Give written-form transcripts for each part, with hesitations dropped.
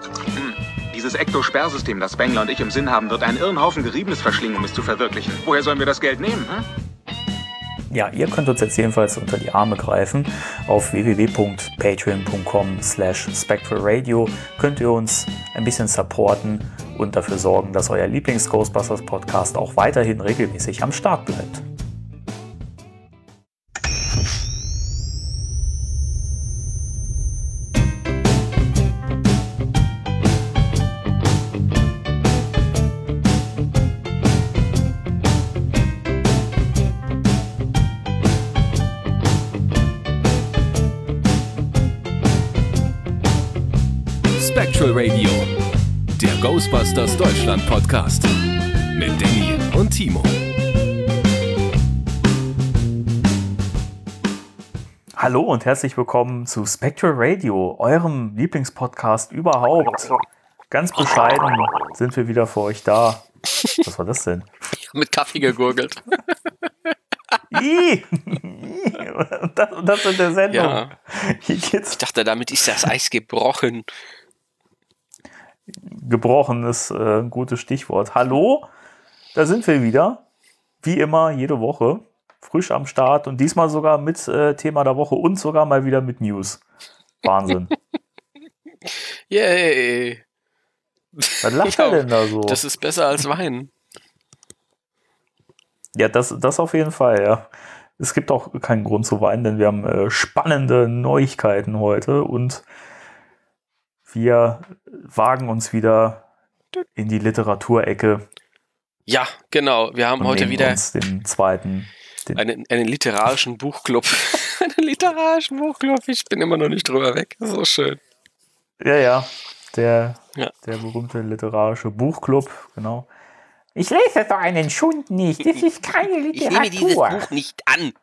Dieses Ektosperrsystem, das Spengler und ich im Sinn haben, wird einen Irrenhaufen Geriebenes verschlingen, um es zu verwirklichen. Woher sollen wir das Geld nehmen? Ja, ihr könnt uns jetzt jedenfalls unter die Arme greifen. Auf www.patreon.com/spectralradio könnt ihr uns ein bisschen supporten und dafür sorgen, dass euer Lieblings-Ghostbusters-Podcast auch weiterhin regelmäßig am Start bleibt. Spectral Radio, der Ghostbusters Deutschland Podcast mit Danny und Timo. Hallo und herzlich willkommen zu Spectral Radio, eurem Lieblingspodcast überhaupt. Ganz bescheiden sind wir wieder für euch da. Was war das denn? Mit Kaffee gegurgelt. Und das in der Sendung. Ja. Ich dachte, damit ist das Eis gebrochen. Gebrochen ist ein gutes Stichwort. Hallo, da sind wir wieder. Wie immer, jede Woche. Frisch am Start und diesmal sogar mit Thema der Woche und sogar mal wieder mit News. Wahnsinn. Yay. Was lacht er denn da so? Das ist besser als Wein. Ja, das auf jeden Fall, ja. Es gibt auch keinen Grund zu weinen, denn wir haben spannende Neuigkeiten heute und wir wagen uns wieder in die Literaturecke. Ja, genau. Wir haben heute wieder uns den zweiten. Einen literarischen Buchclub. Einen literarischen Buchclub. Ich bin immer noch nicht drüber weg. So schön. Ja. Der berühmte literarische Buchclub, genau. Ich lese doch einen Schund nicht. Das ist keine Literatur. Ich nehme dieses Buch nicht an.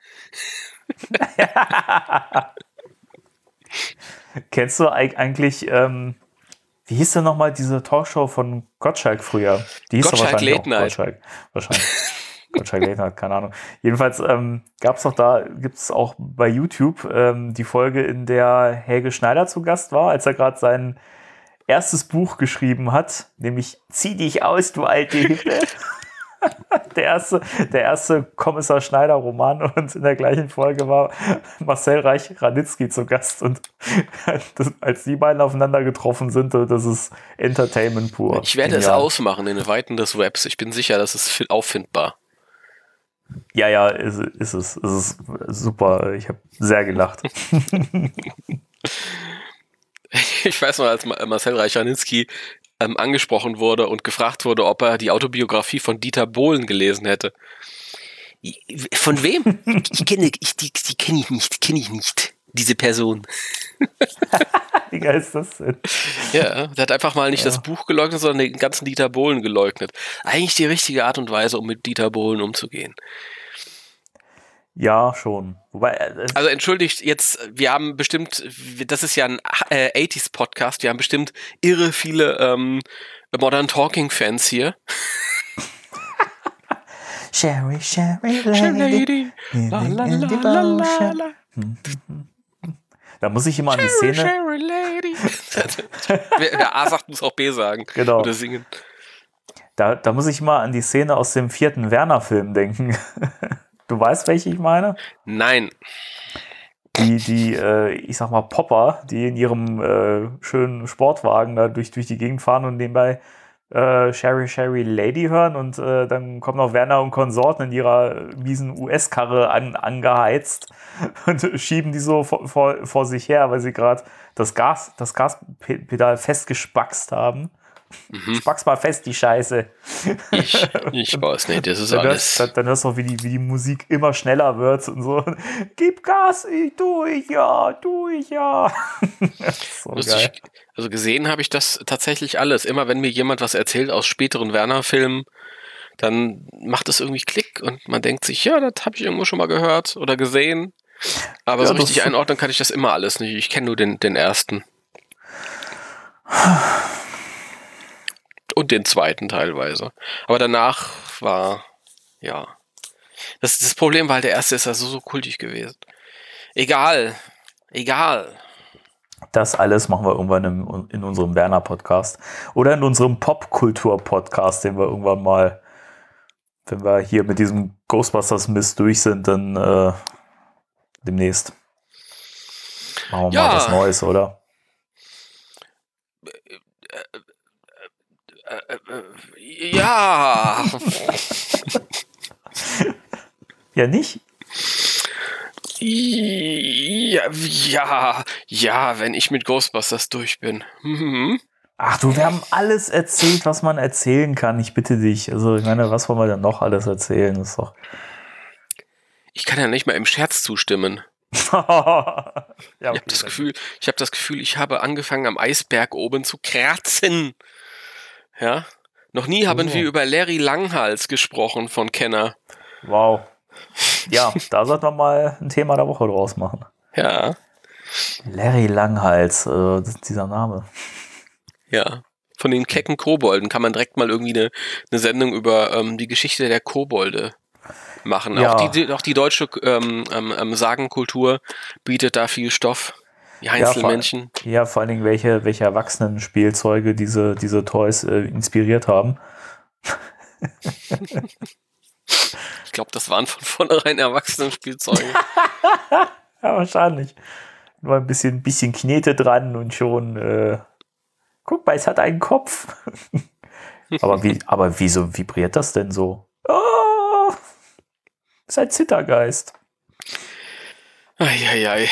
Kennst du eigentlich, wie hieß denn nochmal diese Talkshow von Gottschalk früher? Die hieß Gottschalk wahrscheinlich Late Night. Wahrscheinlich. Gottschalk Late Night, keine Ahnung. Jedenfalls gibt es auch bei YouTube die Folge, in der Helge Schneider zu Gast war, als er gerade sein erstes Buch geschrieben hat, nämlich Zieh dich aus, du alte Hippe. Der erste Kommissar Schneider-Roman, und in der gleichen Folge war Marcel Reich-Ranitzky zu Gast, und als die beiden aufeinander getroffen sind, das ist Entertainment pur. Ich werde es ausmachen in den Weiten des Webs. Ich bin sicher, das ist auffindbar. Ja, ist es. Es ist super. Ich habe sehr gelacht. Ich weiß noch, als Marcel Reich-Ranitzky angesprochen wurde und gefragt wurde, ob er die Autobiografie von Dieter Bohlen gelesen hätte. Von wem? Die kenne ich nicht, diese Person. Wie geil ist das denn? Ja, der hat einfach mal nicht das Buch geleugnet, sondern den ganzen Dieter Bohlen geleugnet. Eigentlich die richtige Art und Weise, um mit Dieter Bohlen umzugehen. Ja, schon. Wobei, also entschuldigt, jetzt, wir haben bestimmt, das ist ja ein 80s-Podcast, wir haben bestimmt irre viele Modern Talking-Fans hier. Sherry Lady. La, la, la, la, la. Da muss ich immer an die Szene. Sherry Lady. Wer A sagt, muss auch B sagen. Genau. Oder singen. Da muss ich immer an die Szene aus dem 4. Werner-Film denken. Du weißt, welche ich meine? Nein. Die ich sag mal, Popper, die in ihrem schönen Sportwagen da durch die Gegend fahren und nebenbei Sherry Lady hören, und dann kommen noch Werner und Konsorten in ihrer miesen US-Karre angeheizt und schieben die so vor sich her, weil sie gerade das Gaspedal festgespackst haben. Spack's mal fest, die Scheiße. Ich weiß nicht, das ist alles. Dann hörst du auch, wie die Musik immer schneller wird und so. Gib Gas, tu ich ja. So geil. Also gesehen habe ich das tatsächlich alles. Immer wenn mir jemand was erzählt aus späteren Werner-Filmen, dann macht es irgendwie Klick und man denkt sich, ja, das habe ich irgendwo schon mal gehört oder gesehen. Aber so richtig einordnen kann ich das immer alles nicht. Ich kenne nur den ersten. Und den zweiten teilweise. Aber danach war, ja. Das Problem war, der erste ist ja so kultig gewesen. Egal. Das alles machen wir irgendwann in unserem Werner-Podcast oder in unserem Popkultur-Podcast, den wir irgendwann mal, wenn wir hier mit diesem Ghostbusters-Mist durch sind, dann demnächst. Machen wir mal was Neues, oder? Ja. Ja, nicht? Ja, wenn ich mit Ghostbusters durch bin. Mhm. Ach du, wir haben alles erzählt, was man erzählen kann. Ich bitte dich. Also, ich meine, was wollen wir denn noch alles erzählen? Das ist doch. Ich kann ja nicht mal im Scherz zustimmen. Ja, Ich habe das Gefühl, ich habe angefangen am Eisberg oben zu kratzen. Ja? Noch nie haben wir über Larry Langhals gesprochen von Kenner. Wow. Ja, da sollten wir mal ein Thema der Woche draus machen. Ja. Larry Langhals, das ist dieser Name. Ja. Von den kecken Kobolden kann man direkt mal irgendwie eine Sendung über die Geschichte der Kobolde machen. Ja. Auch die deutsche Sagenkultur bietet da viel Stoff. Die Einzelmännchen. Ja, vor allen Dingen, welche Erwachsenen-Spielzeuge diese Toys inspiriert haben. Ich glaube, das waren von vornherein Erwachsenen-Spielzeuge. Ja, wahrscheinlich. Nur ein bisschen Knete dran und schon, guck mal, es hat einen Kopf. aber wieso vibriert das denn so? Oh, ist ein Zittergeist. Eieiei.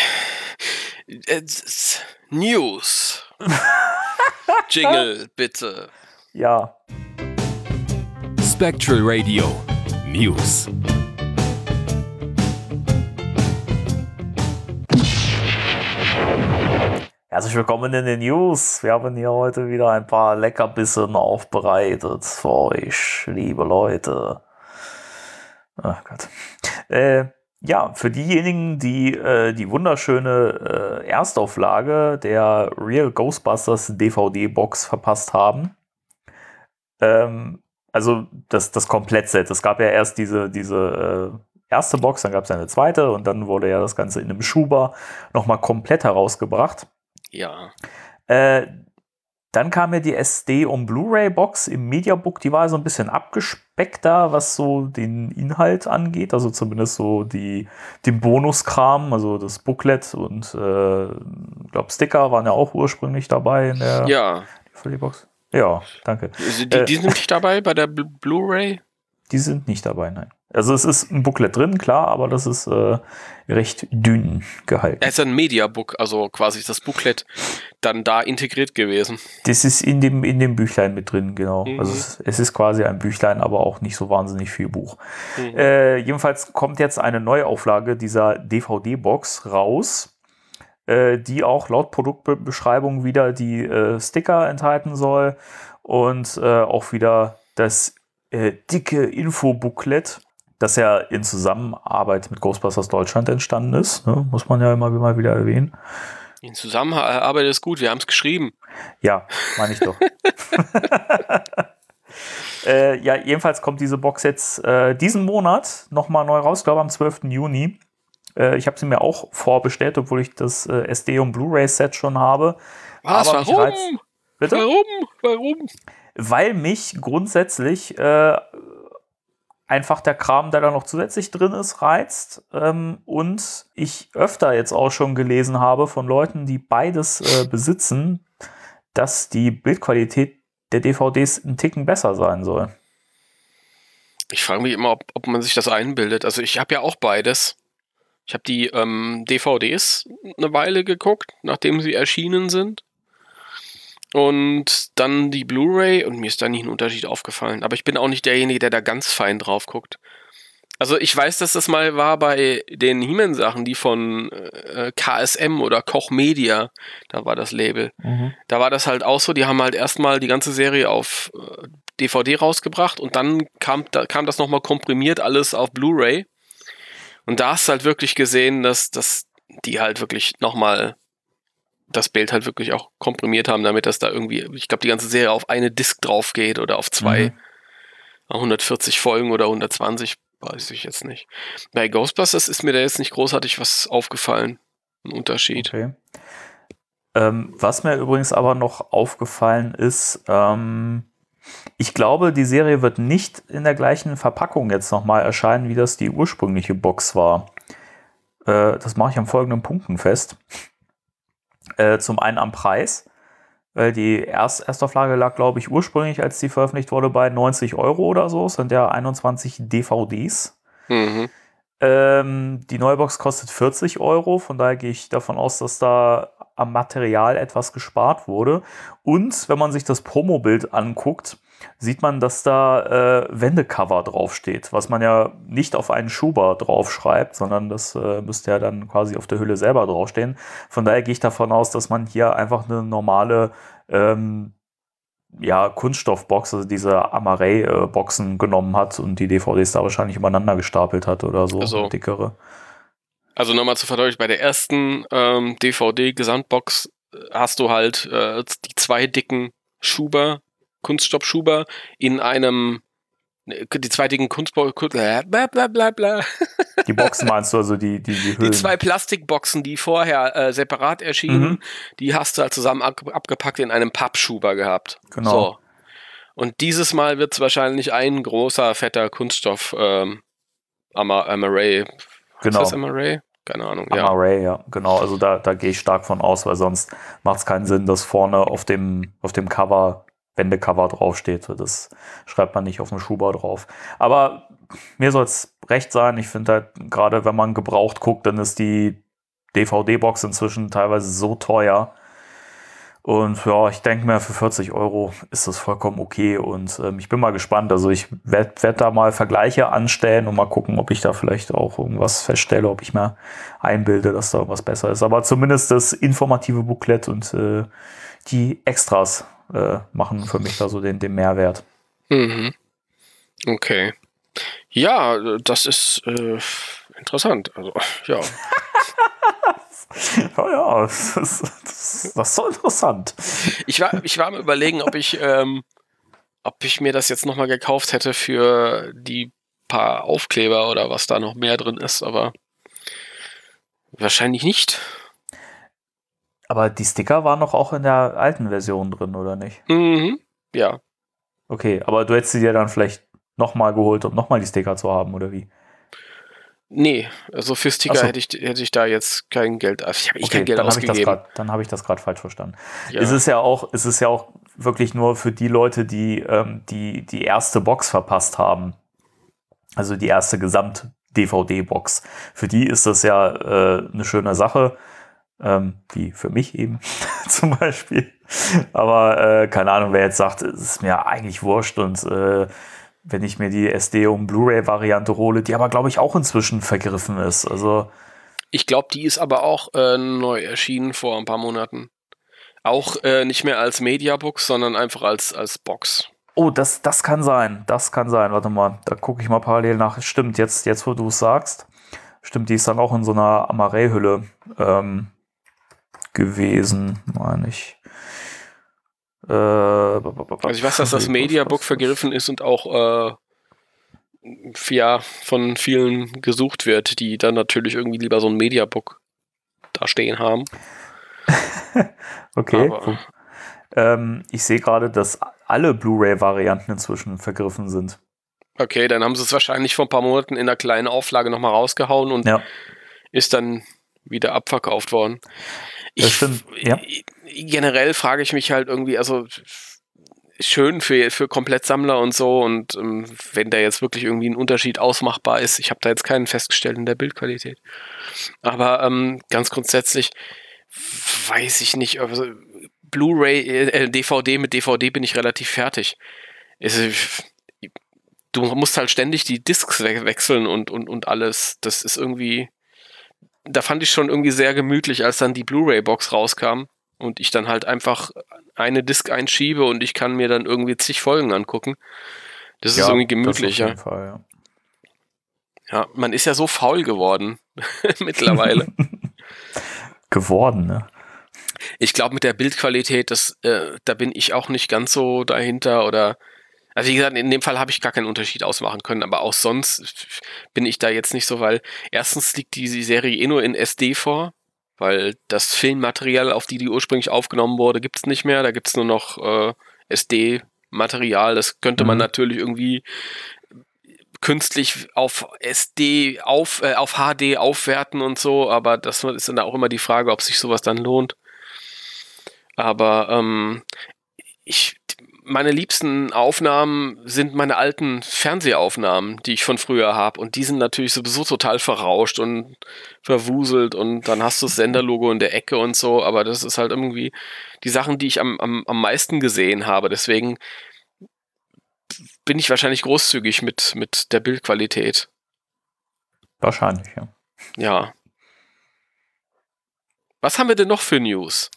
News. Jingle, bitte. Ja. Spectral Radio News. Herzlich willkommen in den News. Wir haben hier heute wieder ein paar Leckerbissen aufbereitet für euch, liebe Leute. Ach Gott. Ja, für diejenigen, die die wunderschöne Erstauflage der Real Ghostbusters DVD-Box verpasst haben. Also das Komplettset. Es gab ja erst diese erste Box, dann gab es eine zweite und dann wurde ja das Ganze in einem Schuber nochmal komplett herausgebracht. Ja. Dann kam ja die SD- und Blu-ray-Box im Mediabook, die war so ein bisschen abgespeckter, was so den Inhalt angeht, also zumindest so den Bonuskram, also das Booklet und ich glaube Sticker waren ja auch ursprünglich dabei in der DVD-Box. Ja, danke. Die sind nicht dabei bei der Blu-ray? Die sind nicht dabei, nein. Also es ist ein Booklet drin, klar, aber das ist recht dünn gehalten. Es ist ein Mediabook, also quasi das Booklet dann da integriert gewesen. Das ist in dem Büchlein mit drin, genau. Mhm. Also es ist quasi ein Büchlein, aber auch nicht so wahnsinnig viel Buch. Mhm. Jedenfalls kommt jetzt eine Neuauflage dieser DVD-Box raus, die auch laut Produktbeschreibung wieder die Sticker enthalten soll und auch wieder das dicke Infobooklet, das ja in Zusammenarbeit mit Ghostbusters Deutschland entstanden ist, ne? Muss man ja immer wieder erwähnen. In Zusammenarbeit ist gut, wir haben es geschrieben. Ja, meine ich doch. Ja, jedenfalls kommt diese Box jetzt diesen Monat nochmal neu raus, glaube am 12. Juni. Ich habe sie mir auch vorbestellt, obwohl ich das SD- und Blu-ray-Set schon habe. Was? Aber Warum? Bitte? Warum? Weil mich grundsätzlich einfach der Kram, der da noch zusätzlich drin ist, reizt. Und ich öfter jetzt auch schon gelesen habe von Leuten, die beides besitzen, dass die Bildqualität der DVDs einen Ticken besser sein soll. Ich frage mich immer, ob man sich das einbildet. Also ich habe ja auch beides. Ich habe die DVDs eine Weile geguckt, nachdem sie erschienen sind. Und dann die Blu-ray und mir ist da nicht ein Unterschied aufgefallen. Aber ich bin auch nicht derjenige, der da ganz fein drauf guckt. Also ich weiß, dass das mal war bei den He-Man-Sachen, die von KSM oder Koch Media, da war das Label. Mhm. Da war das halt auch so, die haben halt erstmal die ganze Serie auf DVD rausgebracht und dann kam das nochmal komprimiert alles auf Blu-ray. Und da hast du halt wirklich gesehen, dass die halt wirklich nochmal das Bild halt wirklich auch komprimiert haben, damit das da irgendwie, ich glaube, die ganze Serie auf eine Disc drauf geht oder auf 2. 140 Folgen oder 120, weiß ich jetzt nicht. Bei Ghostbusters ist mir da jetzt nicht großartig was aufgefallen. Ein Unterschied. Okay. Was mir übrigens aber noch aufgefallen ist, ich glaube, die Serie wird nicht in der gleichen Verpackung jetzt nochmal erscheinen, wie das die ursprüngliche Box war. Das mache ich an folgenden Punkten fest. Zum einen am Preis, weil die Erstauflage lag, glaube ich, ursprünglich, als die veröffentlicht wurde, bei 90 € oder so. Das sind ja 21 DVDs. Mhm. Die neue Box kostet 40 €. Von daher gehe ich davon aus, dass da am Material etwas gespart wurde. Und wenn man sich das Promobild anguckt, sieht man, dass da Wendecover draufsteht, was man ja nicht auf einen Schuber draufschreibt, sondern das müsste ja dann quasi auf der Hülle selber draufstehen. Von daher gehe ich davon aus, dass man hier einfach eine normale Kunststoffbox, also diese Amaray-Boxen genommen hat und die DVDs da wahrscheinlich übereinander gestapelt hat oder so, Also, dickere. Also nochmal zu verdeutlichen, bei der ersten DVD-Gesamtbox hast du halt die 2 dicken Schuber, Kunststoffschuber in einem, die 2 dicken blablabla. Die Boxen meinst du, also die Hüllen? Die 2 Plastikboxen, die vorher separat erschienen, die hast du halt zusammen abgepackt in einem Pappschuber gehabt. Genau. So. Und dieses Mal wird es wahrscheinlich ein großer, fetter Kunststoff Amaray. Genau. Ist das Amaray? Keine Ahnung. Amaray, ja, genau. Also da gehe ich stark von aus, weil sonst macht es keinen Sinn, dass vorne auf dem Cover Wendecover draufsteht. Das schreibt man nicht auf dem Schuber drauf. Aber mir soll es recht sein. Ich finde halt, gerade wenn man gebraucht guckt, dann ist die DVD-Box inzwischen teilweise so teuer. Und ja, ich denke mir, für 40 € ist das vollkommen okay. Und ich bin mal gespannt. Also ich werd da mal Vergleiche anstellen und mal gucken, ob ich da vielleicht auch irgendwas feststelle, ob ich mir einbilde, dass da was besser ist. Aber zumindest das informative Booklet und die Extras machen für mich da so den Mehrwert. Mhm. Okay. Ja, das ist interessant. Also, ja. Ja, das ist so interessant. Ich war am Überlegen, ob ich mir das jetzt nochmal gekauft hätte für die paar Aufkleber oder was da noch mehr drin ist, aber wahrscheinlich nicht. Aber die Sticker waren doch auch in der alten Version drin, oder nicht? Mhm. Ja. Okay, aber du hättest sie dir dann vielleicht nochmal geholt, um nochmal die Sticker zu haben, oder wie? Nee, also für Sticker So. hätte ich da jetzt kein Geld. Also ich habe kein Geld dann ausgegeben. Dann habe ich das gerade falsch verstanden. Ja. Es ist ja auch wirklich nur für die Leute, die die erste Box verpasst haben. Also die erste Gesamt-DVD-Box. Für die ist das ja eine schöne Sache. Wie für mich eben zum Beispiel. Aber keine Ahnung, wer jetzt sagt, es ist mir eigentlich wurscht und wenn ich mir die SD- und Blu-ray-Variante hole, die aber, glaube ich, auch inzwischen vergriffen ist. Also Ich glaube, die ist aber auch neu erschienen vor ein paar Monaten. Auch nicht mehr als Mediabook, sondern einfach als Box. oh, das kann sein. Das kann sein. Warte mal, da gucke ich mal parallel nach. Stimmt, jetzt wo du es sagst. Stimmt, die ist dann auch in so einer Amaray-Hülle gewesen, meine ich. Also ich weiß, dass das Mediabook vergriffen ist und auch von vielen gesucht wird, die dann natürlich irgendwie lieber so ein Mediabook da stehen haben. Okay. Aber, ich sehe gerade, dass alle Blu-ray-Varianten inzwischen vergriffen sind. okay, dann haben sie es wahrscheinlich vor ein paar Monaten in einer kleinen Auflage nochmal rausgehauen und ist dann wieder abverkauft worden. Das stimmt, ja. Generell frage ich mich halt irgendwie, also schön für Komplettsammler und so und wenn da jetzt wirklich irgendwie ein Unterschied ausmachbar ist, ich habe da jetzt keinen festgestellt in der Bildqualität, aber ganz grundsätzlich weiß ich nicht, also Blu-ray, DVD mit DVD bin ich relativ fertig. Du musst halt ständig die Discs wechseln und alles, das ist irgendwie, da fand ich schon irgendwie sehr gemütlich, als dann die Blu-ray-Box rauskam und ich dann halt einfach eine Disc einschiebe und ich kann mir dann irgendwie zig Folgen angucken. Das ist irgendwie gemütlich, auf jeden Fall, ja. Ja, man ist ja so faul geworden mittlerweile. Geworden, ne? Ich glaube, mit der Bildqualität, da bin ich auch nicht ganz so dahinter oder, also wie gesagt, in dem Fall habe ich gar keinen Unterschied ausmachen können, aber auch sonst bin ich da jetzt nicht so, weil erstens liegt die Serie nur in SD vor weil das Filmmaterial, auf die ursprünglich aufgenommen wurde, gibt es nicht mehr. Da gibt es nur noch SD-Material. Das könnte man natürlich irgendwie künstlich auf SD, auf HD aufwerten und so, aber das ist dann auch immer die Frage, ob sich sowas dann lohnt. Aber meine liebsten Aufnahmen sind meine alten Fernsehaufnahmen, die ich von früher habe. Und die sind natürlich sowieso total verrauscht und verwuselt. Und dann hast du das Senderlogo in der Ecke und so. Aber das ist halt irgendwie die Sachen, die ich am meisten gesehen habe. Deswegen bin ich wahrscheinlich großzügig mit der Bildqualität. Wahrscheinlich, ja. Ja. Was haben wir denn noch für News?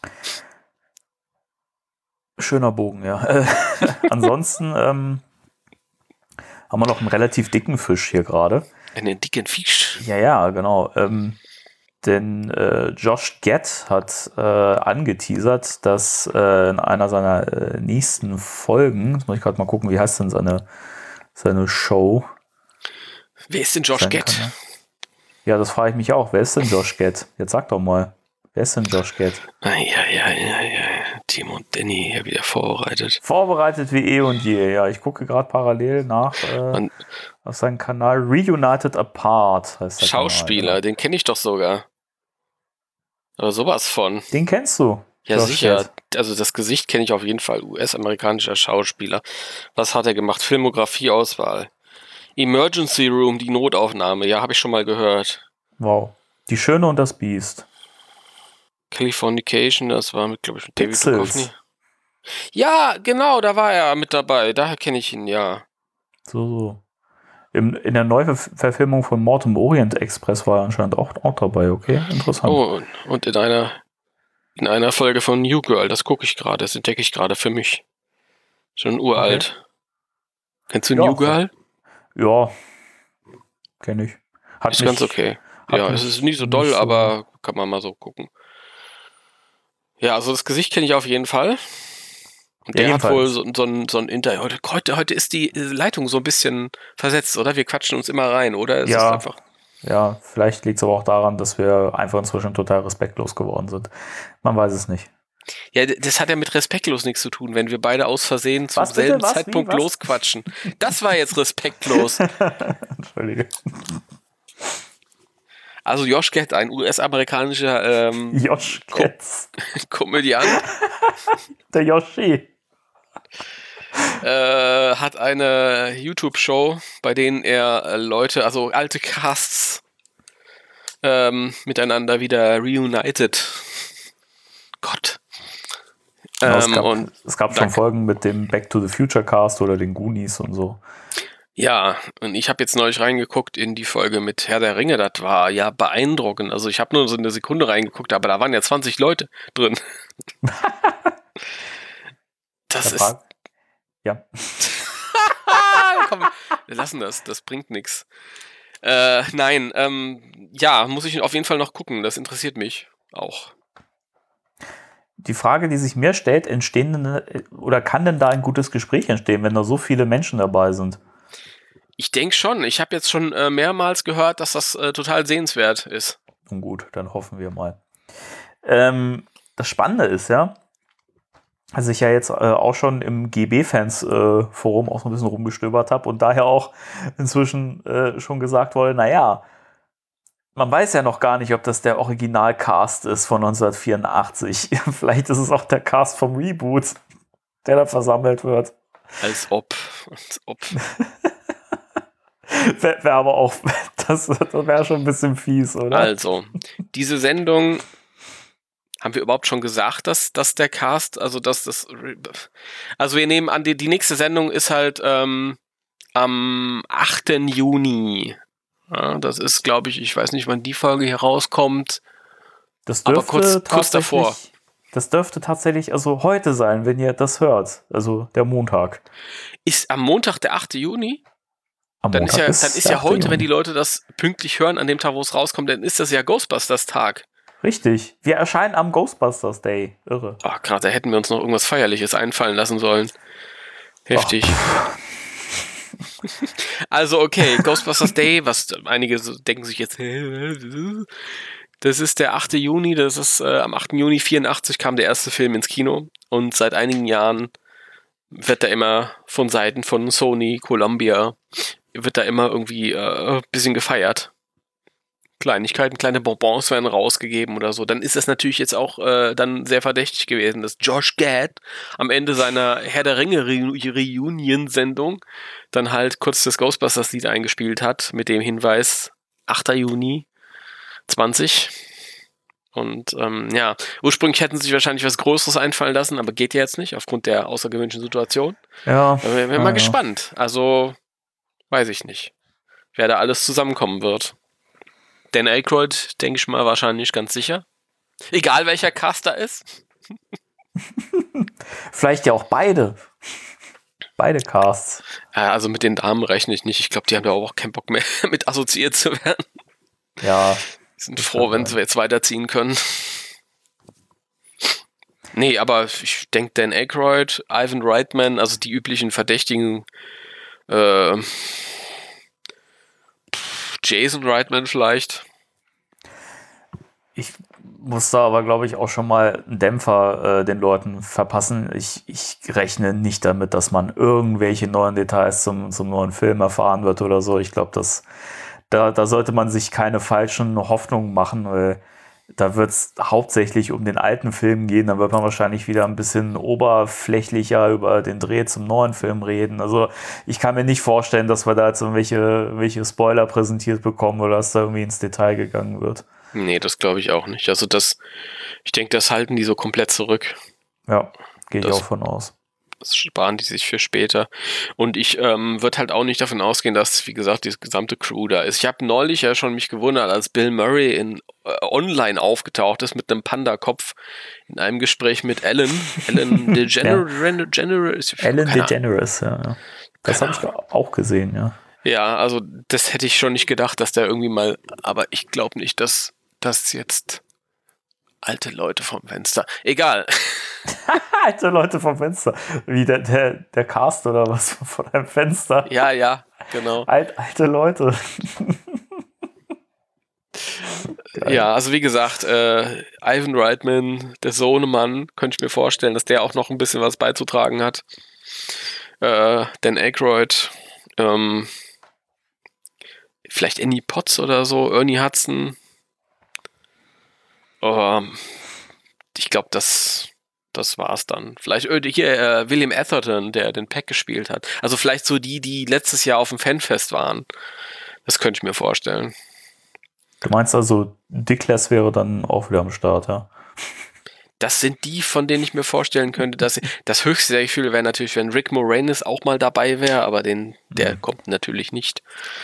Schöner Bogen, ja. Ansonsten haben wir noch einen relativ dicken Fisch hier gerade. Einen dicken Fisch? Ja, genau. Denn Josh Gad hat angeteasert, dass in einer seiner nächsten Folgen, jetzt muss ich gerade mal gucken, wie heißt denn seine Show? Wer ist denn Josh Gad? Ja, das frage ich mich auch. Wer ist denn Josh Gad? Jetzt sag doch mal. Wer ist denn Josh Gad? Ja. Timo und Danny hier wieder vorbereitet. Vorbereitet wie eh und je. Ja, ich gucke gerade parallel nach auf seinem Kanal. Reunited Apart heißt der Schauspieler, Kanal, den kenne ich doch sogar. Aber sowas von. Den kennst du? Ja, Josh sicher. Gad. Also das Gesicht kenne ich auf jeden Fall. US-amerikanischer Schauspieler. Was hat er gemacht? Filmografie-Auswahl. Emergency Room, die Notaufnahme. Ja, habe ich schon mal gehört. Wow. Die Schöne und das Biest. Californication, das war mit, glaube ich, mit David Pixels. Duchovny. Ja, genau, da war er mit dabei. Daher kenne ich ihn, ja. So. In der Neuverfilmung von Mord im Orient Express war er anscheinend auch dabei, okay? Interessant. Oh, und in einer Folge von New Girl, das gucke ich gerade, das entdecke ich gerade für mich. Schon uralt. Okay. Kennst du Ja, New Girl? Ja, kenne ich. Ist ganz okay. Ja, es ist nicht so doll, aber kann man mal so gucken. Ja, also das Gesicht kenne ich auf jeden Fall. Und der hat wohl so ein Interview. Heute ist die Leitung so ein bisschen versetzt, oder? Wir quatschen uns immer rein, oder? Es ist einfach. Ja, vielleicht liegt es aber auch daran, dass wir einfach inzwischen total respektlos geworden sind. Man weiß es nicht. Ja, das hat ja mit respektlos nichts zu tun, wenn wir beide aus Versehen zum selben Zeitpunkt losquatschen. Das war jetzt respektlos. Entschuldige. Also Josh Gad, ein US-amerikanischer Josh Gad. Komödiant. Der Yoshi. Hat eine YouTube-Show, bei denen er Leute, also alte Casts, miteinander wieder reunited. Gott. Es gab schon Folgen mit dem Back to the Future Cast oder den Goonies und so. Ja, und ich habe jetzt neulich reingeguckt in die Folge mit Herr der Ringe, das war ja beeindruckend. Also ich habe nur so eine Sekunde reingeguckt, aber da waren ja 20 Leute drin. Das ist... Ja. Komm, wir lassen das bringt nichts. Nein, ja, muss ich auf jeden Fall noch gucken, das interessiert mich auch. Die Frage, die sich mir stellt, kann denn da ein gutes Gespräch entstehen, wenn da so viele Menschen dabei sind? Ich denke schon. Ich habe jetzt schon mehrmals gehört, dass das total sehenswert ist. Nun gut, dann hoffen wir mal. Das Spannende ist ja, dass ich ja jetzt auch schon im GB-Fans-Forum auch so ein bisschen rumgestöbert habe und daher auch inzwischen schon gesagt wurde, naja, man weiß ja noch gar nicht, ob das der Originalcast ist von 1984. Vielleicht ist es auch der Cast vom Reboot, der da versammelt wird. Als ob. Wäre aber auch, das wäre schon ein bisschen fies, oder? Also, diese Sendung, haben wir überhaupt schon gesagt, dass der Cast, also wir nehmen an, die nächste Sendung ist halt am 8. Juni. Ja, das ist, glaube ich weiß nicht, wann die Folge hier rauskommt. Das dürfte aber kurz davor. Das dürfte tatsächlich also heute sein, wenn ihr das hört. Also der Montag. Ist am Montag der 8. Juni? Dann ist ja heute, wenn die Leute das pünktlich hören, an dem Tag, wo es rauskommt, dann ist das ja Ghostbusters-Tag. Richtig. Wir erscheinen am Ghostbusters Day. Irre. Ach, gerade, da hätten wir uns noch irgendwas Feierliches einfallen lassen sollen. Heftig. Also, okay, Ghostbusters Day, was einige so denken sich jetzt, Das ist der 8. Juni, das ist am 8. Juni 84 kam der erste Film ins Kino und seit einigen Jahren wird da immer von Seiten von Sony, Columbia, wird da immer irgendwie ein bisschen gefeiert. Kleinigkeiten, kleine Bonbons werden rausgegeben oder so. Dann ist es natürlich jetzt auch dann sehr verdächtig gewesen, dass Josh Gad am Ende seiner Herr der Ringe Reunion-Sendung dann halt kurz das Ghostbusters-Lied eingespielt hat mit dem Hinweis 8. Juni 20. Und ja, ursprünglich hätten sie sich wahrscheinlich was Größeres einfallen lassen, aber geht ja jetzt nicht, aufgrund der außergewöhnlichen Situation. Ja. Wir sind mal gespannt. Also, weiß ich nicht, wer da alles zusammenkommen wird. Dan Aykroyd, denke ich mal, wahrscheinlich ganz sicher. Egal welcher Cast da ist. Vielleicht ja auch beide. Beide Casts. Also mit den Damen rechne ich nicht. Ich glaube, die haben da auch keinen Bock mehr mit assoziiert zu werden. Ja. Die sind froh, wenn sie jetzt weiterziehen können. Nee, aber ich denke, Dan Aykroyd, Ivan Reitman, also die üblichen Verdächtigen, Jason Reitman vielleicht. Ich muss da aber, glaube ich, auch schon mal einen Dämpfer den Leuten verpassen. Ich rechne nicht damit, dass man irgendwelche neuen Details zum neuen Film erfahren wird oder so. Ich glaube, da sollte man sich keine falschen Hoffnungen machen, weil da wird es hauptsächlich um den alten Film gehen. Da wird man wahrscheinlich wieder ein bisschen oberflächlicher über den Dreh zum neuen Film reden. Also ich kann mir nicht vorstellen, dass wir da jetzt irgendwelche Spoiler präsentiert bekommen oder dass da irgendwie ins Detail gegangen wird. Nee, das glaube ich auch nicht. Also ich denke, das halten die so komplett zurück. Ja, gehe ich auch von aus. Das sparen die sich für später. Und ich würde halt auch nicht davon ausgehen, dass, wie gesagt, die gesamte Crew da ist. Ich habe neulich ja schon mich gewundert, als Bill Murray online aufgetaucht ist mit einem Panda-Kopf in einem Gespräch mit Ellen DeGeneres. Ellen DeGeneres, ja. Das habe ich auch gesehen, ja. Ja, also das hätte ich schon nicht gedacht, dass der irgendwie mal, aber ich glaube nicht, dass das jetzt alte Leute vom Fenster. Egal. Alte Leute vom Fenster. Wie der Cast oder was von einem Fenster. Ja, genau. Alte Leute. Ja, also wie gesagt, Ivan Reitman, der Sohnemann, könnte ich mir vorstellen, dass der auch noch ein bisschen was beizutragen hat. Dan Aykroyd, vielleicht Annie Potts oder so, Ernie Hudson. Ich glaube, das war's dann. Vielleicht hier William Atherton, der den Peck gespielt hat. Also vielleicht so die letztes Jahr auf dem Fanfest waren. Das könnte ich mir vorstellen. Du meinst also, Dickless wäre dann auch wieder am Start, ja? Das sind die, von denen ich mir vorstellen könnte, dass das höchste Gefühl wäre natürlich, wenn Rick Moranis auch mal dabei wäre, aber der kommt natürlich nicht.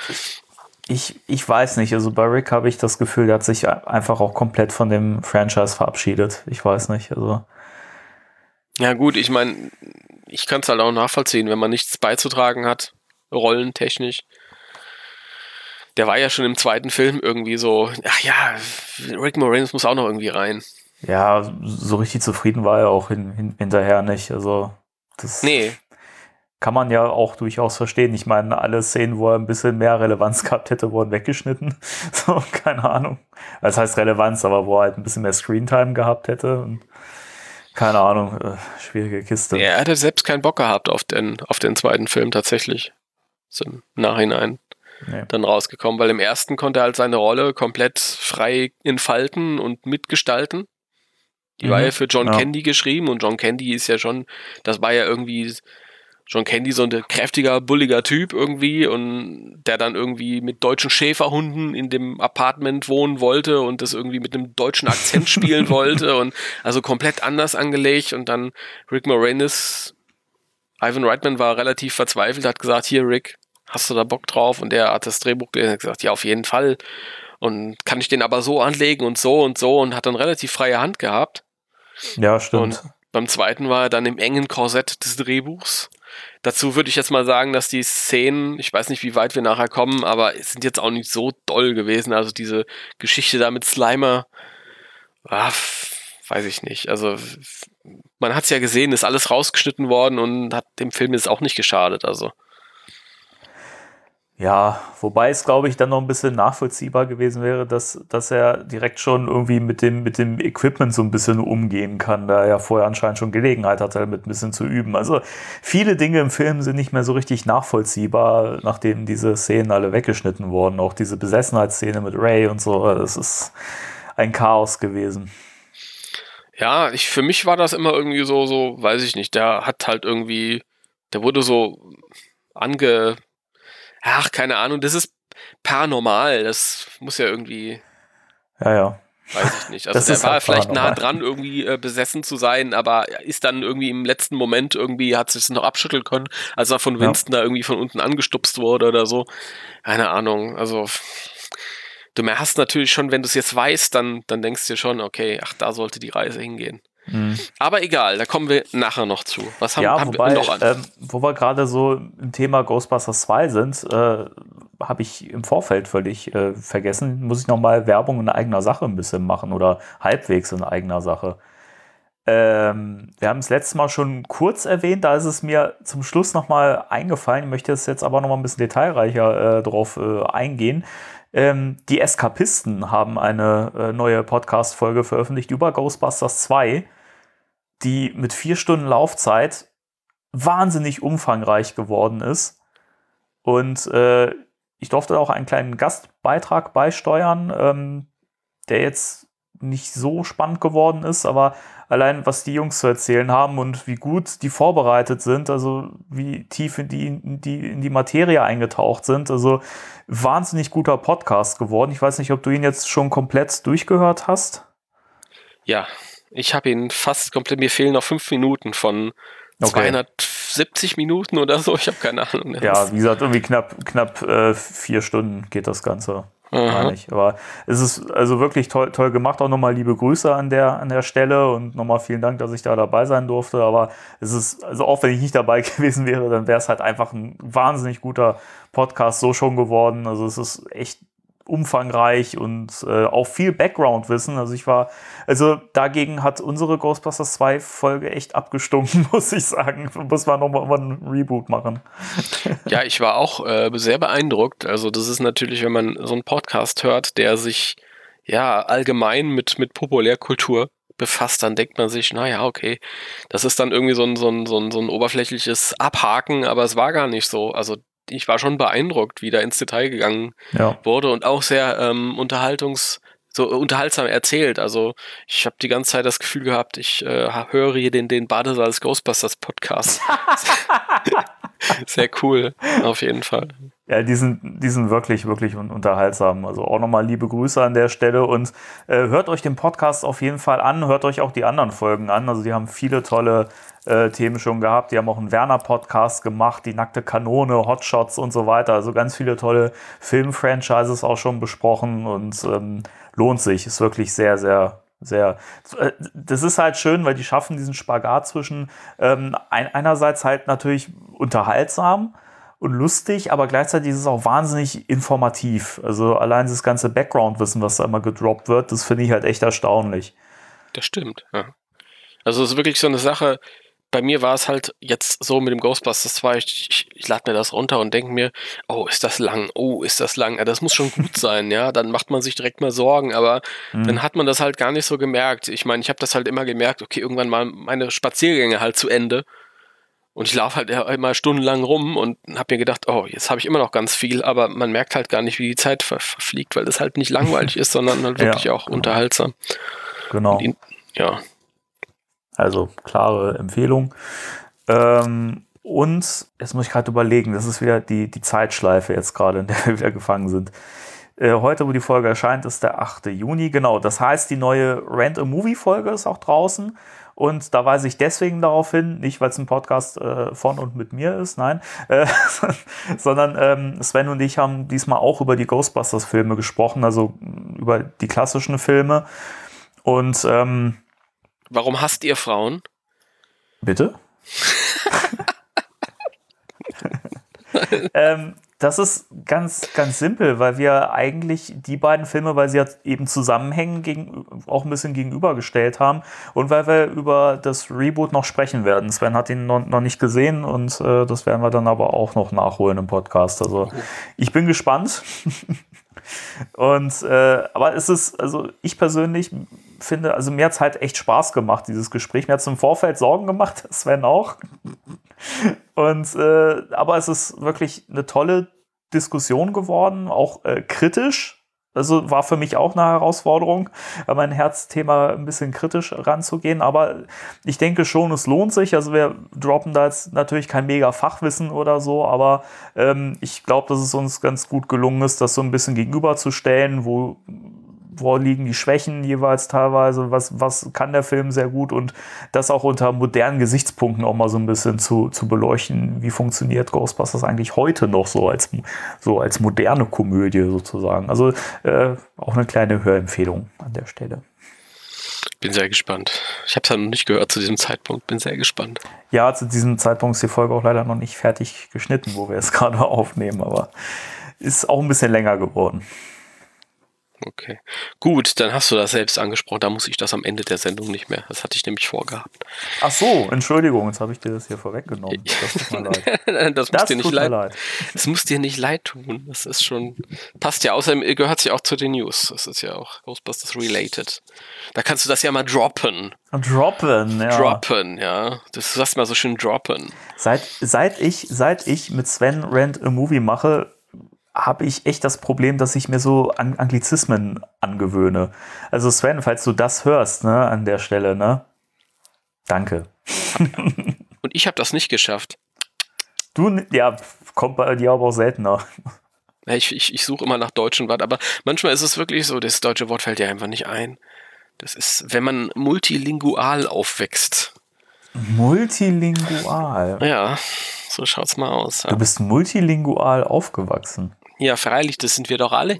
Ich weiß nicht, also bei Rick habe ich das Gefühl, der hat sich einfach auch komplett von dem Franchise verabschiedet. Ich weiß nicht, also. Ja gut, ich meine, ich kann es halt auch nachvollziehen, wenn man nichts beizutragen hat, rollentechnisch. Der war ja schon im zweiten Film irgendwie so, ach ja, Rick Moranis muss auch noch irgendwie rein. Ja, so richtig zufrieden war er auch hinterher nicht, also das kann man ja auch durchaus verstehen. Ich meine, alle Szenen, wo er ein bisschen mehr Relevanz gehabt hätte, wurden weggeschnitten. So, keine Ahnung. Das heißt Relevanz, aber wo er halt ein bisschen mehr Screentime gehabt hätte. Und keine Ahnung, schwierige Kiste. Ja, er hatte selbst keinen Bock gehabt auf den zweiten Film tatsächlich. So im Nachhinein dann rausgekommen, weil im ersten konnte er halt seine Rolle komplett frei entfalten und mitgestalten. Die war ja für John Candy geschrieben und John Candy ist ja schon, das war ja irgendwie John Candy so ein kräftiger, bulliger Typ irgendwie und der dann irgendwie mit deutschen Schäferhunden in dem Apartment wohnen wollte und das irgendwie mit einem deutschen Akzent spielen wollte und also komplett anders angelegt und dann Rick Moranis, Ivan Reitman war relativ verzweifelt, hat gesagt, hier Rick, hast du da Bock drauf? Und der hat das Drehbuch gelesen und hat gesagt, ja, auf jeden Fall. Und kann ich den aber so anlegen und so und hat dann relativ freie Hand gehabt. Ja, stimmt. Und beim zweiten war er dann im engen Korsett des Drehbuchs. Dazu würde ich jetzt mal sagen, dass die Szenen, ich weiß nicht, wie weit wir nachher kommen, aber es sind jetzt auch nicht so doll gewesen. Also diese Geschichte da mit Slimer, weiß ich nicht. Also man hat es ja gesehen, ist alles rausgeschnitten worden und hat dem Film jetzt auch nicht geschadet. Also Ja, wobei es, glaube ich, dann noch ein bisschen nachvollziehbar gewesen wäre, dass er direkt schon irgendwie mit dem Equipment so ein bisschen umgehen kann, da er ja vorher anscheinend schon Gelegenheit hatte, damit ein bisschen zu üben. Also viele Dinge im Film sind nicht mehr so richtig nachvollziehbar, nachdem diese Szenen alle weggeschnitten wurden. Auch diese Besessenheitsszene mit Ray und so, das ist ein Chaos gewesen. Ja, für mich war das immer irgendwie so, weiß ich nicht, der wurde so keine Ahnung, das ist paranormal, das muss ja irgendwie, Ja. weiß ich nicht. Also Das der ist war halt vielleicht nah paranormal. dran, irgendwie besessen zu sein, aber ist dann irgendwie im letzten Moment irgendwie, hat sich das noch abschütteln können, als er von Winston da irgendwie von unten angestupst wurde oder so. Keine Ahnung, also du hast natürlich schon, wenn du es jetzt weißt, dann denkst du dir schon, okay, ach, da sollte die Reise hingehen. Aber egal, da kommen wir nachher noch zu. Was haben Wobei, wir noch an? wo wir gerade so im Thema Ghostbusters 2 sind, habe ich im Vorfeld völlig vergessen, muss ich nochmal Werbung in eigener Sache ein bisschen machen oder halbwegs in eigener Sache. Wir haben es letztes Mal schon kurz erwähnt, da ist es mir zum Schluss nochmal eingefallen. Ich möchte jetzt aber nochmal ein bisschen detailreicher drauf eingehen. Die Eskapisten haben eine neue Podcast-Folge veröffentlicht über Ghostbusters 2, die mit 4 Stunden Laufzeit wahnsinnig umfangreich geworden ist. Und ich durfte auch einen kleinen Gastbeitrag beisteuern, der jetzt nicht so spannend geworden ist, aber allein was die Jungs zu erzählen haben und wie gut die vorbereitet sind, also wie tief in die Materie eingetaucht sind, also wahnsinnig guter Podcast geworden. Ich weiß nicht, ob du ihn jetzt schon komplett durchgehört hast. Ja, ich habe ihn fast komplett, mir fehlen noch 5 Minuten von 270 Minuten oder so, ich habe keine Ahnung. Ja, wie gesagt, irgendwie knapp 4 Stunden geht das Ganze. Meine ich. Aber es ist also wirklich toll gemacht. Auch nochmal liebe Grüße an der Stelle und nochmal vielen Dank, dass ich da dabei sein durfte. Aber es ist, also auch wenn ich nicht dabei gewesen wäre, dann wäre es halt einfach ein wahnsinnig guter Podcast so schon geworden. Also es ist echt umfangreich und auch viel Background-Wissen. Also dagegen hat unsere Ghostbusters 2 Folge echt abgestunken, muss ich sagen. Muss man nochmal einen Reboot machen. Ja, ich war auch sehr beeindruckt. Also das ist natürlich, wenn man so einen Podcast hört, der sich ja allgemein mit Populärkultur befasst, dann denkt man sich, naja, okay, das ist dann irgendwie so ein oberflächliches Abhaken, aber es war gar nicht so. Also ich war schon beeindruckt, wie da ins Detail gegangen wurde und auch sehr unterhaltsam erzählt. Also ich habe die ganze Zeit das Gefühl gehabt, ich höre hier den Badesalz Ghostbusters Podcast. Sehr cool, auf jeden Fall. Ja, die sind wirklich, wirklich unterhaltsam. Also auch nochmal liebe Grüße an der Stelle und hört euch den Podcast auf jeden Fall an, hört euch auch die anderen Folgen an. Also die haben viele tolle Themen schon gehabt. Die haben auch einen Werner-Podcast gemacht, die Nackte Kanone, Hotshots und so weiter. Also ganz viele tolle Film-Franchises auch schon besprochen und lohnt sich. Ist wirklich sehr, sehr, sehr. Das ist halt schön, weil die schaffen diesen Spagat zwischen einerseits halt natürlich unterhaltsam und lustig, aber gleichzeitig ist es auch wahnsinnig informativ. Also allein das ganze Background-Wissen, was da immer gedroppt wird, das finde ich halt echt erstaunlich. Das stimmt, ja. Also es ist wirklich so eine Sache. Bei mir war es halt jetzt so mit dem Ghostbusters 2, ich lade mir das runter und denke mir, oh, ist das lang, ja, das muss schon gut sein, ja, dann macht man sich direkt mal Sorgen, aber dann hat man das halt gar nicht so gemerkt. Ich meine, ich habe das halt immer gemerkt, okay, irgendwann mal meine Spaziergänge halt zu Ende und ich laufe halt immer stundenlang rum und habe mir gedacht, oh, jetzt habe ich immer noch ganz viel, aber man merkt halt gar nicht, wie die Zeit verfliegt, weil das halt nicht langweilig ist, sondern halt wirklich auch unterhaltsam. Genau. Ja. Also klare Empfehlung. Und jetzt muss ich gerade überlegen, das ist wieder die Zeitschleife jetzt gerade, in der wir wieder gefangen sind. Heute, wo die Folge erscheint, ist der 8. Juni. Genau, das heißt, die neue Rent-a-Movie-Folge ist auch draußen. Und da weise ich deswegen darauf hin, nicht weil es ein Podcast von und mit mir ist, nein, sondern Sven und ich haben diesmal auch über die Ghostbusters-Filme gesprochen, also über die klassischen Filme. Und warum hasst ihr Frauen? Bitte? Das ist ganz, ganz simpel, weil wir eigentlich die beiden Filme, weil sie ja eben zusammenhängen, auch ein bisschen gegenübergestellt haben und weil wir über das Reboot noch sprechen werden. Sven hat ihn noch nicht gesehen und das werden wir dann aber auch noch nachholen im Podcast. Also ich bin gespannt. Und aber es ist, also ich persönlich finde, also mir hat es halt echt Spaß gemacht, dieses Gespräch. Mir hat es im Vorfeld Sorgen gemacht, Sven auch. Und aber es ist wirklich eine tolle Diskussion geworden, auch kritisch. Also war für mich auch eine Herausforderung, mein Herzthema ein bisschen kritisch ranzugehen. Aber ich denke schon, es lohnt sich. Also wir droppen da jetzt natürlich kein mega Fachwissen oder so, aber ich glaube, dass es uns ganz gut gelungen ist, das so ein bisschen gegenüberzustellen, wo liegen die Schwächen jeweils teilweise, was kann der Film sehr gut und das auch unter modernen Gesichtspunkten auch mal so ein bisschen zu beleuchten, wie funktioniert Ghostbusters eigentlich heute noch so als moderne Komödie sozusagen. Also auch eine kleine Hörempfehlung an der Stelle. Bin sehr gespannt. Ich habe es ja noch nicht gehört zu diesem Zeitpunkt, bin sehr gespannt. Ja, zu diesem Zeitpunkt ist die Folge auch leider noch nicht fertig geschnitten, wo wir es gerade aufnehmen, aber ist auch ein bisschen länger geworden. Okay. Gut, dann hast du das selbst angesprochen. Da muss ich das am Ende der Sendung nicht mehr. Das hatte ich nämlich vorgehabt. Ach so, Entschuldigung, jetzt habe ich dir das hier vorweggenommen. Das tut mir leid. Das muss dir nicht leid tun. Das ist schon, passt ja. Außerdem gehört es ja auch zu den News. Das ist ja auch Ghostbusters related. Da kannst du das ja mal droppen. Droppen, ja. Droppen, ja. Das sagst mal so schön droppen. Seit ich mit Sven Rent a Movie mache, habe ich echt das Problem, dass ich mir so Anglizismen angewöhne. Also Sven, falls du das hörst, ne, an der Stelle, ne? Danke. Und ich habe das nicht geschafft. Ja, kommt bei dir aber auch seltener. Ich suche immer nach deutschen Wort, aber manchmal ist es wirklich so, das deutsche Wort fällt dir einfach nicht ein. Das ist, wenn man multilingual aufwächst. Multilingual? Ja, so schaut's mal aus. Ja. Du bist multilingual aufgewachsen. Ja, freilich, das sind wir doch alle.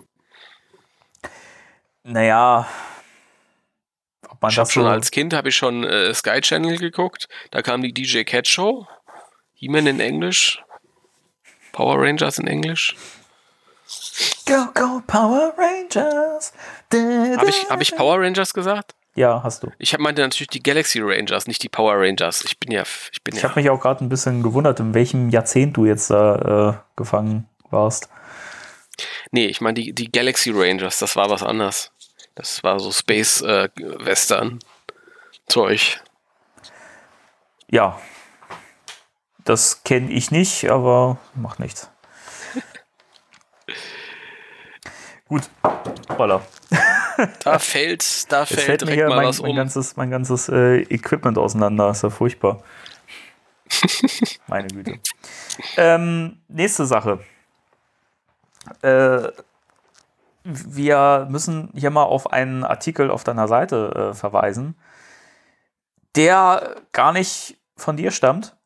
Naja. Ich habe schon als Kind Sky Channel geguckt. Da kam die DJ Cat Show. He-Man in Englisch. Power Rangers in Englisch. Go, go, Power Rangers. Hab ich Power Rangers gesagt? Ja, hast du. Ich meinte natürlich die Galaxy Rangers, nicht die Power Rangers. Ich habe mich auch gerade ein bisschen gewundert, in welchem Jahrzehnt du jetzt da gefangen warst. Nee, ich meine die Galaxy Rangers, das war was anderes. Das war so Space Western Zeug. Ja. Das kenne ich nicht, aber macht nichts. Gut. Voila. Da fällt direkt mal was um. Mein ganzes Equipment auseinander. Ist ja furchtbar. Meine Güte. Nächste Sache. Wir müssen hier mal auf einen Artikel auf deiner Seite verweisen, der gar nicht von dir stammt,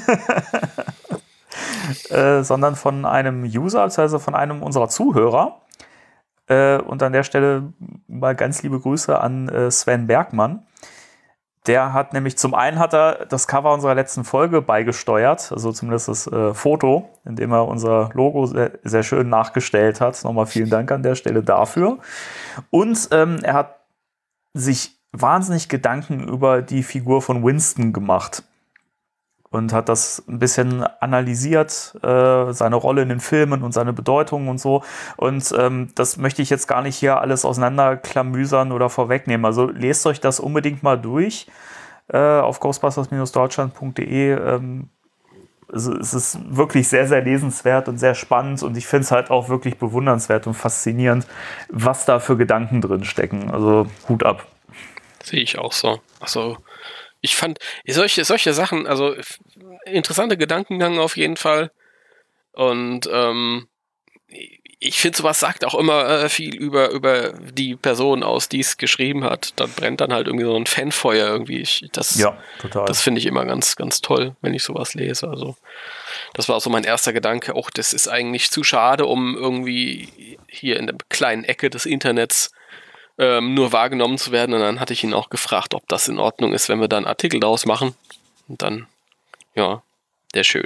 sondern von einem User, also von einem unserer Zuhörer. Und an der Stelle mal ganz liebe Grüße an Sven Bergmann. Der hat nämlich, zum einen hat er das Cover unserer letzten Folge beigesteuert, also zumindest das Foto, in dem er unser Logo sehr, sehr schön nachgestellt hat. Nochmal vielen Dank an der Stelle dafür. Und er hat sich wahnsinnig Gedanken über die Figur von Winston gemacht. Und hat das ein bisschen analysiert, seine Rolle in den Filmen und seine Bedeutung und so. Und das möchte ich jetzt gar nicht hier alles auseinanderklamüsern oder vorwegnehmen. Also lest euch das unbedingt mal durch auf ghostbusters-deutschland.de. Es ist wirklich sehr, sehr lesenswert und sehr spannend. Und ich finde es halt auch wirklich bewundernswert und faszinierend, was da für Gedanken drin stecken. Also Hut ab. Sehe ich auch so. Also ich fand solche Sachen, also interessante Gedankengang auf jeden Fall. Und ich finde, sowas sagt auch immer viel über die Person aus, die es geschrieben hat. Da brennt dann halt irgendwie so ein Fanfeuer irgendwie. Ja, total. Das finde ich immer ganz, ganz toll, wenn ich sowas lese. Also das war auch so mein erster Gedanke. Auch das ist eigentlich zu schade, um irgendwie hier in der kleinen Ecke des Internets nur wahrgenommen zu werden. Und dann hatte ich ihn auch gefragt, ob das in Ordnung ist, wenn wir da einen Artikel daraus machen. Und dann, ja, sehr schön.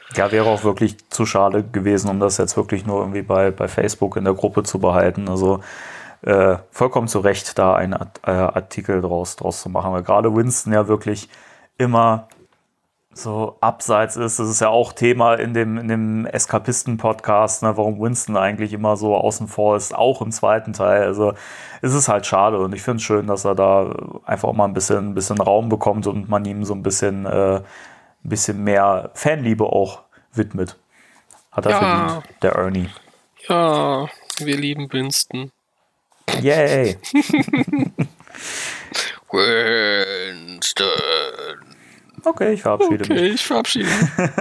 Ja, wäre auch wirklich zu schade gewesen, um das jetzt wirklich nur irgendwie bei Facebook in der Gruppe zu behalten. Also vollkommen zu Recht, da einen Artikel draus zu machen, weil gerade Winston ja wirklich immer so abseits ist. Das ist ja auch Thema in dem Eskapisten-Podcast, ne, warum Winston eigentlich immer so außen vor ist, auch im zweiten Teil. Also es ist halt schade und ich finde es schön, dass er da einfach auch mal ein bisschen Raum bekommt und man ihm so ein bisschen mehr Fanliebe auch widmet. Hat er verdient, der Ernie. Ja, wir lieben Winston. Yay! Winston. Okay, ich verabschiede mich. Ich verabschiede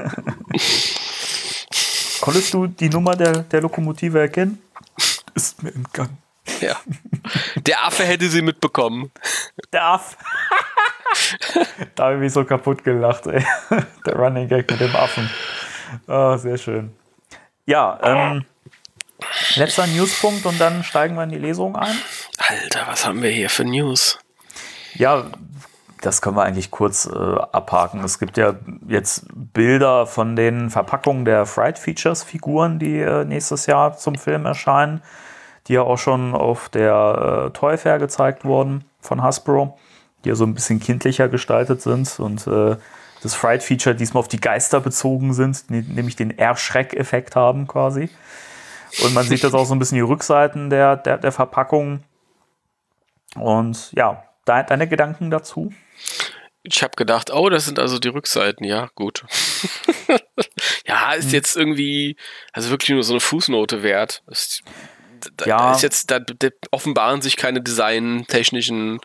mich. Konntest du die Nummer der Lokomotive erkennen? Ist mir entgangen. Ja. Der Affe hätte sie mitbekommen. Der Affe. Da habe ich mich so kaputt gelacht, ey. Der Running Gag mit dem Affen. Oh, sehr schön. Ja, letzter Newspunkt und dann steigen wir in die Lesung ein. Alter, was haben wir hier für News? Ja, das können wir eigentlich kurz abhaken. Es gibt ja jetzt Bilder von den Verpackungen der Fright Features Figuren, die nächstes Jahr zum Film erscheinen, die ja auch schon auf der Toy Fair gezeigt wurden von Hasbro, die ja so ein bisschen kindlicher gestaltet sind und das Fright Feature diesmal auf die Geister bezogen sind, nämlich den Erschreck-Effekt haben quasi. Und man sieht das auch so ein bisschen die Rückseiten der Verpackung. Und ja, deine Gedanken dazu? Ich habe gedacht, oh, das sind also die Rückseiten. Ja, gut. Ja, ist jetzt irgendwie, also wirklich nur so eine Fußnote wert. Da ist jetzt, da offenbaren sich keine designtechnischen,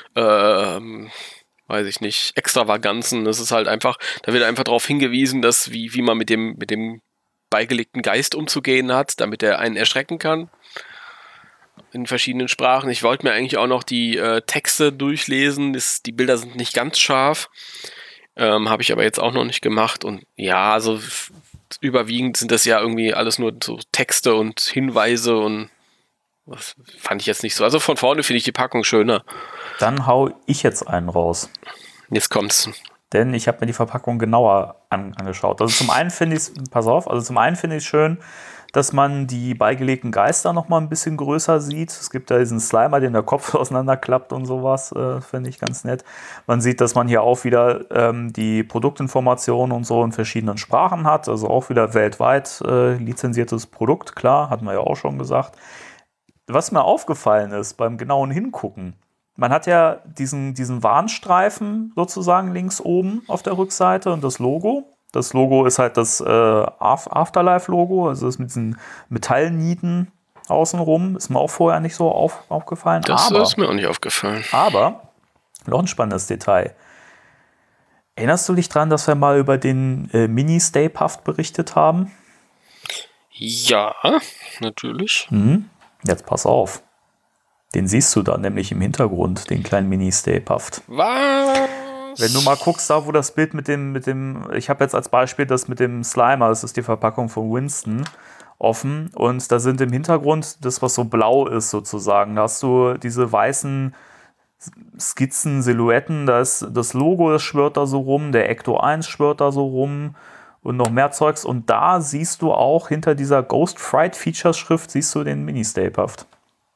weiß ich nicht, Extravaganzen. Das ist halt einfach, da wird einfach darauf hingewiesen, dass wie man mit dem beigelegten Geist umzugehen hat, damit er einen erschrecken kann. In verschiedenen Sprachen. Ich wollte mir eigentlich auch noch die Texte durchlesen. Die Bilder sind nicht ganz scharf. Habe ich aber jetzt auch noch nicht gemacht. Und ja, also überwiegend sind das ja irgendwie alles nur so Texte und Hinweise und das fand ich jetzt nicht so. Also von vorne finde ich die Packung schöner. Dann hau ich jetzt einen raus. Jetzt kommt's. Denn ich habe mir die Verpackung genauer angeschaut. Also zum einen finde ich es schön, dass man die beigelegten Geister noch mal ein bisschen größer sieht. Es gibt da diesen Slimer, den der Kopf auseinanderklappt und sowas, finde ich ganz nett. Man sieht, dass man hier auch wieder die Produktinformationen und so in verschiedenen Sprachen hat, also auch wieder weltweit lizenziertes Produkt, klar, hatten wir ja auch schon gesagt. Was mir aufgefallen ist beim genauen Hingucken, man hat ja diesen Warnstreifen sozusagen links oben auf der Rückseite und das Logo. Das Logo ist halt das Afterlife-Logo, also das mit diesen Metallnieten außenrum. Ist mir auch vorher nicht so aufgefallen. Das ist mir auch nicht aufgefallen. Aber, noch ein spannendes Detail. Erinnerst du dich dran, dass wir mal über den Mini-Stay Puft berichtet haben? Ja, natürlich. Jetzt pass auf. Den siehst du da nämlich im Hintergrund, den kleinen Mini-Stay Puft. Was? Wenn du mal guckst, da wo das Bild mit dem, ich habe jetzt als Beispiel das mit dem Slimer, das ist die Verpackung von Winston, offen und da sind im Hintergrund das, was so blau ist sozusagen, da hast du diese weißen Skizzen, Silhouetten, da ist das Logo, das schwirrt da so rum, der Ecto 1 schwirrt da so rum und noch mehr Zeugs und da siehst du auch hinter dieser Ghost Fright Features Schrift siehst du den Mini-Stay Puft.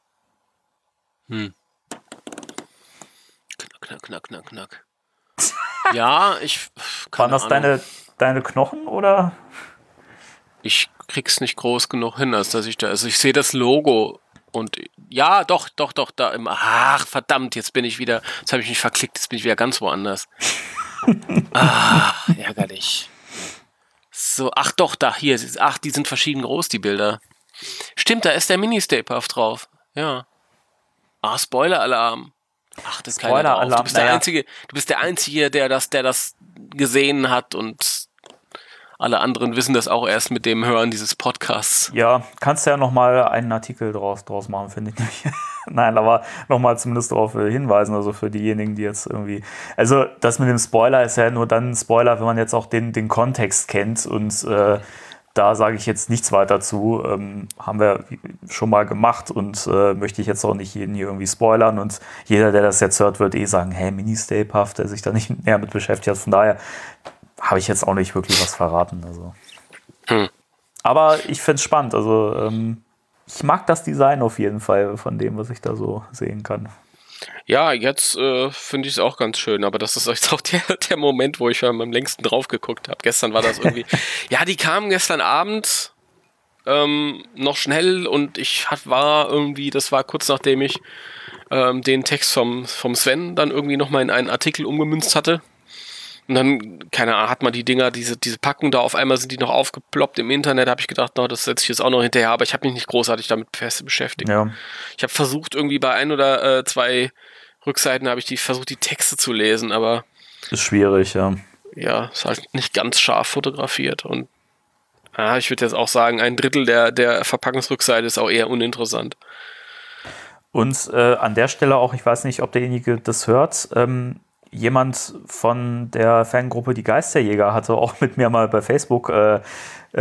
Knack. Ja, Waren das deine Knochen oder? Ich krieg's nicht groß genug hin, als dass ich ich sehe das Logo und ja, doch, da im, ach, verdammt, jetzt habe ich mich verklickt, jetzt bin ich wieder ganz woanders. Ärgerlich. So, ach doch, die sind verschieden groß, die Bilder. Stimmt, da ist der Mini-Stay Puft drauf, ja. Spoiler-Alarm. Ach, das ist keiner drauf. Du bist der Einzige, der das gesehen hat und alle anderen wissen das auch erst mit dem Hören dieses Podcasts. Ja, kannst du ja nochmal einen Artikel draus machen, finde ich nicht. Nein, aber nochmal zumindest darauf hinweisen, also für diejenigen, die jetzt irgendwie... Also das mit dem Spoiler ist ja nur dann ein Spoiler, wenn man jetzt auch den Kontext kennt und da sage ich jetzt nichts weiter zu. Haben wir schon mal gemacht und möchte ich jetzt auch nicht jeden hier irgendwie spoilern. Und jeder, der das jetzt hört, wird sagen, hey, Mini-Stay Puft, der sich da nicht näher mit beschäftigt hat. Von daher habe ich jetzt auch nicht wirklich was verraten. Also. Aber ich finde es spannend. Also ich mag das Design auf jeden Fall von dem, was ich da so sehen kann. Ja, jetzt finde ich es auch ganz schön, aber das ist jetzt auch der Moment, wo ich am längsten drauf geguckt habe. Gestern war das irgendwie. Ja, die kamen gestern Abend noch schnell und das war kurz nachdem ich den Text vom Sven dann irgendwie nochmal in einen Artikel umgemünzt hatte. Und dann, keine Ahnung, hat man die Dinger, diese Packung da, auf einmal sind die noch aufgeploppt im Internet, habe ich gedacht, das setze ich jetzt auch noch hinterher, aber ich habe mich nicht großartig damit beschäftigt. Ja. Ich habe versucht, irgendwie bei 1 oder 2 Rückseiten habe ich versucht, die Texte zu lesen, aber ist schwierig, ja. Ja, ist halt nicht ganz scharf fotografiert und ich würde jetzt auch sagen, 1/3 der Verpackungsrückseite ist auch eher uninteressant. Und an der Stelle auch, ich weiß nicht, ob derjenige das hört, jemand von der Fangruppe Die Geisterjäger hatte auch mit mir mal bei Facebook so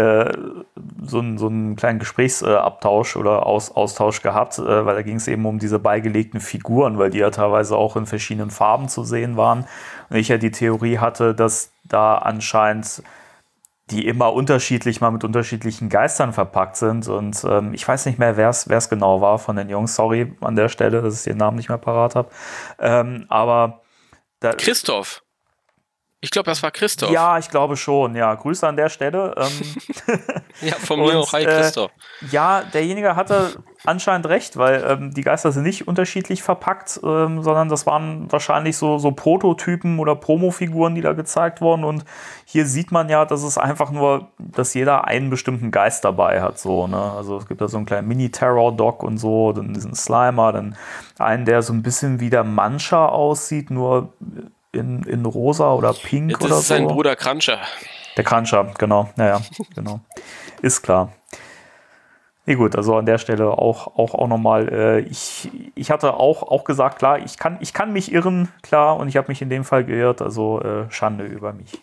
einen kleinen Gesprächsabtausch oder Austausch gehabt, weil da ging es eben um diese beigelegten Figuren, weil die ja teilweise auch in verschiedenen Farben zu sehen waren. Und ich ja die Theorie hatte, dass da anscheinend die immer unterschiedlich mal mit unterschiedlichen Geistern verpackt sind. Und ich weiß nicht mehr, wer es genau war von den Jungs. Sorry an der Stelle, dass ich den Namen nicht mehr parat habe. Aber Christoph. Ich glaube, das war Christoph. Ja, ich glaube schon. Ja, Grüße an der Stelle. Ja, von mir auch. Hi, Christoph. Ja, derjenige hatte anscheinend recht, weil die Geister sind nicht unterschiedlich verpackt, sondern das waren wahrscheinlich so Prototypen oder Promofiguren, die da gezeigt wurden. Und hier sieht man ja, dass es einfach nur, dass jeder einen bestimmten Geist dabei hat. So, ne? Also es gibt da so einen kleinen Mini-Terror-Dog und so, dann diesen Slimer, dann einen, der so ein bisschen wie der Mancha aussieht, nur in rosa oder pink oder so. Das ist sein Bruder Cruncher. Der Cruncher, genau. Naja, genau. Ist klar. Nee, gut, also an der Stelle auch nochmal, ich hatte auch gesagt, klar, ich kann mich irren, klar, und ich habe mich in dem Fall geirrt, also Schande über mich.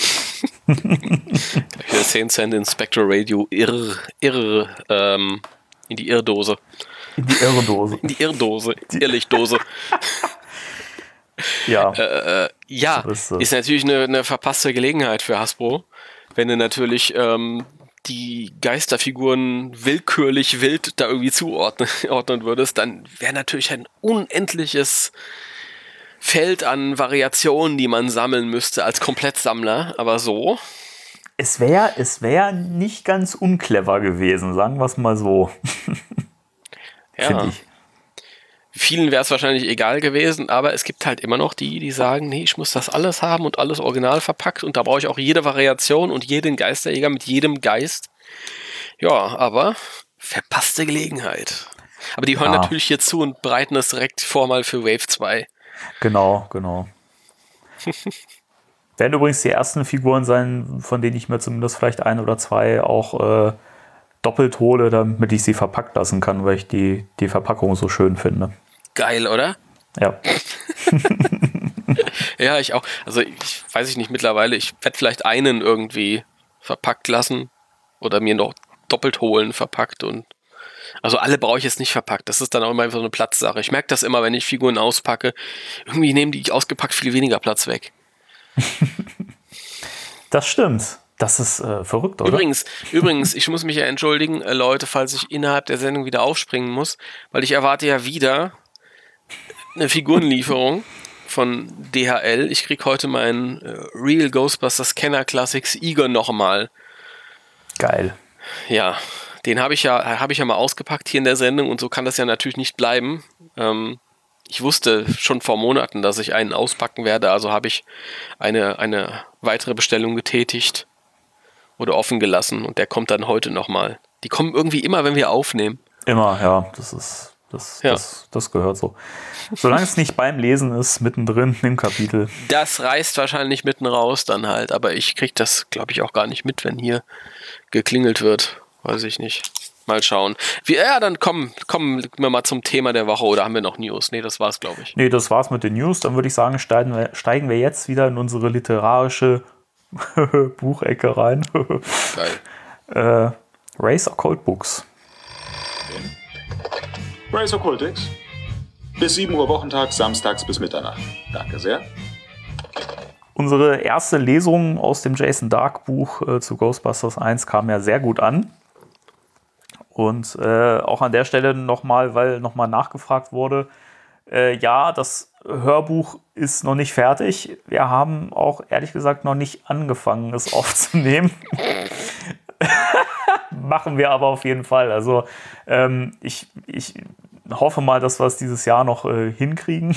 10 Cent in Spectral Radio in die Irrdose. In die Irrdose. In die Irrdose, Irrlichtdose. Ja. Ja, so ist natürlich eine verpasste Gelegenheit für Hasbro, wenn du natürlich die Geisterfiguren willkürlich wild da irgendwie zuordnen würdest, dann wäre natürlich ein unendliches Feld an Variationen, die man sammeln müsste als Komplettsammler, aber so. Es wär nicht ganz unclever gewesen, sagen wir es mal so. Ja. Finde ich. Vielen wäre es wahrscheinlich egal gewesen, aber es gibt halt immer noch die sagen, nee, ich muss das alles haben und alles original verpackt und da brauche ich auch jede Variation und jeden Geisterjäger mit jedem Geist. Ja, aber verpasste Gelegenheit. Aber die hören natürlich hier zu und bereiten das direkt vor mal für Wave 2. Genau. Werden übrigens die ersten Figuren sein, von denen ich mir zumindest vielleicht 1 oder 2 auch doppelt hole, damit ich sie verpackt lassen kann, weil ich die Verpackung so schön finde. Geil, oder? Ja. Ja, ich auch. Also ich weiß nicht, mittlerweile, ich werde vielleicht einen irgendwie verpackt lassen oder mir noch doppelt holen verpackt und also alle brauche ich jetzt nicht verpackt. Das ist dann auch immer so eine Platzsache. Ich merke das immer, wenn ich Figuren auspacke. Irgendwie nehmen die ausgepackt viel weniger Platz weg. Das stimmt. Das ist verrückt, oder? Übrigens, ich muss mich ja entschuldigen, Leute, falls ich innerhalb der Sendung wieder aufspringen muss, weil ich erwarte ja wieder eine Figurenlieferung von DHL. Ich krieg heute meinen Real Ghostbusters Kenner Classics Egon nochmal. Geil. Ja, den habe ich ja mal ausgepackt hier in der Sendung und so kann das ja natürlich nicht bleiben. Ich wusste schon vor Monaten, dass ich einen auspacken werde, also habe ich eine weitere Bestellung getätigt oder offen gelassen und der kommt dann heute nochmal. Die kommen irgendwie immer, wenn wir aufnehmen. Immer, ja, das gehört so. Solange es nicht beim Lesen ist, mittendrin im Kapitel. Das reißt wahrscheinlich mitten raus dann halt, aber ich krieg das, glaube ich, auch gar nicht mit, wenn hier geklingelt wird. Weiß ich nicht. Mal schauen. Dann kommen wir mal zum Thema der Woche oder haben wir noch News? Nee, das war's, glaube ich. Nee, das war's mit den News. Dann würde ich sagen, steigen wir jetzt wieder in unsere literarische Buchecke rein. Geil. Race Occult Books. Race Occultix. Bis 7 Uhr Wochentag, samstags bis Mitternacht. Danke sehr. Unsere erste Lesung aus dem Jason Dark Buch zu Ghostbusters 1 kam ja sehr gut an. Und auch an der Stelle nochmal, weil nochmal nachgefragt wurde, ja, das Hörbuch ist noch nicht fertig. Wir haben auch ehrlich gesagt noch nicht angefangen, es aufzunehmen. Machen wir aber auf jeden Fall. Also ich hoffe mal, dass wir es dieses Jahr noch hinkriegen.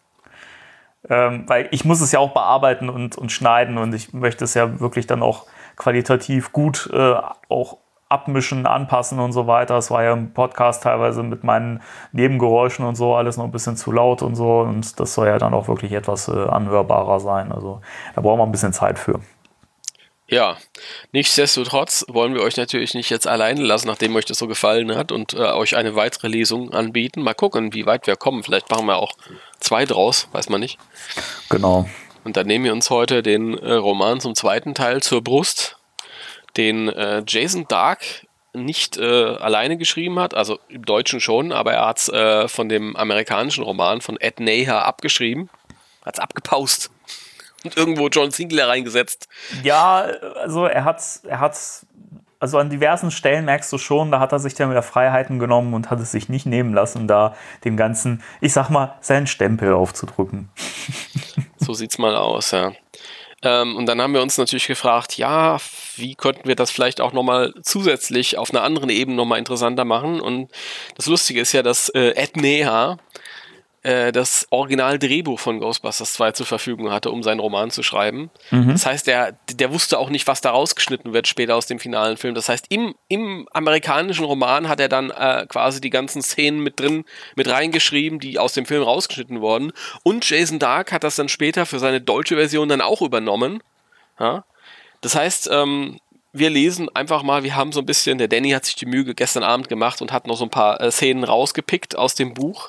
Weil ich muss es ja auch bearbeiten und schneiden und ich möchte es ja wirklich dann auch qualitativ gut auch abmischen, anpassen und so weiter. Es war ja im Podcast teilweise mit meinen Nebengeräuschen und so alles noch ein bisschen zu laut und so und das soll ja dann auch wirklich etwas anhörbarer sein. Also da brauchen wir ein bisschen Zeit für. Ja, nichtsdestotrotz wollen wir euch natürlich nicht jetzt alleine lassen, nachdem euch das so gefallen hat und euch eine weitere Lesung anbieten. Mal gucken, wie weit wir kommen. Vielleicht machen wir auch 2 draus, weiß man nicht. Genau. Und dann nehmen wir uns heute den Roman zum zweiten Teil zur Brust, den Jason Dark nicht alleine geschrieben hat, also im Deutschen schon, aber er hat es von dem amerikanischen Roman von Ed Naher abgeschrieben, hat es abgepaust. Und irgendwo John Sinclair reingesetzt. Ja, also er hat's, also an diversen Stellen merkst du schon, da hat er sich dann wieder Freiheiten genommen und hat es sich nicht nehmen lassen, da dem Ganzen, ich sag mal, seinen Stempel aufzudrücken. So sieht's mal aus, ja. Und dann haben wir uns natürlich gefragt, ja, wie könnten wir das vielleicht auch nochmal zusätzlich auf einer anderen Ebene nochmal interessanter machen? Und das Lustige ist ja, dass Ed Naher das Original-Drehbuch von Ghostbusters 2 zur Verfügung hatte, um seinen Roman zu schreiben. Das heißt, der wusste auch nicht, was da rausgeschnitten wird später aus dem finalen Film. Das heißt, im amerikanischen Roman hat er dann quasi die ganzen Szenen mit reingeschrieben, die aus dem Film rausgeschnitten wurden. Und Jason Dark hat das dann später für seine deutsche Version dann auch übernommen. Ja? Das heißt, wir lesen einfach mal, wir haben so ein bisschen, der Danny hat sich die Mühe gestern Abend gemacht und hat noch so ein paar Szenen rausgepickt aus dem Buch,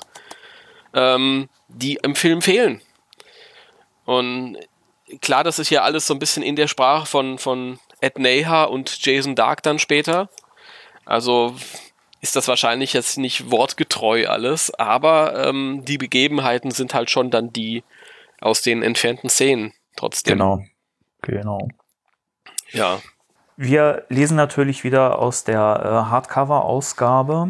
die im Film fehlen. Und klar, das ist ja alles so ein bisschen in der Sprache von Ed Naher und Jason Dark dann später. Also ist das wahrscheinlich jetzt nicht wortgetreu alles, aber die Begebenheiten sind halt schon dann die aus den entfernten Szenen trotzdem. Genau. Ja. Wir lesen natürlich wieder aus der Hardcover-Ausgabe,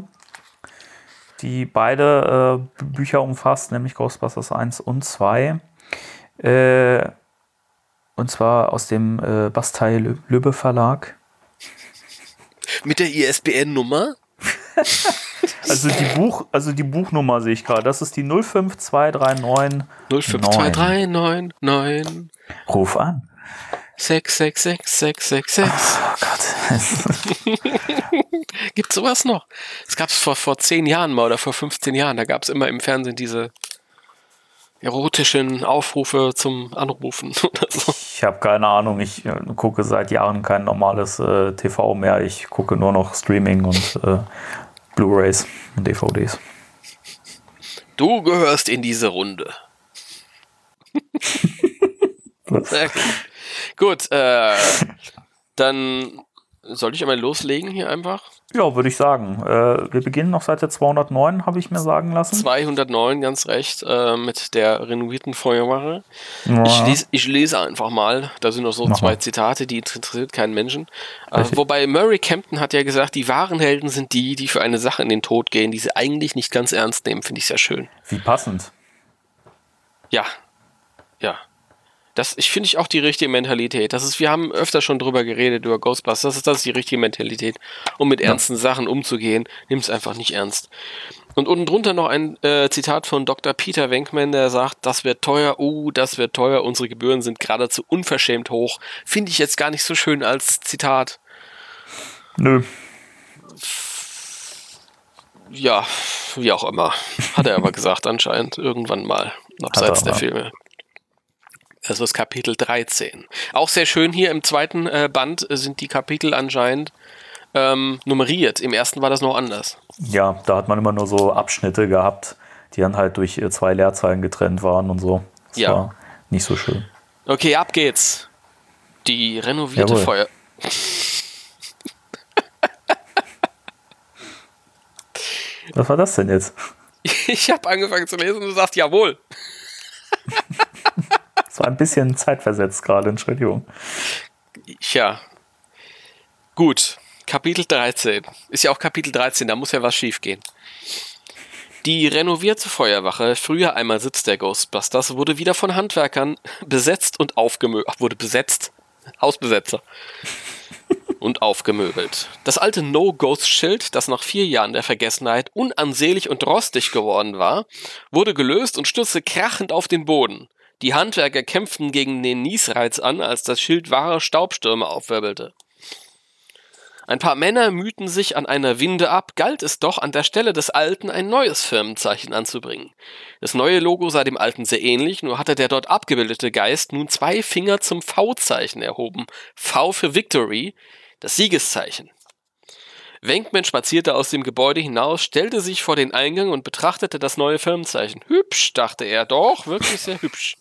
die beide Bücher umfasst, nämlich Ghostbusters 1 und 2. Und zwar aus dem Bastei-Lübbe Verlag. Mit der ISBN-Nummer? Also die Buchnummer sehe ich gerade. Das ist die 05239. 0523999. Ruf an. 666666. Oh Gott. Gibt's sowas noch? Es gab's vor 10 Jahren mal oder vor 15 Jahren. Da gab's immer im Fernsehen diese erotischen Aufrufe zum Anrufen oder so. Ich habe keine Ahnung. Ich gucke seit Jahren kein normales TV mehr. Ich gucke nur noch Streaming und Blu-rays und DVDs. Du gehörst in diese Runde. Sehr gut. Gut, dann soll ich einmal loslegen hier einfach? Ja, würde ich sagen. Wir beginnen auf Seite 209, habe ich mir sagen lassen. 209, ganz recht, mit der renovierten Feuerwache. Ja. Ich lese einfach mal, da sind noch so Mach 2 mal. Zitate, die interessiert keinen Menschen. Richtig. Wobei Murray Campton hat ja gesagt, die wahren Helden sind die für eine Sache in den Tod gehen, die sie eigentlich nicht ganz ernst nehmen, finde ich sehr schön. Wie passend. Ja. Das finde ich auch die richtige Mentalität. Wir haben öfter schon drüber geredet, über Ghostbusters. Das ist die richtige Mentalität, um mit ernsten Sachen umzugehen. Nimm es einfach nicht ernst. Und unten drunter noch ein Zitat von Dr. Peter Venkman, der sagt, das wird teuer, das wird teuer, unsere Gebühren sind geradezu unverschämt hoch. Finde ich jetzt gar nicht so schön als Zitat. Nö. Ja, wie auch immer. Hat er aber gesagt anscheinend, irgendwann mal, abseits der Filme. Das ist Kapitel 13. Auch sehr schön hier im zweiten Band sind die Kapitel anscheinend nummeriert. Im ersten war das noch anders. Ja, da hat man immer nur so Abschnitte gehabt, die dann halt durch 2 Leerzeilen getrennt waren und so. Das war nicht so schön. Okay, ab geht's. Die renovierte Jawohl. Feuer... Was war das denn jetzt? Ich habe angefangen zu lesen und du sagst, jawohl. Das ein bisschen zeitversetzt gerade, Entschuldigung. Tja. Gut. Kapitel 13. Ist ja auch Kapitel 13, da muss ja was schief gehen. Die renovierte Feuerwache, früher einmal Sitz der Ghostbusters, wurde wieder von Handwerkern besetzt und Hausbesetzer. Und aufgemöbelt. Das alte No-Ghost-Schild, das nach 4 Jahren der Vergessenheit unansehlich und rostig geworden war, wurde gelöst und stürzte krachend auf den Boden. Die Handwerker kämpften gegen den Niesreiz an, als das Schild wahre Staubstürme aufwirbelte. Ein paar Männer mühten sich an einer Winde ab, galt es doch, an der Stelle des alten ein neues Firmenzeichen anzubringen. Das neue Logo sah dem alten sehr ähnlich, nur hatte der dort abgebildete Geist nun 2 Finger zum V-Zeichen erhoben. V für Victory, das Siegeszeichen. Venkman spazierte aus dem Gebäude hinaus, stellte sich vor den Eingang und betrachtete das neue Firmenzeichen. Hübsch, dachte er, doch, wirklich sehr hübsch.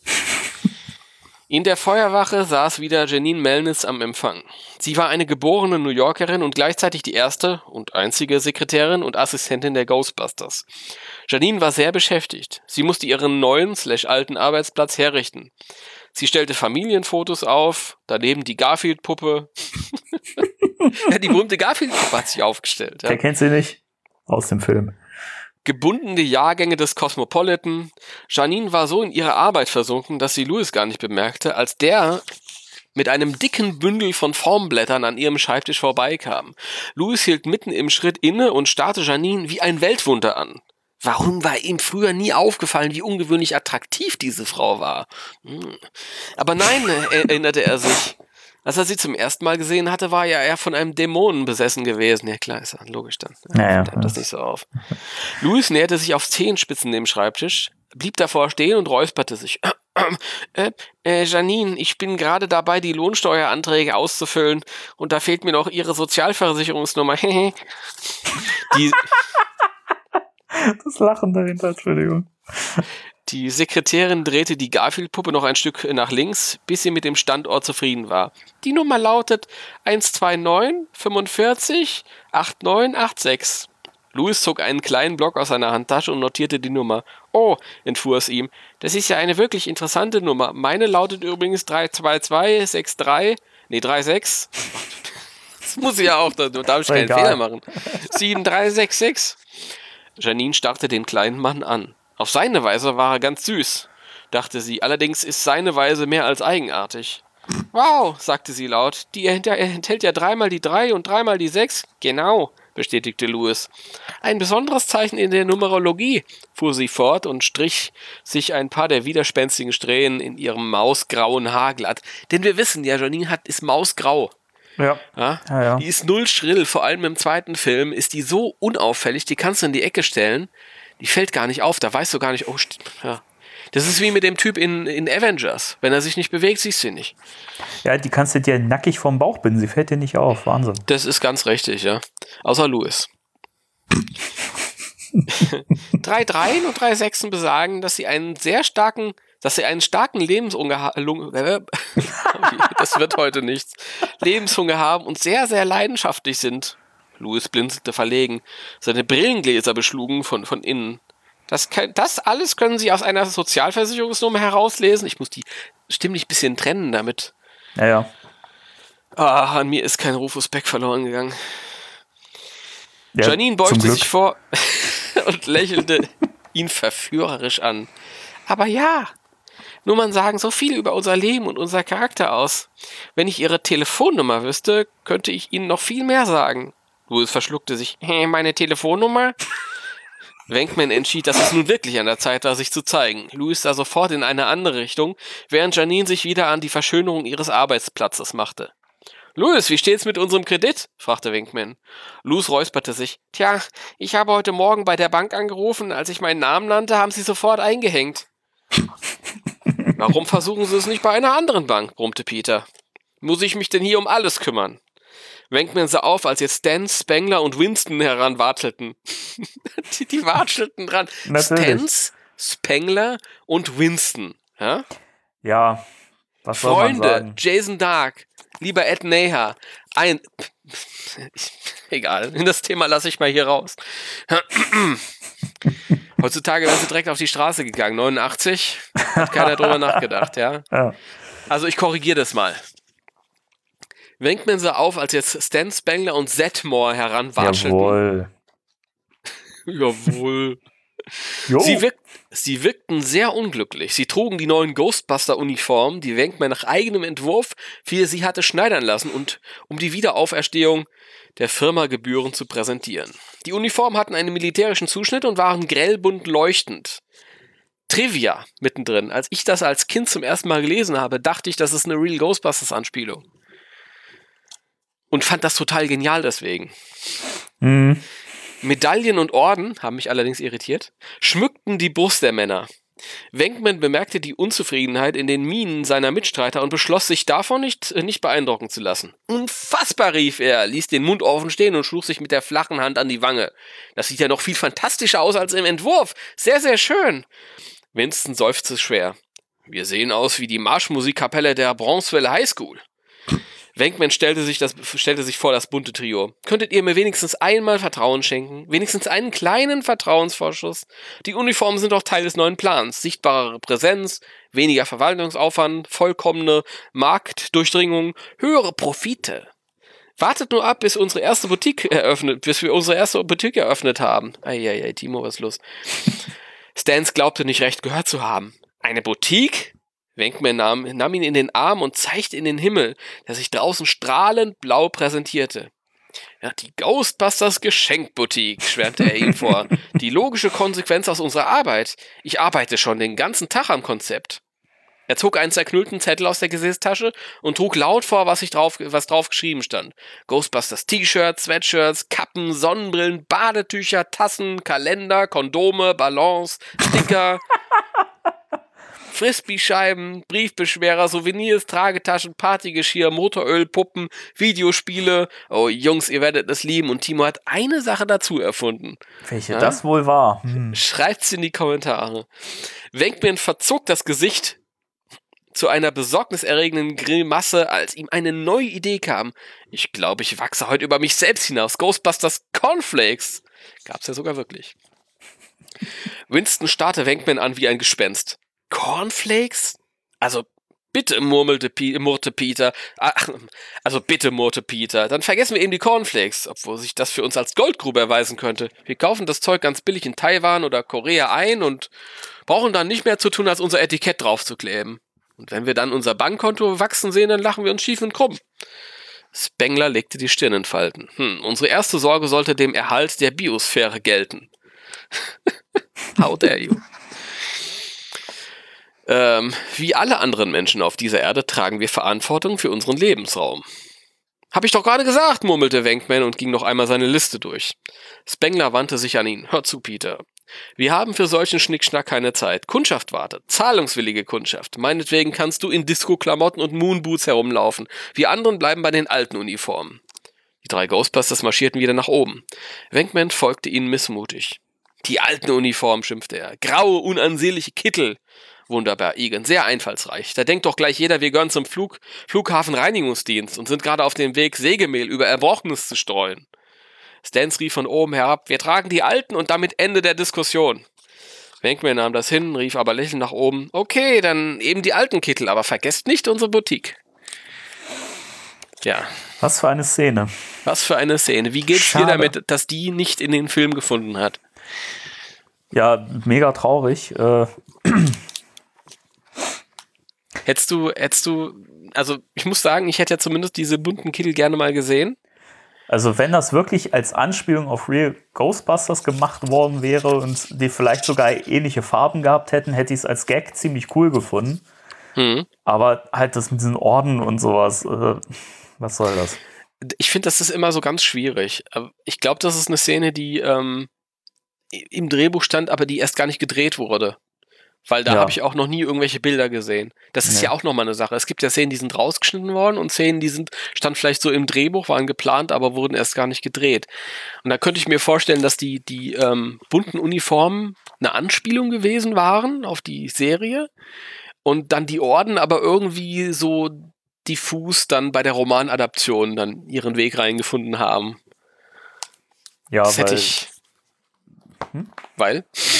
In der Feuerwache saß wieder Janine Melnitz am Empfang. Sie war eine geborene New Yorkerin und gleichzeitig die erste und einzige Sekretärin und Assistentin der Ghostbusters. Janine war sehr beschäftigt. Sie musste ihren neuen/alten Arbeitsplatz herrichten. Sie stellte Familienfotos auf, daneben die Garfield-Puppe. Ja, die berühmte Garfield-Puppe hat sich aufgestellt. Ja. Wer kennt sie nicht? Aus dem Film. Gebundene Jahrgänge des Cosmopolitan. Janine war so in ihre Arbeit versunken, dass sie Louis gar nicht bemerkte, als der mit einem dicken Bündel von Formblättern an ihrem Schreibtisch vorbeikam. Louis hielt mitten im Schritt inne und starrte Janine wie ein Weltwunder an. Warum war ihm früher nie aufgefallen, wie ungewöhnlich attraktiv diese Frau war? Aber nein, erinnerte er sich. Als er sie zum ersten Mal gesehen hatte, war ja er von einem Dämonen besessen gewesen. Ja klar, ist ja logisch dann. Naja. Das nicht so auf. Louis näherte sich auf Zehenspitzen dem Schreibtisch, blieb davor stehen und räusperte sich. Janine, ich bin gerade dabei, die Lohnsteueranträge auszufüllen und da fehlt mir noch Ihre Sozialversicherungsnummer. Das Lachen dahinter, Entschuldigung. Die Sekretärin drehte die Garfield-Puppe noch ein Stück nach links, bis sie mit dem Standort zufrieden war. Die Nummer lautet 129 45 8986. Louis zog einen kleinen Block aus seiner Handtasche und notierte die Nummer. Oh, entfuhr es ihm. Das ist ja eine wirklich interessante Nummer. Meine lautet übrigens 32263. Nee, 36. Das muss ich ja auch, da darf ich keinen Fehler machen. 7366. Janine starrte den kleinen Mann an. Auf seine Weise war er ganz süß, dachte sie. Allerdings ist seine Weise mehr als eigenartig. Wow, sagte sie laut. Die enthält ja 3-mal die 3 und 3-mal die 6. Genau, bestätigte Louis. Ein besonderes Zeichen in der Numerologie, fuhr sie fort und strich sich ein paar der widerspenstigen Strähnen in ihrem mausgrauen Haar glatt. Denn wir wissen ja, Janine ist mausgrau. Ja. Die ist null schrill, vor allem im zweiten Film ist die so unauffällig, die kannst du in die Ecke stellen, die fällt gar nicht auf, da weißt du gar nicht, oh, ja. Das ist wie mit dem Typ in Avengers, wenn er sich nicht bewegt, siehst du ihn nicht. Ja, die kannst du dir nackig vom Bauch binden, sie fällt dir nicht auf, Wahnsinn. Das ist ganz richtig, ja, außer Louis. 3 Dreien und 3 Sechsen besagen, dass sie einen starken Lebenshunger das wird heute nichts. Lebenshunger haben und sehr, sehr leidenschaftlich sind. Louis blinzelte verlegen. Seine Brillengläser beschlugen von innen. Das alles können Sie aus einer Sozialversicherungsnummer herauslesen. Ich muss die stimmlich ein bisschen trennen damit. Ja. An mir ist kein Rufus Beck verloren gegangen. Ja, Janine beugte sich vor und lächelte ihn verführerisch an. Aber ja, Nummern sagen so viel über unser Leben und unser Charakter aus. Wenn ich Ihre Telefonnummer wüsste, könnte ich Ihnen noch viel mehr sagen. Louis verschluckte sich. Meine Telefonnummer? Venkman entschied, dass es nun wirklich an der Zeit war, sich zu zeigen. Louis sah sofort in eine andere Richtung, während Janine sich wieder an die Verschönerung ihres Arbeitsplatzes machte. Louis, wie steht's mit unserem Kredit? Fragte Venkman. Louis räusperte sich. Tja, ich habe heute Morgen bei der Bank angerufen. Als ich meinen Namen nannte, haben sie sofort eingehängt. Warum versuchen Sie es nicht bei einer anderen Bank? Brummte Peter. Muss ich mich denn hier um alles kümmern? Venkman sah auf, als jetzt Stan, Spengler und Winston heranwatschelten. die watschelten dran. Stan, Spengler und Winston. Ja? Ja, was soll man sagen? Freunde, Jason Dark, lieber Ed Neha, egal, das Thema lasse ich mal hier raus. Heutzutage wären sie direkt auf die Straße gegangen. 89, hat keiner drüber nachgedacht, ja. Also ich korrigiere das mal. Venkman sah auf, als jetzt Stan Spengler und Zedmore heranwatschelten. Jawohl. Sie wirkten sehr unglücklich. Sie trugen die neuen Ghostbuster-Uniformen, die Venkman nach eigenem Entwurf für sie hatte schneidern lassen, und um die Wiederauferstehung der Firma gebührend zu präsentieren. Die Uniformen hatten einen militärischen Zuschnitt und waren grellbunt leuchtend. Trivia mittendrin. Als ich das als Kind zum ersten Mal gelesen habe, dachte ich, das ist eine Real Ghostbusters-Anspielung. Und fand das total genial deswegen. Mhm. Medaillen und Orden, haben mich allerdings irritiert, schmückten die Brust der Männer. Venkman bemerkte die Unzufriedenheit in den Mienen seiner Mitstreiter und beschloss, sich davon nicht beeindrucken zu lassen. Unfassbar, rief er, ließ den Mund offen stehen und schlug sich mit der flachen Hand an die Wange. Das sieht ja noch viel fantastischer aus als im Entwurf. Sehr, sehr schön. Winston seufzte schwer. Wir sehen aus wie die Marschmusikkapelle der Bronzeville High School. Venkman stellte sich vor das bunte Trio. Könntet ihr mir wenigstens einmal Vertrauen schenken? Wenigstens einen kleinen Vertrauensvorschuss? Die Uniformen sind doch Teil des neuen Plans. Sichtbarere Präsenz, weniger Verwaltungsaufwand, vollkommene Marktdurchdringung, höhere Profite. Wartet nur ab, bis wir unsere erste Boutique eröffnet haben. Eieiei, Timo, was ist los? Stans glaubte nicht recht gehört zu haben. Eine Boutique? Venkman nahm ihn in den Arm und zeigte in den Himmel, der sich draußen strahlend blau präsentierte. Ja, die Ghostbusters Geschenkboutique, schwärmte er ihm vor. Die logische Konsequenz aus unserer Arbeit. Ich arbeite schon den ganzen Tag am Konzept. Er zog einen zerknüllten Zettel aus der Gesäßtasche und trug laut vor, was drauf geschrieben stand. Ghostbusters T-Shirts, Sweatshirts, Kappen, Sonnenbrillen, Badetücher, Tassen, Kalender, Kondome, Ballons, Sticker... Frisbee-Scheiben, Briefbeschwerer, Souvenirs, Tragetaschen, Partygeschirr, Motoröl, Puppen, Videospiele. Oh Jungs, ihr werdet es lieben. Und Timo hat eine Sache dazu erfunden. Welche das wohl war? Schreibt's in die Kommentare. Venkman verzog das Gesicht zu einer besorgniserregenden Grimasse, als ihm eine neue Idee kam. Ich glaube, ich wachse heute über mich selbst hinaus. Ghostbusters Cornflakes. Gab's ja sogar wirklich. Winston starrte Venkman an wie ein Gespenst. Cornflakes? Also bitte, murrte Peter. Bitte, murrte Peter. Dann vergessen wir eben die Cornflakes, obwohl sich das für uns als Goldgrube erweisen könnte. Wir kaufen das Zeug ganz billig in Taiwan oder Korea ein und brauchen dann nicht mehr zu tun, als unser Etikett draufzukleben. Und wenn wir dann unser Bankkonto wachsen sehen, dann lachen wir uns schief und krumm. Spengler legte die Stirn in Falten. Unsere erste Sorge sollte dem Erhalt der Biosphäre gelten. How dare you? Wie alle anderen Menschen auf dieser Erde tragen wir Verantwortung für unseren Lebensraum. Hab ich doch gerade gesagt, murmelte Venkman und ging noch einmal seine Liste durch. Spengler wandte sich an ihn. Hör zu, Peter. Wir haben für solchen Schnickschnack keine Zeit. Kundschaft wartet. Zahlungswillige Kundschaft. Meinetwegen kannst du in Disco-Klamotten und Moonboots herumlaufen. Wir anderen bleiben bei den alten Uniformen. Die 3 Ghostbusters marschierten wieder nach oben. Venkman folgte ihnen missmutig. Die alten Uniformen, schimpfte er. Graue, unansehnliche Kittel. Wunderbar, Egan, sehr einfallsreich. Da denkt doch gleich jeder, wir gehören zum Flughafenreinigungsdienst und sind gerade auf dem Weg, Sägemehl über Erbrochenes zu streuen. Stans rief von oben herab, wir tragen die Alten und damit Ende der Diskussion. Venkman nahm das hin, rief aber lächelnd nach oben, okay, dann eben die alten Kittel, aber vergesst nicht unsere Boutique. Ja. Was für eine Szene. Was für eine Szene. Wie geht's dir damit, dass die nicht in den Film gefunden hat? Ja, mega traurig. Hättest du, also ich muss sagen, ich hätte ja zumindest diese bunten Kittel gerne mal gesehen. Also wenn das wirklich als Anspielung auf Real Ghostbusters gemacht worden wäre und die vielleicht sogar ähnliche Farben gehabt hätten, hätte ich es als Gag ziemlich cool gefunden. Aber halt das mit diesen Orden und sowas, was soll das? Ich finde, das ist immer so ganz schwierig. Ich glaube, das ist eine Szene, die im Drehbuch stand, aber die erst gar nicht gedreht wurde. Weil da habe ich auch noch nie irgendwelche Bilder gesehen. Das ist ja auch nochmal eine Sache. Es gibt ja Szenen, die sind rausgeschnitten worden und Szenen, die stand vielleicht so im Drehbuch, waren geplant, aber wurden erst gar nicht gedreht. Und da könnte ich mir vorstellen, dass die bunten Uniformen eine Anspielung gewesen waren auf die Serie und dann die Orden aber irgendwie so diffus dann bei der Romanadaption dann ihren Weg reingefunden haben. Ja, das hätte ich... Weil?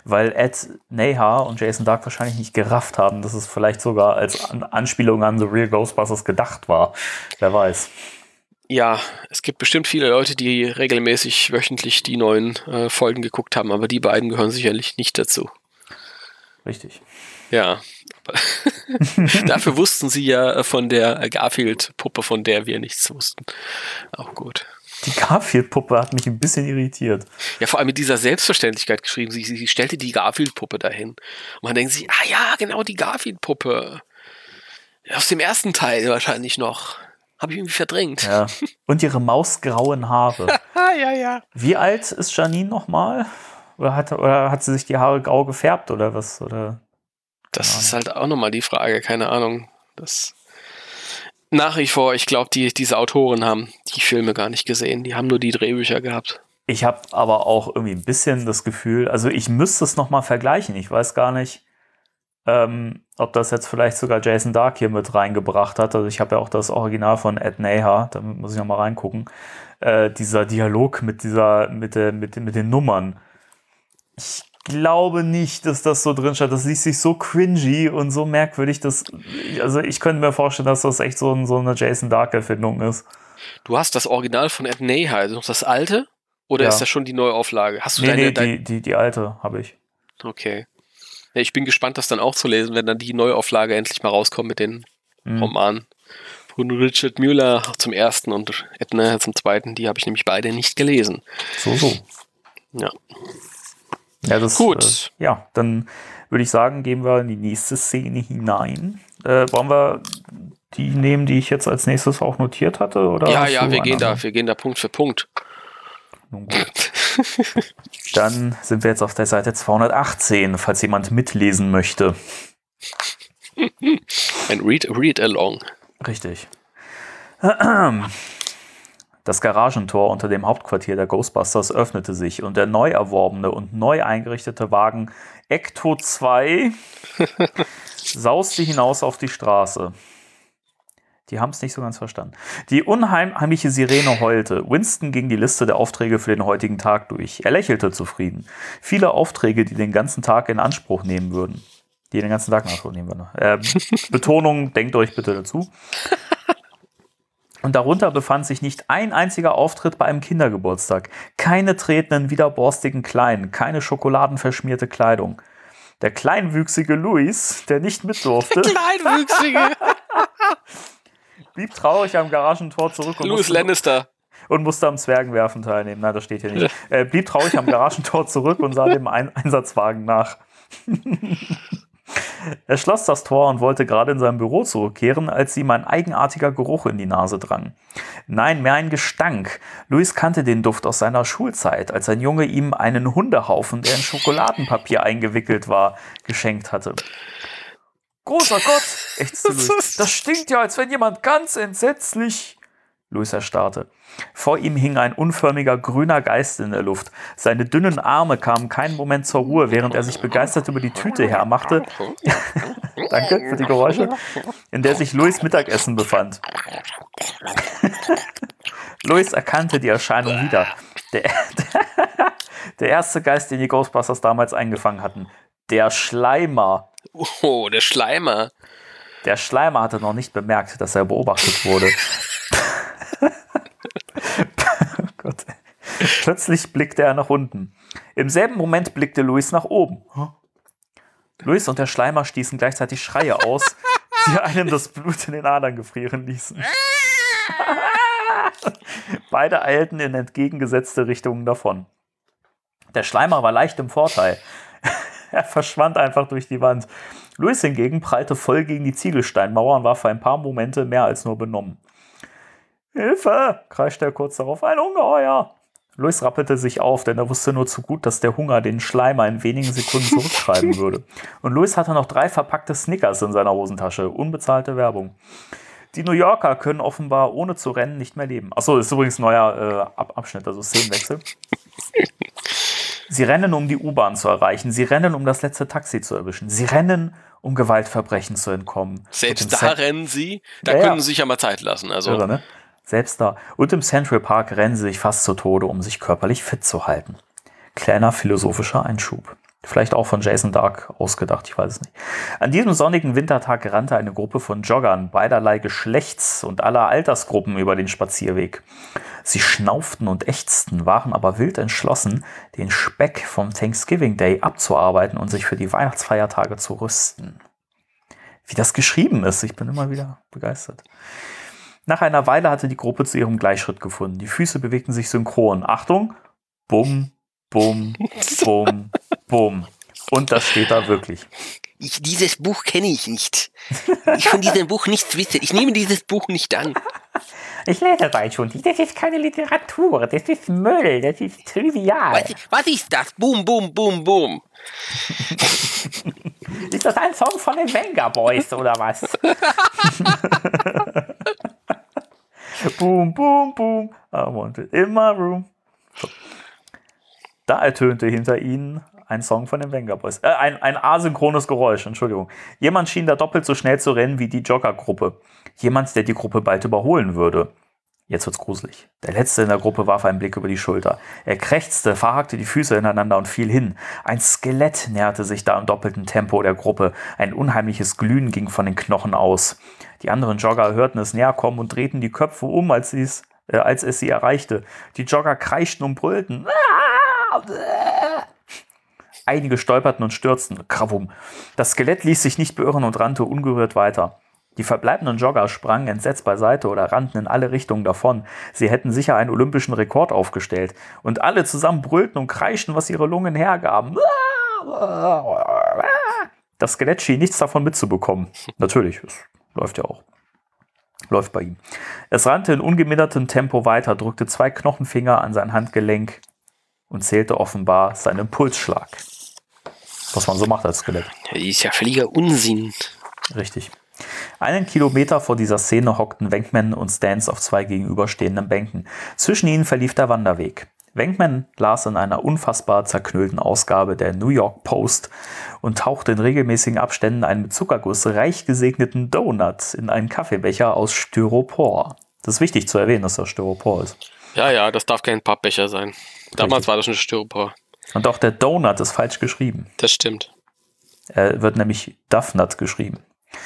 weil Ed Nahar und Jason Dark wahrscheinlich nicht gerafft haben, dass es vielleicht sogar als Anspielung an The Real Ghostbusters gedacht war. Wer weiß. Ja, es gibt bestimmt viele Leute, die regelmäßig wöchentlich die neuen Folgen geguckt haben, aber die beiden gehören sicherlich nicht dazu. Richtig. Ja, aber dafür wussten sie ja von der Garfield-Puppe, von der wir nichts wussten. Auch gut. Die Garfield-Puppe hat mich ein bisschen irritiert. Ja, vor allem mit dieser Selbstverständlichkeit geschrieben. Sie stellte die Garfield-Puppe dahin. Und man denkt sich, ja, genau, die Garfield-Puppe. Aus dem ersten Teil wahrscheinlich noch. Habe ich irgendwie verdrängt. Ja. Und ihre mausgrauen Haare. Ja. Wie alt ist Janine nochmal? Oder hat sie sich die Haare grau gefärbt oder was? Oder? Das ist halt auch nochmal die Frage, keine Ahnung. Das nach wie vor, ich glaube, diese Autoren haben die Filme gar nicht gesehen. Die haben nur die Drehbücher gehabt. Ich habe aber auch irgendwie ein bisschen das Gefühl, also ich müsste es nochmal vergleichen. Ich weiß gar nicht, ob das jetzt vielleicht sogar Jason Dark hier mit reingebracht hat. Also ich habe ja auch das Original von Ed Nahar, da muss ich nochmal reingucken. Dieser Dialog mit den Nummern. Ich glaube nicht, dass das so drin steht. Das liest sich so cringy und so merkwürdig, also ich könnte mir vorstellen, dass das echt so eine Jason Dark-Erfindung ist. Du hast das Original von Ed Nahar, also noch das alte? Oder ist das schon die Neuauflage? Hast du die alte habe ich. Okay. Ja, ich bin gespannt, das dann auch zu lesen, wenn dann die Neuauflage endlich mal rauskommt mit den Romanen. Von Richard Mueller zum ersten und Ed Nahar zum zweiten. Die habe ich nämlich beide nicht gelesen. So. Ja. Ja, das, gut. Dann würde ich sagen, gehen wir in die nächste Szene hinein. Wollen wir die nehmen, die ich jetzt als nächstes auch notiert hatte? Oder ja, wir gehen da Punkt für Punkt. Nun gut. Dann sind wir jetzt auf der Seite 218, falls jemand mitlesen möchte. Ein Read-Along. Richtig. Das Garagentor unter dem Hauptquartier der Ghostbusters öffnete sich und der neu erworbene und neu eingerichtete Wagen Ecto 2 sauste hinaus auf die Straße. Die haben es nicht so ganz verstanden. Die unheimliche Sirene heulte. Winston ging die Liste der Aufträge für den heutigen Tag durch. Er lächelte zufrieden. Viele Aufträge, die den ganzen Tag in Anspruch nehmen würden. Betonung, denkt euch bitte dazu. Und darunter befand sich nicht ein einziger Auftritt bei einem Kindergeburtstag. Keine tretenden, widerborstigen Kleinen, keine schokoladenverschmierte Kleidung. Der kleinwüchsige Louis, der nicht mit durfte, blieb traurig am Garagentor zurück und musste am Zwergenwerfen teilnehmen. Nein, das steht hier nicht. Blieb traurig am Garagentor zurück und sah dem Einsatzwagen nach. Er schloss das Tor und wollte gerade in sein Büro zurückkehren, als ihm ein eigenartiger Geruch in die Nase drang. Nein, mehr ein Gestank. Louis kannte den Duft aus seiner Schulzeit, als ein Junge ihm einen Hundehaufen, der in Schokoladenpapier eingewickelt war, geschenkt hatte. Großer Gott, ächzte Louis. Das stinkt ja, als wenn jemand ganz entsetzlich... Louis erstarrte. Vor ihm hing ein unförmiger grüner Geist in der Luft. Seine dünnen Arme kamen keinen Moment zur Ruhe, während er sich begeistert über die Tüte hermachte. Danke für die Geräusche. In der sich Louis Mittagessen befand. Louis erkannte die Erscheinung wieder. Der erste Geist, den die Ghostbusters damals eingefangen hatten. Der Schleimer. Oh, der Schleimer. Der Schleimer hatte noch nicht bemerkt, dass er beobachtet wurde. Oh Gott. Plötzlich blickte er nach unten. Im selben Moment blickte Louis nach oben. Louis und der Schleimer stießen gleichzeitig Schreie aus, die einem das Blut in den Adern gefrieren ließen. Beide eilten in entgegengesetzte Richtungen davon. Der Schleimer war leicht im Vorteil. Er verschwand einfach durch die Wand. Louis hingegen prallte voll gegen die Ziegelsteinmauer und war für ein paar Momente mehr als nur benommen. »Hilfe!« kreischte er kurz darauf. »Ein Ungeheuer!« Louis rappelte sich auf, denn er wusste nur zu gut, dass der Hunger den Schleimer in wenigen Sekunden zurückschreiben würde. Und Louis hatte noch 3 verpackte Snickers in seiner Hosentasche. Unbezahlte Werbung. Die New Yorker können offenbar ohne zu rennen nicht mehr leben. Achso, ist übrigens ein neuer Abschnitt, also Szenenwechsel. Sie rennen, um die U-Bahn zu erreichen. Sie rennen, um das letzte Taxi zu erwischen. Sie rennen, um Gewaltverbrechen zu entkommen. Selbst da rennen sie? Da können sie sich ja mal Zeit lassen. Also. Irre, ne? Selbst da. Und im Central Park rennen sie sich fast zu Tode, um sich körperlich fit zu halten. Kleiner philosophischer Einschub. Vielleicht auch von Jason Dark ausgedacht, ich weiß es nicht. An diesem sonnigen Wintertag rannte eine Gruppe von Joggern beiderlei Geschlechts und aller Altersgruppen über den Spazierweg. Sie schnauften und ächzten, waren aber wild entschlossen, den Speck vom Thanksgiving Day abzuarbeiten und sich für die Weihnachtsfeiertage zu rüsten. Wie das geschrieben ist, ich bin immer wieder begeistert. Nach einer Weile hatte die Gruppe zu ihrem Gleichschritt gefunden. Die Füße bewegten sich synchron. Achtung! Bumm, bumm, bumm, bumm. Und das steht da wirklich. Dieses Buch kenne ich nicht. Ich von diesem Buch nichts wisse. Ich nehme dieses Buch nicht an. Ich lese das schon. Das ist keine Literatur. Das ist Müll. Das ist trivial. Was ist das? Boom, boom, boom, boom. Ist das ein Song von den Venga Boys oder was? Boom, boom, boom. I want it in my room. So. Da ertönte hinter ihnen ein Song von den Venga Boys. Ein asynchrones Geräusch, Entschuldigung. Jemand schien da doppelt so schnell zu rennen wie die Joggergruppe. Jemand, der die Gruppe bald überholen würde. Jetzt wird's gruselig. Der Letzte in der Gruppe warf einen Blick über die Schulter. Er krächzte, verhakte die Füße ineinander und fiel hin. Ein Skelett näherte sich da im doppelten Tempo der Gruppe. Ein unheimliches Glühen ging von den Knochen aus. Die anderen Jogger hörten es näher kommen und drehten die Köpfe um, als es sie erreichte. Die Jogger kreischten und brüllten. Einige stolperten und stürzten. Krawum. Das Skelett ließ sich nicht beirren und rannte ungerührt weiter. Die verbleibenden Jogger sprangen entsetzt beiseite oder rannten in alle Richtungen davon. Sie hätten sicher einen olympischen Rekord aufgestellt. Und alle zusammen brüllten und kreischten, was ihre Lungen hergaben. Das Skelett schien nichts davon mitzubekommen. Natürlich, es läuft ja auch. Läuft bei ihm. Es rannte in ungemindertem Tempo weiter, drückte 2 Knochenfinger an sein Handgelenk und zählte offenbar seinen Pulsschlag. Was man so macht als Skelett. Das ist ja völliger Unsinn. Richtig. Einen Kilometer vor dieser Szene hockten Venkman und Stans auf 2 gegenüberstehenden Bänken. Zwischen ihnen verlief der Wanderweg. Venkman las in einer unfassbar zerknüllten Ausgabe der New York Post und tauchte in regelmäßigen Abständen einen mit Zuckerguss reich gesegneten Donut in einen Kaffeebecher aus Styropor. Das ist wichtig zu erwähnen, dass das Styropor ist. Ja, das darf kein Pappbecher sein. Damals war das schon Styropor. Und auch der Donut ist falsch geschrieben. Das stimmt. Er wird nämlich Duffnut geschrieben.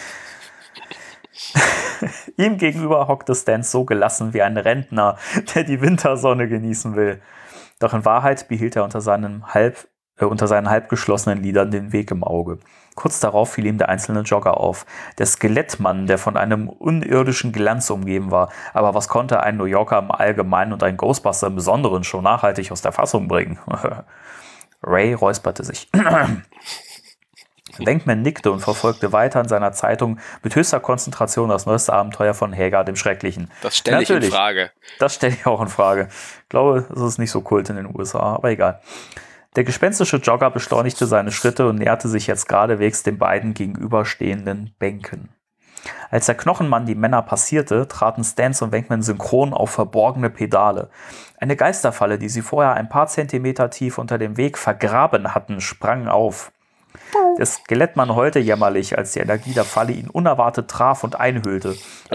Ihm gegenüber hockte Stans so gelassen wie ein Rentner, der die Wintersonne genießen will. Doch in Wahrheit behielt er unter seinen halb geschlossenen Lidern den Weg im Auge. Kurz darauf fiel ihm der einzelne Jogger auf. Der Skelettmann, der von einem unirdischen Glanz umgeben war. Aber was konnte ein New Yorker im Allgemeinen und ein Ghostbuster im Besonderen schon nachhaltig aus der Fassung bringen? Ray räusperte sich. Venkman nickte und verfolgte weiter in seiner Zeitung mit höchster Konzentration das neueste Abenteuer von Hagar dem Schrecklichen. Das stelle ich in Frage. Das stelle ich auch in Frage. Ich glaube, es ist nicht so Kult in den USA, aber egal. Der gespenstische Jogger beschleunigte seine Schritte und näherte sich jetzt geradewegs den beiden gegenüberstehenden Bänken. Als der Knochenmann die Männer passierte, traten Stans und Venkman synchron auf verborgene Pedale. Eine Geisterfalle, die sie vorher ein paar Zentimeter tief unter dem Weg vergraben hatten, sprang auf. Der Skelettmann heulte jämmerlich, als die Energie der Falle ihn unerwartet traf und einhüllte.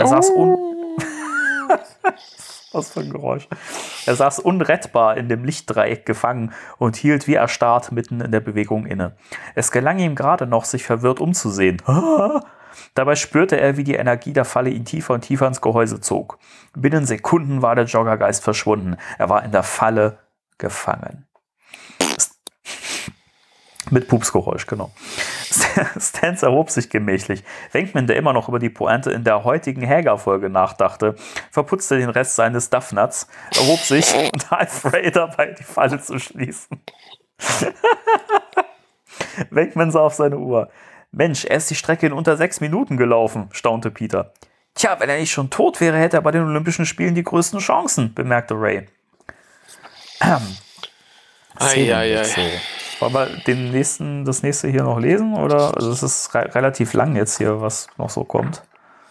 Was für ein Geräusch. Er saß unrettbar in dem Lichtdreieck gefangen und hielt wie erstarrt mitten in der Bewegung inne. Es gelang ihm gerade noch, sich verwirrt umzusehen. Dabei spürte er, wie die Energie der Falle ihn tiefer und tiefer ins Gehäuse zog. Binnen Sekunden war der Joggergeist verschwunden. Er war in der Falle gefangen. Mit Pupsgeräusch, genau. Stans erhob sich gemächlich. Venkman, der immer noch über die Pointe in der heutigen Hagar-Folge nachdachte, verputzte den Rest seines Duffnuts, erhob sich und half Ray dabei, die Falle zu schließen. Venkman sah auf seine Uhr. Mensch, er ist die Strecke in unter 6 Minuten gelaufen, staunte Peter. Tja, wenn er nicht schon tot wäre, hätte er bei den Olympischen Spielen die größten Chancen, bemerkte Ray. Wollen wir das nächste hier noch lesen? Oder? Also es ist relativ lang jetzt hier, was noch so kommt.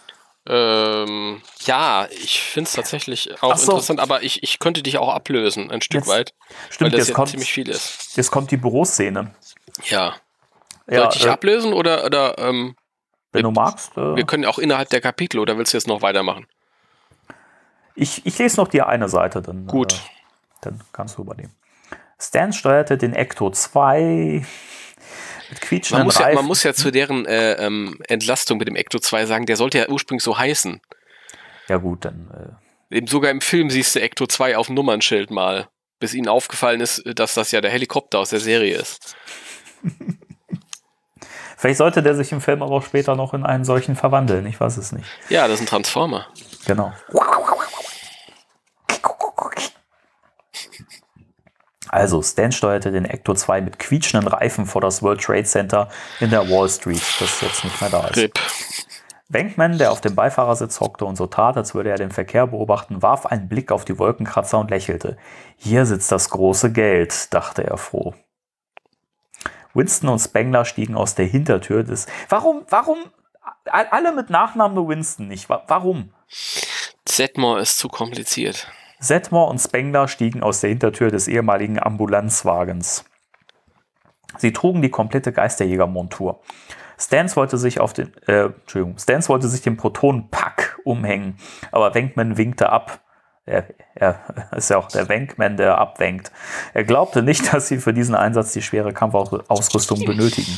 Ja, ich finde es tatsächlich auch interessant, aber ich könnte dich auch ablösen, ein Stück weit. Stimmt, weil das ja ziemlich viel ist. Jetzt kommt die Büroszene. Ja. Soll ich dich ablösen oder wenn du magst. Wir können auch innerhalb der Kapitel, oder willst du jetzt noch weitermachen? Ich lese noch dir eine Seite, dann. Gut. Dann kannst du übernehmen. Stan steuerte den Ecto 2. mit quietschenden Man Reifen. muss ja zu deren Entlastung mit dem Ecto 2 sagen, der sollte ja ursprünglich so heißen. Ja gut, dann... Eben sogar im Film siehst du Ecto 2 auf dem Nummernschild mal, bis ihnen aufgefallen ist, dass das ja der Helikopter aus der Serie ist. Vielleicht sollte der sich im Film aber auch später noch in einen solchen verwandeln, ich weiß es nicht. Ja, das ist ein Transformer. Genau. Also, Stan steuerte den Ecto 2 mit quietschenden Reifen vor das World Trade Center in der Wall Street, das jetzt nicht mehr da ist. RIP. Venkman, der auf dem Beifahrersitz hockte und so tat, als würde er den Verkehr beobachten, warf einen Blick auf die Wolkenkratzer und lächelte. Hier sitzt das große Geld, dachte er froh. Winston und Spengler stiegen aus der Hintertür des... Warum? Alle mit Nachnamen nur Winston nicht. Warum? Zedmore ist zu kompliziert. Zedmore und Spengler stiegen aus der Hintertür des ehemaligen Ambulanzwagens. Sie trugen die komplette Geisterjägermontur. Stans wollte sich den Protonenpack umhängen, aber Venkman winkte ab. Er ist ja auch der Venkman, der abwenkt. Er glaubte nicht, dass sie für diesen Einsatz die schwere Kampfausrüstung benötigen.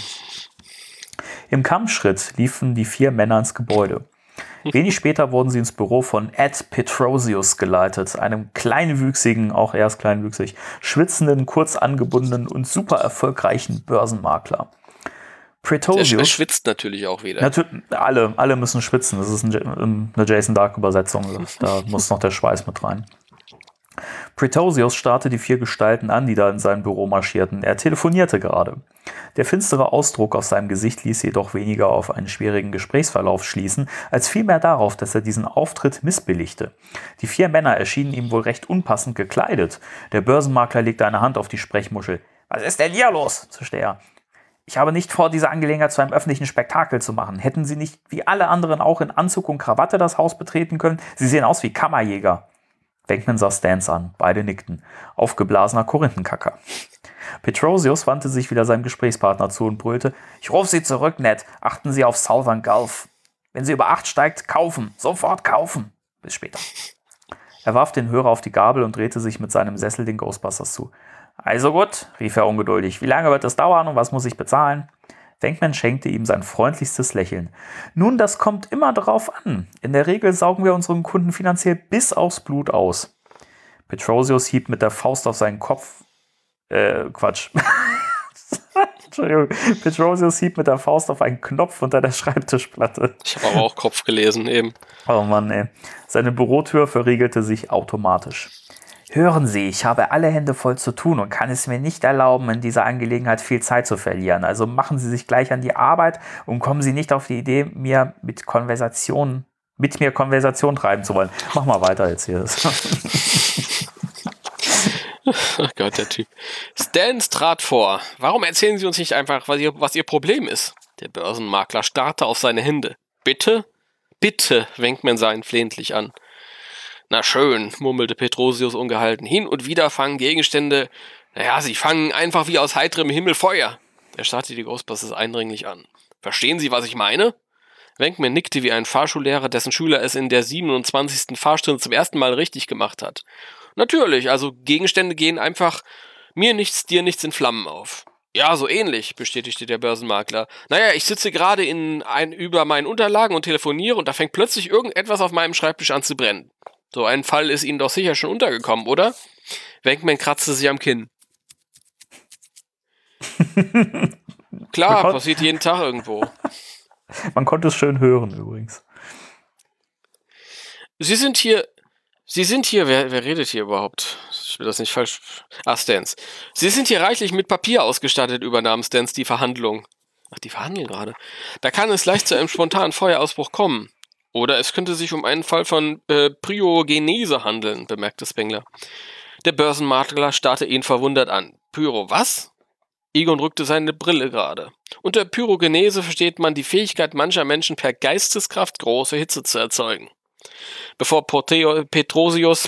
Im Kampfschritt liefen die 4 Männer ins Gebäude. Wenig später wurden sie ins Büro von Ed Petrosius geleitet, einem kleinwüchsigen, auch er ist kleinwüchsig, schwitzenden, kurz angebundenen und super erfolgreichen Börsenmakler. Petrosius... Er schwitzt natürlich auch wieder. Alle müssen schwitzen. Das ist eine Jason Dark-Übersetzung. Da muss noch der Schweiß mit rein. Petrosius starrte die 4 Gestalten an, die da in sein Büro marschierten. Er telefonierte gerade. Der finstere Ausdruck auf seinem Gesicht ließ jedoch weniger auf einen schwierigen Gesprächsverlauf schließen, als vielmehr darauf, dass er diesen Auftritt missbilligte. Die 4 Männer erschienen ihm wohl recht unpassend gekleidet. Der Börsenmakler legte eine Hand auf die Sprechmuschel. »Was ist denn hier los?« zischte er. »Ich habe nicht vor, diese Angelegenheit zu einem öffentlichen Spektakel zu machen. Hätten Sie nicht wie alle anderen auch in Anzug und Krawatte das Haus betreten können? Sie sehen aus wie Kammerjäger.« Venkman sah Stans an. Beide nickten. Aufgeblasener Korinthenkacker. Petrosius wandte sich wieder seinem Gesprächspartner zu und brüllte: »Ich rufe Sie zurück, Ned. Achten Sie auf Southern Gulf. Wenn sie über 8 steigt, kaufen. Sofort kaufen. Bis später.« Er warf den Hörer auf die Gabel und drehte sich mit seinem Sessel den Ghostbusters zu. »Also gut«, rief er ungeduldig. »Wie lange wird es dauern und was muss ich bezahlen?« Venkman schenkte ihm sein freundlichstes Lächeln. »Nun, das kommt immer darauf an. In der Regel saugen wir unseren Kunden finanziell bis aufs Blut aus.« Petrosius hieb mit der Faust auf seinen Kopf. Entschuldigung. Petrosius hieb mit der Faust auf einen Knopf unter der Schreibtischplatte. Ich habe aber auch Kopf gelesen eben. Oh Mann, ey. Seine Bürotür verriegelte sich automatisch. »Hören Sie, ich habe alle Hände voll zu tun und kann es mir nicht erlauben, in dieser Angelegenheit viel Zeit zu verlieren. Also machen Sie sich gleich an die Arbeit und kommen Sie nicht auf die Idee, mit mir Konversation treiben zu wollen.« Mach mal weiter jetzt hier. Ach Gott, der Typ. Stans trat vor. »Warum erzählen Sie uns nicht einfach, was Ihr Problem ist?« Der Börsenmakler starrte auf seine Hände. »Bitte? Bitte«, Venkman sah ihn flehentlich an. »Na schön«, murmelte Petrosius ungehalten. »Hin und wieder fangen Gegenstände, sie fangen einfach wie aus heiterem Himmel Feuer.« Er starrte die Ghostbusters eindringlich an. »Verstehen Sie, was ich meine?« Venkman nickte wie ein Fahrschullehrer, dessen Schüler es in der 27. Fahrstunde zum ersten Mal richtig gemacht hat. »Natürlich, also Gegenstände gehen einfach mir nichts, dir nichts in Flammen auf.« »Ja, so ähnlich«, bestätigte der Börsenmakler. Ich sitze gerade über meinen Unterlagen und telefoniere und da fängt plötzlich irgendetwas auf meinem Schreibtisch an zu brennen. So ein Fall ist Ihnen doch sicher schon untergekommen, oder?« Venkman kratzte sich am Kinn. Klar, passiert jeden Tag irgendwo. Man konnte es schön hören übrigens. Sie sind hier, wer redet hier überhaupt? Ich will das nicht falsch... Stans. Sie sind hier reichlich mit Papier ausgestattet, übernahm Stans die Verhandlung. Ach, die verhandeln gerade. Da kann es leicht zu einem spontanen Feuerausbruch kommen. Oder es könnte sich um einen Fall von Pyrogennese handeln, bemerkte Spengler. Der Börsenmakler starrte ihn verwundert an. Pyro, was? Egon rückte seine Brille gerade. Unter Pyrogennese versteht man die Fähigkeit mancher Menschen per Geisteskraft große Hitze zu erzeugen. Bevor Petrosius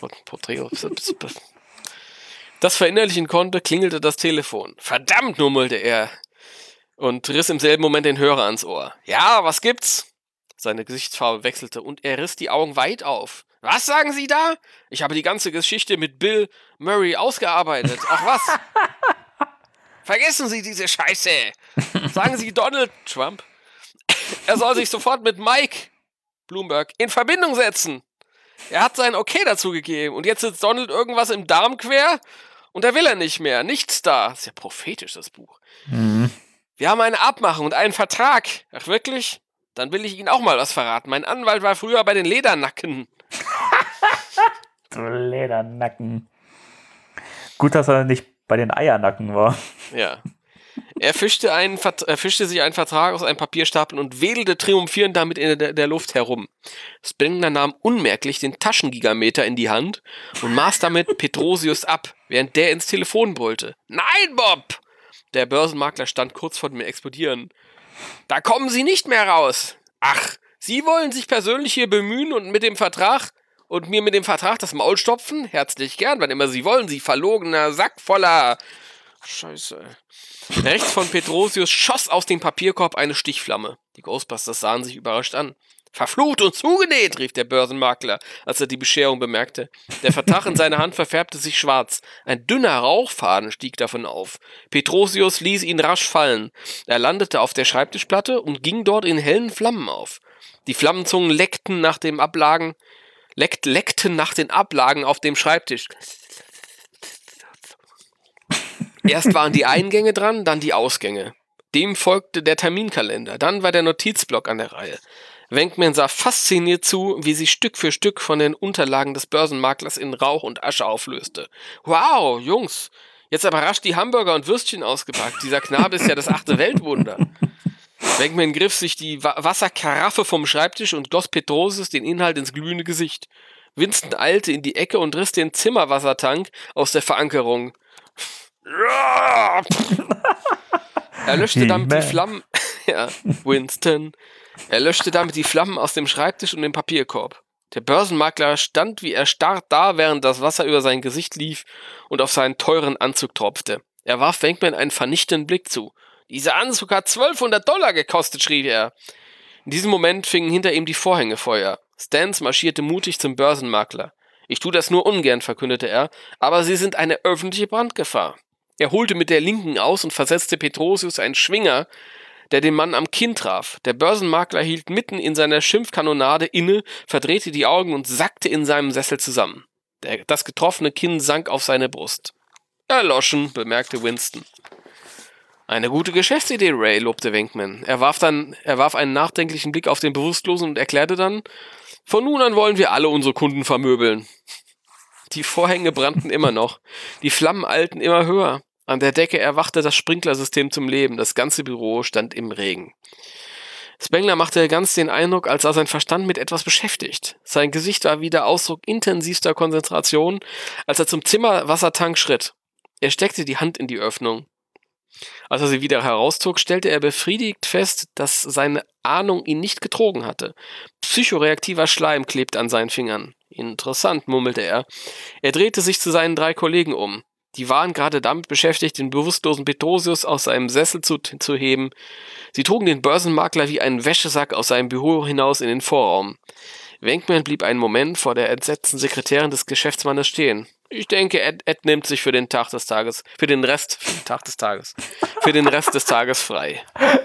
das verinnerlichen konnte, klingelte das Telefon. »Verdammt«, murmelte er und riss im selben Moment den Hörer ans Ohr. »Ja, was gibt's?« Seine Gesichtsfarbe wechselte und er riss die Augen weit auf. »Was sagen Sie da? Ich habe die ganze Geschichte mit Bill Murray ausgearbeitet. Ach was?« Vergessen Sie diese Scheiße. Sagen Sie Donald Trump, er soll sich sofort mit Mike Bloomberg in Verbindung setzen. Er hat sein Okay dazu gegeben und jetzt sitzt Donald irgendwas im Darm quer und da will er nicht mehr. Nichts da. Das ist ja prophetisch, das Buch. Mhm. Wir haben eine Abmachung und einen Vertrag. Ach wirklich? Dann will ich Ihnen auch mal was verraten. Mein Anwalt war früher bei den Ledernacken. Du Ledernacken. Gut, dass er nicht bei den Eiernacken war. Ja. Er fischte sich einen Vertrag aus einem Papierstapel und wedelte triumphierend damit in der Luft herum. Spengler nahm unmerklich den Taschengigameter in die Hand und maß damit Petrosius ab, während der ins Telefon brüllte. Nein, Bob! Der Börsenmakler stand kurz vor dem Explodieren. Da kommen Sie nicht mehr raus. Ach, Sie wollen sich persönlich hier bemühen und mir mit dem Vertrag das Maul stopfen? Herzlich gern, wann immer Sie wollen, Sie verlogener Sack voller... Scheiße. Rechts von Petrosius schoss aus dem Papierkorb eine Stichflamme. Die Ghostbusters sahen sich überrascht an. Verflucht und zugenäht, rief der Börsenmakler, als er die Bescherung bemerkte. Der Vertrag in seiner Hand verfärbte sich schwarz. Ein dünner Rauchfaden stieg davon auf. Petrosius ließ ihn rasch fallen. Er landete auf der Schreibtischplatte und ging dort in hellen Flammen auf. Die Flammenzungen leckten nach den Ablagen auf dem Schreibtisch. Erst waren die Eingänge dran, dann die Ausgänge. Dem folgte der Terminkalender, dann war der Notizblock an der Reihe. Venkman sah fasziniert zu, wie sie Stück für Stück von den Unterlagen des Börsenmaklers in Rauch und Asche auflöste. Wow, Jungs, jetzt aber rasch die Hamburger und Würstchen ausgepackt. Dieser Knabe ist ja das 8. Weltwunder. Venkman griff sich die Wasserkaraffe vom Schreibtisch und goss Petrosius den Inhalt ins glühende Gesicht. Winston eilte in die Ecke und riss den Zimmerwassertank aus der Verankerung. Er löschte damit die Flammen. Ja, Winston. Er löschte damit die Flammen aus dem Schreibtisch und dem Papierkorb. Der Börsenmakler stand wie erstarrt da, während das Wasser über sein Gesicht lief und auf seinen teuren Anzug tropfte. Er warf Venkman einen vernichtenden Blick zu. Dieser Anzug hat $1200 gekostet, schrie er. In diesem Moment fingen hinter ihm die Vorhänge Feuer. Stans marschierte mutig zum Börsenmakler. Ich tue das nur ungern, verkündete er, aber Sie sind eine öffentliche Brandgefahr. Er holte mit der Linken aus und versetzte Petrosius einen Schwinger, der den Mann am Kinn traf. Der Börsenmakler hielt mitten in seiner Schimpfkanonade inne, verdrehte die Augen und sackte in seinem Sessel zusammen. Das getroffene Kinn sank auf seine Brust. Erloschen, bemerkte Winston. Eine gute Geschäftsidee, Ray, lobte Venkman. Er warf einen nachdenklichen Blick auf den Bewusstlosen und erklärte dann, von nun an wollen wir alle unsere Kunden vermöbeln. Die Vorhänge brannten immer noch. Die Flammen eilten immer höher. An der Decke erwachte das Sprinklersystem zum Leben. Das ganze Büro stand im Regen. Spengler machte ganz den Eindruck, als sei sein Verstand mit etwas beschäftigt. Sein Gesicht war wieder Ausdruck intensivster Konzentration, als er zum Zimmerwassertank schritt. Er steckte die Hand in die Öffnung. Als er sie wieder herauszog, stellte er befriedigt fest, dass seine Ahnung ihn nicht betrogen hatte. Psychoreaktiver Schleim klebte an seinen Fingern. Interessant, murmelte er. Er drehte sich zu seinen 3 Kollegen um. Die waren gerade damit beschäftigt, den bewusstlosen Petrosius aus seinem Sessel zu heben. Sie trugen den Börsenmakler wie einen Wäschesack aus seinem Büro hinaus in den Vorraum. Venkman blieb einen Moment vor der entsetzten Sekretärin des Geschäftsmannes stehen. Ich denke, Ed nimmt sich für den Rest des Tages frei.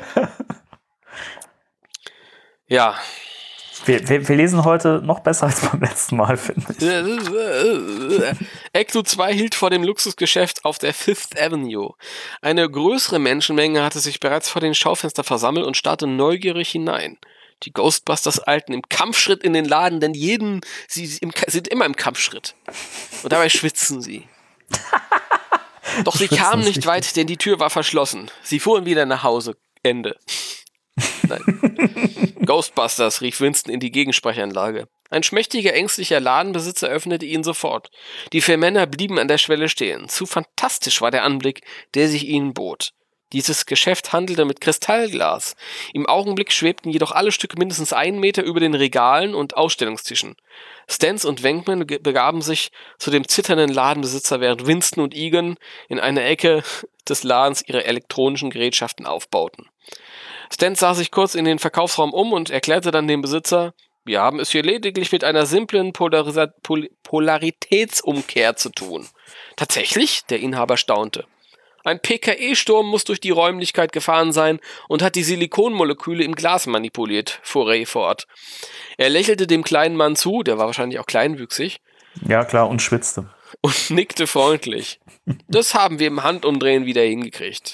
Ja. Wir lesen heute noch besser als beim letzten Mal, finde ich. Ecto 2 hielt vor dem Luxusgeschäft auf der Fifth Avenue. Eine größere Menschenmenge hatte sich bereits vor den Schaufenstern versammelt und starrte neugierig hinein. Die Ghostbusters eilten im Kampfschritt in den Laden, denn sie sind immer im Kampfschritt. Und dabei schwitzen sie. Doch sie kamen nicht weit, denn die Tür war verschlossen. Sie fuhren wieder nach Hause. Ende. Nein. Ghostbusters, rief Winston in die Gegensprechanlage. Ein schmächtiger, ängstlicher Ladenbesitzer öffnete ihn sofort. Die 4 Männer blieben an der Schwelle stehen. Zu fantastisch war der Anblick, der sich ihnen bot. Dieses Geschäft handelte mit Kristallglas. Im Augenblick schwebten jedoch alle Stücke mindestens 1 Meter über den Regalen und Ausstellungstischen. Stans und Venkman begaben sich zu dem zitternden Ladenbesitzer, während Winston und Egan in einer Ecke des Ladens ihre elektronischen Gerätschaften aufbauten. Stans sah sich kurz in den Verkaufsraum um und erklärte dann dem Besitzer, wir haben es hier lediglich mit einer simplen Polaritätsumkehr zu tun. Tatsächlich? Der Inhaber staunte. Ein PKE-Sturm muss durch die Räumlichkeit gefahren sein und hat die Silikonmoleküle im Glas manipuliert, fuhr Ray fort. Er lächelte dem kleinen Mann zu, der war wahrscheinlich auch kleinwüchsig. Ja, klar, und schwitzte. Und nickte freundlich. Das haben wir im Handumdrehen wieder hingekriegt.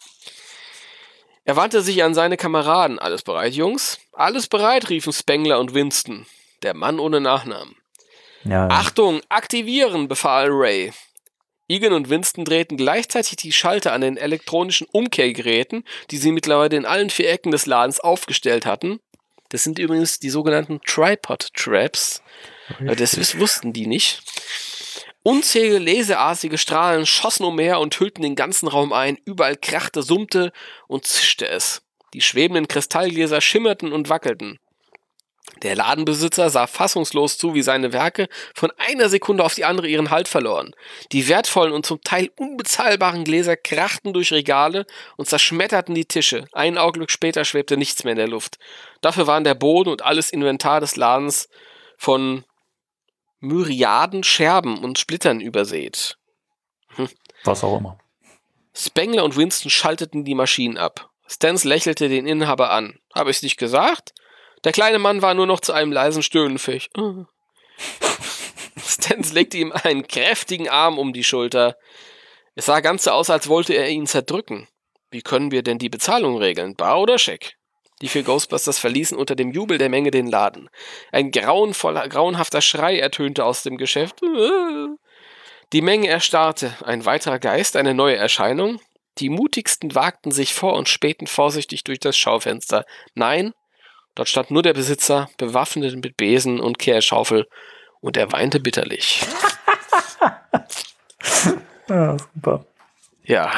Er wandte sich an seine Kameraden. Alles bereit, Jungs? Alles bereit, riefen Spengler und Winston. Der Mann ohne Nachnamen. Ja. Achtung, aktivieren, befahl Ray. Egan und Winston drehten gleichzeitig die Schalter an den elektronischen Umkehrgeräten, die sie mittlerweile in allen 4 Ecken des Ladens aufgestellt hatten. Das sind übrigens die sogenannten Tripod-Traps. Das wussten die nicht. Unzählige laserartige Strahlen schossen umher und hüllten den ganzen Raum ein. Überall krachte, summte und zischte es. Die schwebenden Kristallgläser schimmerten und wackelten. Der Ladenbesitzer sah fassungslos zu, wie seine Werke von einer Sekunde auf die andere ihren Halt verloren. Die wertvollen und zum Teil unbezahlbaren Gläser krachten durch Regale und zerschmetterten die Tische. Ein Augenblick später schwebte nichts mehr in der Luft. Dafür waren der Boden und alles Inventar des Ladens von Myriaden Scherben und Splittern übersät. Was auch immer. Spengler und Winston schalteten die Maschinen ab. Stans lächelte den Inhaber an. Habe ich's nicht gesagt? Der kleine Mann war nur noch zu einem leisen Stöhnen fähig. Stans legte ihm einen kräftigen Arm um die Schulter. Es sah ganz so aus, als wollte er ihn zerdrücken. Wie können wir denn die Bezahlung regeln? Bar oder Scheck? Die 4 Ghostbusters verließen unter dem Jubel der Menge den Laden. Ein grauenhafter Schrei ertönte aus dem Geschäft. Die Menge erstarrte. Ein weiterer Geist, eine neue Erscheinung. Die Mutigsten wagten sich vor und spähten vorsichtig durch das Schaufenster. Nein, dort stand nur der Besitzer, bewaffnet mit Besen und Kehrschaufel, und er weinte bitterlich. Ja, super. Ja.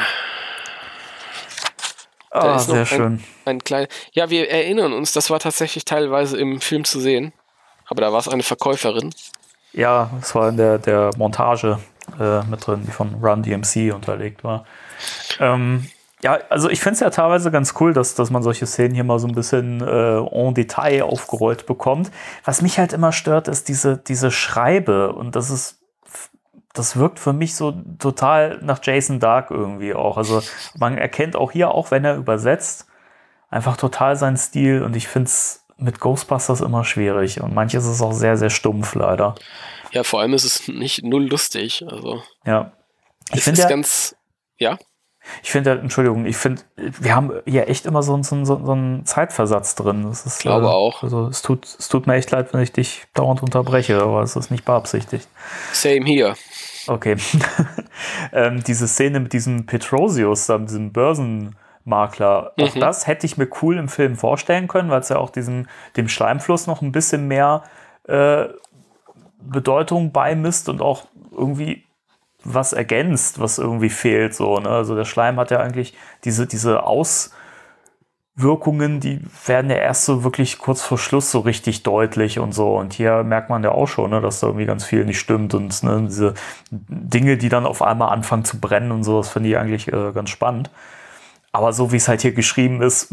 Ah, sehr schön. Ja, wir erinnern uns, das war tatsächlich teilweise im Film zu sehen, aber da war es eine Verkäuferin. Ja, es war in der Montage mit drin, die von Run DMC unterlegt war. Ja, also ich finde es ja teilweise ganz cool, dass man solche Szenen hier mal so ein bisschen en Detail aufgerollt bekommt. Was mich halt immer stört, ist diese Schreibe, und das wirkt für mich so total nach Jason Dark irgendwie auch. Also man erkennt auch hier, auch wenn er übersetzt, einfach total seinen Stil, und ich finde es mit Ghostbusters immer schwierig, und manches ist auch sehr, sehr stumpf leider. Ja, vor allem ist es nicht null lustig. Also ja. Ich finde ganz, ja. Ich finde, Entschuldigung, wir haben hier echt immer so einen Zeitversatz drin. Das ist, ich glaube auch. Also es tut mir echt leid, wenn ich dich dauernd unterbreche, aber es ist nicht beabsichtigt. Same here. Okay. Diese Szene mit diesem Petrosius, diesem Börsenmakler, auch das hätte ich mir cool im Film vorstellen können, weil es ja auch dem Schleimfluss noch ein bisschen mehr Bedeutung beimisst und auch irgendwie was ergänzt, was irgendwie fehlt. So, ne? Also der Schleim hat ja eigentlich diese Auswirkungen, die werden ja erst so wirklich kurz vor Schluss so richtig deutlich und so. Und hier merkt man ja auch schon, ne, dass da irgendwie ganz viel nicht stimmt. Und ne, diese Dinge, die dann auf einmal anfangen zu brennen und so, das finde ich eigentlich ganz spannend. Aber so wie es halt hier geschrieben ist,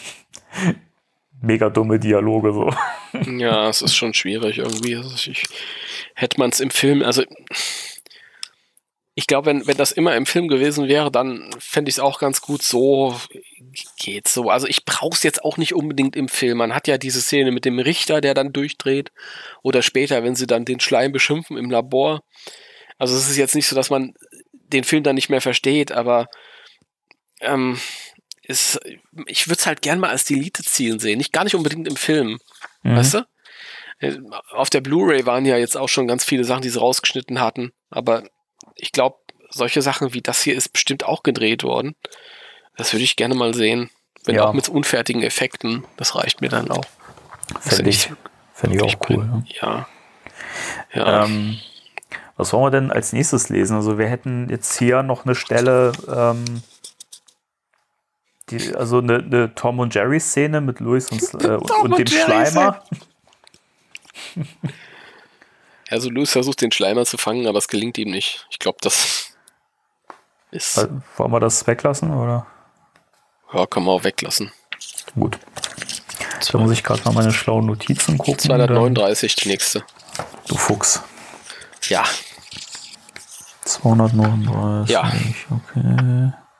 mega dumme Dialoge so. Ja, es ist schon schwierig irgendwie. Also hätte man es im Film, also ich glaube, wenn das immer im Film gewesen wäre, dann fände ich es auch ganz gut, so geht's so. Also ich brauche es jetzt auch nicht unbedingt im Film. Man hat ja diese Szene mit dem Richter, der dann durchdreht, oder später, wenn sie dann den Schleim beschimpfen im Labor. Also es ist jetzt nicht so, dass man den Film dann nicht mehr versteht, aber ich würde es halt gern mal als Delete-Zielen sehen, gar nicht unbedingt im Film, weißt du? Auf der Blu-ray waren ja jetzt auch schon ganz viele Sachen, die sie rausgeschnitten hatten, aber ich glaube, solche Sachen wie das hier ist bestimmt auch gedreht worden. Das würde ich gerne mal sehen, wenn auch mit unfertigen Effekten, das reicht mir dann auch. Fände ich auch cool. Ne? Ja. Was wollen wir denn als nächstes lesen? Also wir hätten jetzt hier noch eine Stelle, also eine Tom und Jerry Szene mit Louis und dem Schleimer. Also Louis versucht den Schleimer zu fangen, aber es gelingt ihm nicht. Ich glaube, das ist... Wollen wir das weglassen, oder? Ja, kann man auch weglassen. Gut. Da muss ich gerade mal meine schlauen Notizen gucken. 239, die nächste. Du Fuchs. Ja. 239. Ja. Okay.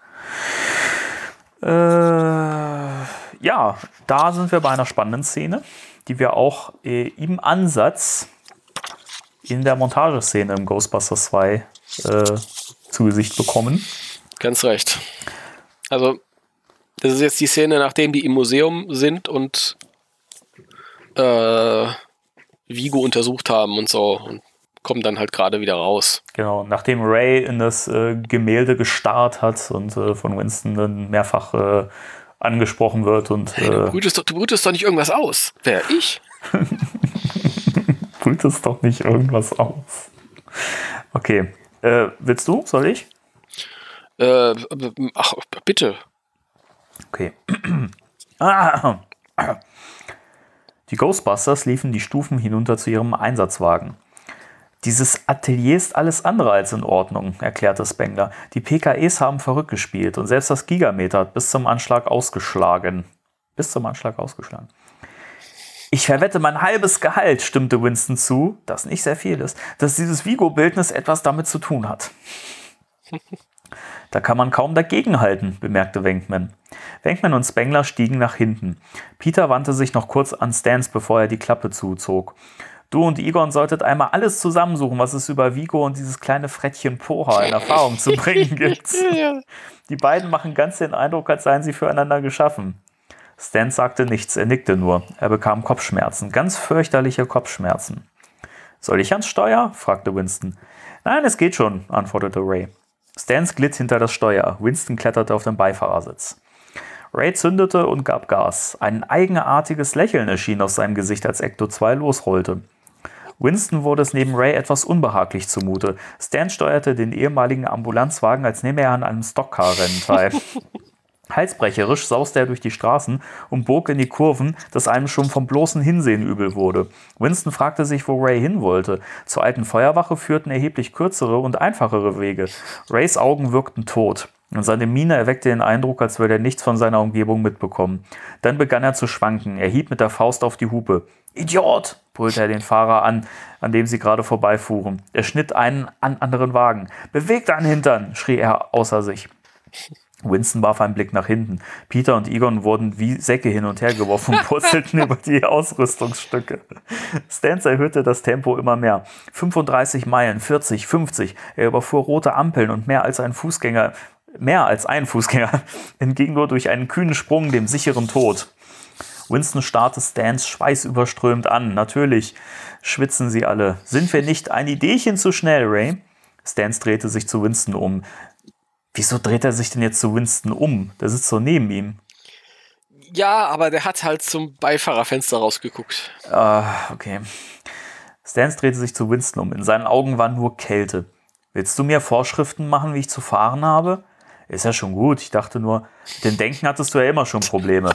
Ja, da sind wir bei einer spannenden Szene, die wir auch im Ansatz in der Montageszene im Ghostbusters 2 zu Gesicht bekommen. Ganz recht. Also, das ist jetzt die Szene, nachdem die im Museum sind und Vigo untersucht haben und so und kommen dann halt gerade wieder raus. Genau, nachdem Ray in das Gemälde gestarrt hat und von Winston dann mehrfach angesprochen wird und Hey, du brütest doch nicht irgendwas aus. Wer? Ich? brütest doch nicht irgendwas aus. Okay, willst du? Soll ich? Ach, bitte. Okay. Die Ghostbusters liefen die Stufen hinunter zu ihrem Einsatzwagen. Dieses Atelier ist alles andere als in Ordnung, erklärte Spengler. Die PKEs haben verrückt gespielt und selbst das Gigameter hat bis zum Anschlag ausgeschlagen. Ich verwette mein halbes Gehalt, stimmte Winston zu, das nicht sehr viel ist, dass dieses Vigo-Bildnis etwas damit zu tun hat. Da kann man kaum dagegenhalten, bemerkte Venkman. Venkman und Spengler stiegen nach hinten. Peter wandte sich noch kurz an Stans, bevor er die Klappe zuzog. Du und Egon solltet einmal alles zusammensuchen, was es über Vigo und dieses kleine Frettchen Poha in Erfahrung zu bringen gibt. Die beiden machen ganz den Eindruck, als seien sie füreinander geschaffen. Stan sagte nichts, er nickte nur. Er bekam Kopfschmerzen, ganz fürchterliche Kopfschmerzen. Soll ich ans Steuer? Fragte Winston. Nein, es geht schon, antwortete Ray. Stans glitt hinter das Steuer. Winston kletterte auf den Beifahrersitz. Ray zündete und gab Gas. Ein eigenartiges Lächeln erschien auf seinem Gesicht, als Ecto 2 losrollte. Winston wurde es neben Ray etwas unbehaglich zumute. Stan steuerte den ehemaligen Ambulanzwagen, als nehme er an einem Stockcar-Rennen teil. Halsbrecherisch sauste er durch die Straßen und bog in die Kurven, dass einem schon vom bloßen Hinsehen übel wurde. Winston fragte sich, wo Ray hin wollte. Zur alten Feuerwache führten erheblich kürzere und einfachere Wege. Rays Augen wirkten tot. Und seine Miene erweckte den Eindruck, als würde er nichts von seiner Umgebung mitbekommen. Dann begann er zu schwanken. Er hieb mit der Faust auf die Hupe. »Idiot!« brüllte er den Fahrer an dem sie gerade vorbeifuhren. Er schnitt einen anderen Wagen. »Beweg deinen Hintern!« schrie er außer sich. Winston warf einen Blick nach hinten. Peter und Egon wurden wie Säcke hin und her geworfen und purzelten über die Ausrüstungsstücke. Stans erhöhte das Tempo immer mehr. 35 Meilen, 40, 50. Er überfuhr rote Ampeln und mehr als ein Fußgänger entging nur durch einen kühnen Sprung dem sicheren Tod. Winston starrte Stans schweißüberströmt an. Natürlich schwitzen sie alle. Sind wir nicht ein Ideechen zu schnell, Ray? Stans drehte sich zu Winston um. Wieso dreht er sich denn jetzt zu Winston um? Der sitzt so neben ihm. Ja, aber der hat halt zum Beifahrerfenster rausgeguckt. Okay. Stans drehte sich zu Winston um. In seinen Augen war nur Kälte. Willst du mir Vorschriften machen, wie ich zu fahren habe? Ist ja schon gut. Ich dachte nur, mit dem Denken hattest du ja immer schon Probleme.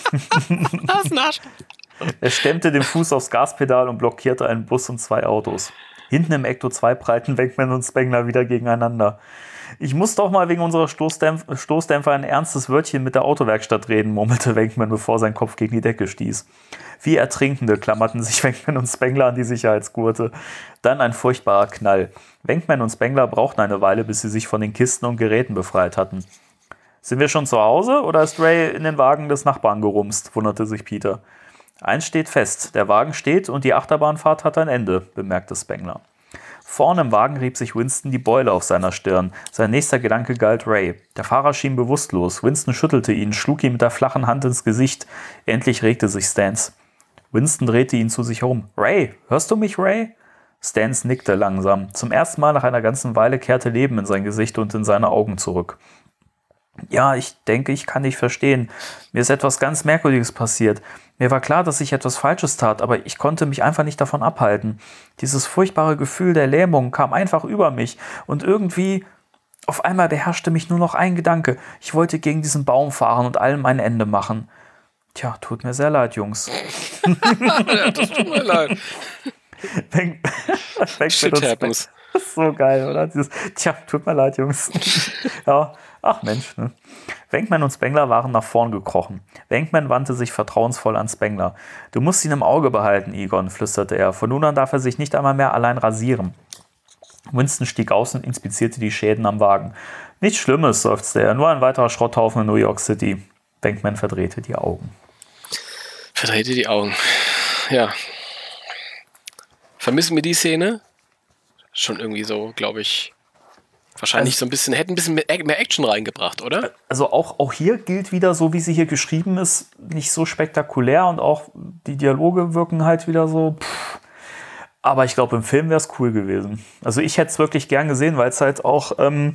Er stemmte den Fuß aufs Gaspedal und blockierte einen Bus und 2 Autos. Hinten im Ecto 2 prallten Venkman und Spengler wieder gegeneinander. Ich muss doch mal wegen unserer Stoßdämpfer ein ernstes Wörtchen mit der Autowerkstatt reden, murmelte Venkman, bevor sein Kopf gegen die Decke stieß. Wie Ertrinkende klammerten sich Venkman und Spengler an die Sicherheitsgurte. Dann ein furchtbarer Knall. Venkman und Spengler brauchten eine Weile, bis sie sich von den Kisten und Geräten befreit hatten. Sind wir schon zu Hause oder ist Ray in den Wagen des Nachbarn gerumst, wunderte sich Peter. Eins steht fest, der Wagen steht und die Achterbahnfahrt hat ein Ende, bemerkte Spengler. Vorne im Wagen rieb sich Winston die Beule auf seiner Stirn. Sein nächster Gedanke galt Ray. Der Fahrer schien bewusstlos. Winston schüttelte ihn, schlug ihm mit der flachen Hand ins Gesicht. Endlich regte sich Stans. Winston drehte ihn zu sich herum. »Ray, hörst du mich, Ray?« Stans nickte langsam. Zum ersten Mal nach einer ganzen Weile kehrte Leben in sein Gesicht und in seine Augen zurück. »Ja, ich denke, ich kann dich verstehen. Mir ist etwas ganz Merkwürdiges passiert. Mir war klar, dass ich etwas Falsches tat, aber ich konnte mich einfach nicht davon abhalten. Dieses furchtbare Gefühl der Lähmung kam einfach über mich und irgendwie, auf einmal beherrschte mich nur noch ein Gedanke. Ich wollte gegen diesen Baum fahren und allem ein Ende machen. Tja, tut mir sehr leid, Jungs.« Das tut mir leid. Shit happens. Das ist so geil, oder? Tja, tut mir leid, Jungs. Ja, ach Mensch, ne? Venkman und Spengler waren nach vorn gekrochen. Venkman wandte sich vertrauensvoll an Spengler. »Du musst ihn im Auge behalten, Egon«, flüsterte er. »Von nun an darf er sich nicht einmal mehr allein rasieren.« Winston stieg aus und inspizierte die Schäden am Wagen. Nichts Schlimmes, seufzte er, nur ein weiterer Schrotthaufen in New York City. Bankman verdrehte die Augen. Ja. Vermissen wir die Szene? Schon irgendwie so, glaube ich, wahrscheinlich Also, so ein bisschen, hätten ein bisschen mehr Action reingebracht, oder? Also auch hier gilt wieder, so wie sie hier geschrieben ist, nicht so spektakulär und auch die Dialoge wirken halt wieder so. Aber ich glaube, im Film wäre es cool gewesen. Also ich hätte es wirklich gern gesehen, weil es halt auch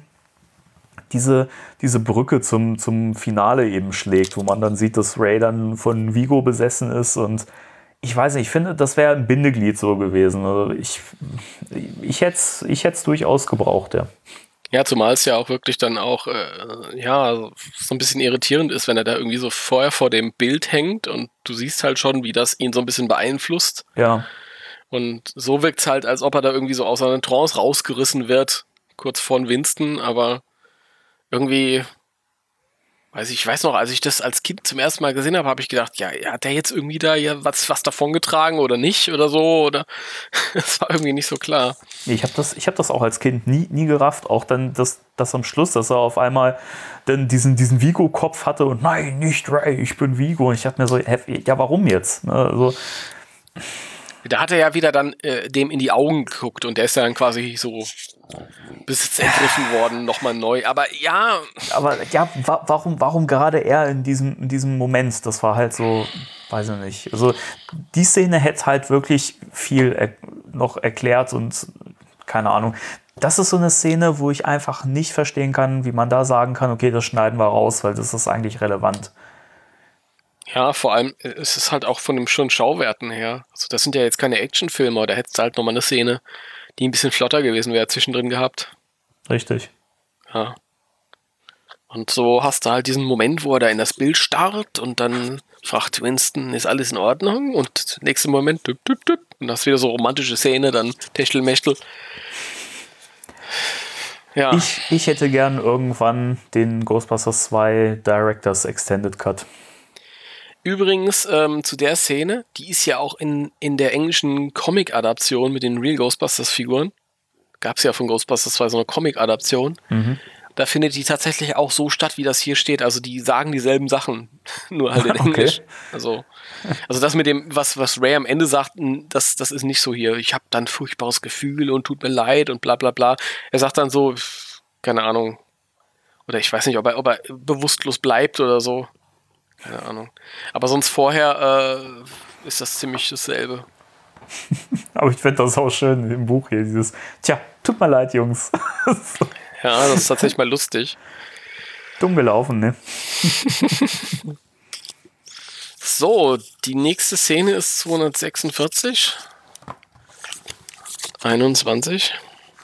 diese Brücke zum Finale eben schlägt, wo man dann sieht, dass Ray dann von Vigo besessen ist und ich weiß nicht, ich finde, das wäre ein Bindeglied so gewesen. Also ich hätte es durchaus gebraucht, ja. Ja, zumal es ja auch wirklich dann auch, so ein bisschen irritierend ist, wenn er da irgendwie so vorher vor dem Bild hängt und du siehst halt schon, wie das ihn so ein bisschen beeinflusst. Ja. Und so wirkt es halt, als ob er da irgendwie so aus einer Trance rausgerissen wird, kurz vor Winston, aber irgendwie, ich weiß noch, als ich das als Kind zum ersten Mal gesehen habe, habe ich gedacht, ja, hat der jetzt irgendwie da ja was davongetragen oder nicht oder so, oder das war irgendwie nicht so klar. Ich hab das auch als Kind nie gerafft, auch dann das am Schluss, dass er auf einmal dann diesen Vigo-Kopf hatte und nein, nicht Ray, ich bin Vigo. Und ich dachte mir so, ja, warum jetzt? Ne, also, Da hat er ja wieder dann dem in die Augen geguckt und der ist dann quasi so Besitz ergriffen worden, nochmal neu. Aber ja, warum gerade er in diesem Moment? Das war halt so, weiß ich nicht. Also die Szene hätte halt wirklich viel noch erklärt und keine Ahnung. Das ist so eine Szene, wo ich einfach nicht verstehen kann, wie man da sagen kann, okay, das schneiden wir raus, weil das ist eigentlich relevant. Ja, vor allem ist es halt auch von dem schon Schauwerten her. Also das sind ja jetzt keine Actionfilme, da hättest du halt nochmal eine Szene, die ein bisschen flotter gewesen wäre, zwischendrin gehabt. Richtig. Ja. Und so hast du halt diesen Moment, wo er da in das Bild starrt und dann fragt Winston, ist alles in Ordnung? Und nächsten Moment, düpp, düpp, düpp, und das ist wieder so romantische Szene, dann Techtelmechtel. Ja. Ich hätte gern irgendwann den Ghostbusters 2 Director's Extended Cut. Übrigens, zu der Szene, die ist ja auch in der englischen Comic-Adaption mit den Real Ghostbusters-Figuren. Gab es ja von Ghostbusters 2 so eine Comic-Adaption. Mhm. Da findet die tatsächlich auch so statt, wie das hier steht. Also die sagen dieselben Sachen, nur halt in Englisch. Also das mit dem, was Ray am Ende sagt, das ist nicht so hier. Ich habe dann ein furchtbares Gefühl und tut mir leid und bla bla bla. Er sagt dann so, keine Ahnung. Oder ich weiß nicht, ob er bewusstlos bleibt oder so. Keine Ahnung. Aber sonst vorher ist das ziemlich dasselbe. Aber ich finde das auch schön im Buch hier, dieses, tut mir leid, Jungs. Ja, das ist tatsächlich mal lustig. Dumm gelaufen, ne? So, die nächste Szene ist 246. 21.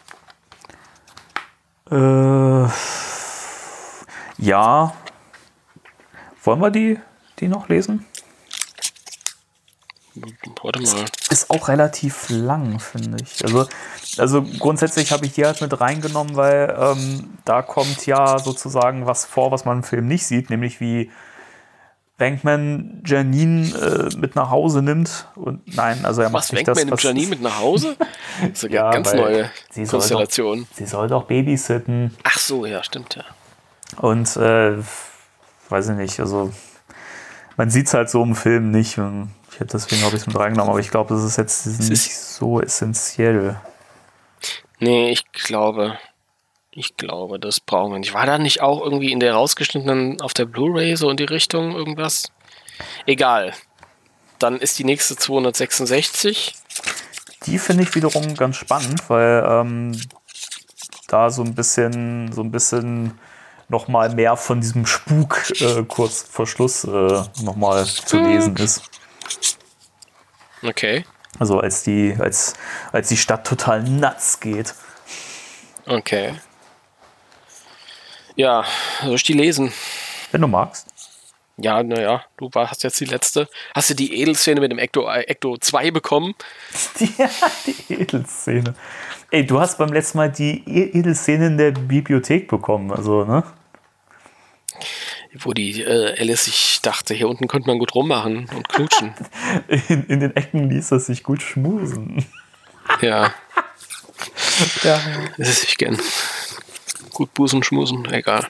Ja. Wollen wir die noch lesen? Warte mal. Ist auch relativ lang, finde ich. Also grundsätzlich habe ich die halt mit reingenommen, weil da kommt ja sozusagen was vor, was man im Film nicht sieht, nämlich wie Bankman Janine mit nach Hause nimmt. Und nein, also er macht nicht das. Was, Bankman nimmt Janine mit nach Hause? Das ist eine ja, ganz neue Konstellation. Sie soll doch babysitten. Ach so, ja, stimmt, ja. Und weiß ich nicht, also man sieht es halt so im Film nicht. Und deswegen habe ich es mit reingenommen, aber ich glaube, das ist jetzt nicht so essentiell. Nee, ich glaube, das brauchen wir nicht. War da nicht auch irgendwie in der rausgeschnittenen, auf der Blu-ray so in die Richtung irgendwas? Egal. Dann ist die nächste 266. Die finde ich wiederum ganz spannend, weil da so ein bisschen nochmal mehr von diesem Spuk kurz vor Schluss nochmal zu lesen ist. Okay. Also als die Stadt total nuts geht. Okay. Ja, soll ich die lesen? Wenn du magst. Ja, naja, du hast jetzt die letzte. Hast du die Edelszene mit dem Ecto 2 bekommen? Ja, die Edelszene. Ey, du hast beim letzten Mal die Edelszene in der Bibliothek bekommen, also, ne? Wo die Alice sich dachte, hier unten könnte man gut rummachen und knutschen. In den Ecken ließ es sich gut schmusen. Ja. Ja. Das ist ich gern. Gut Busen, Schmusen, egal.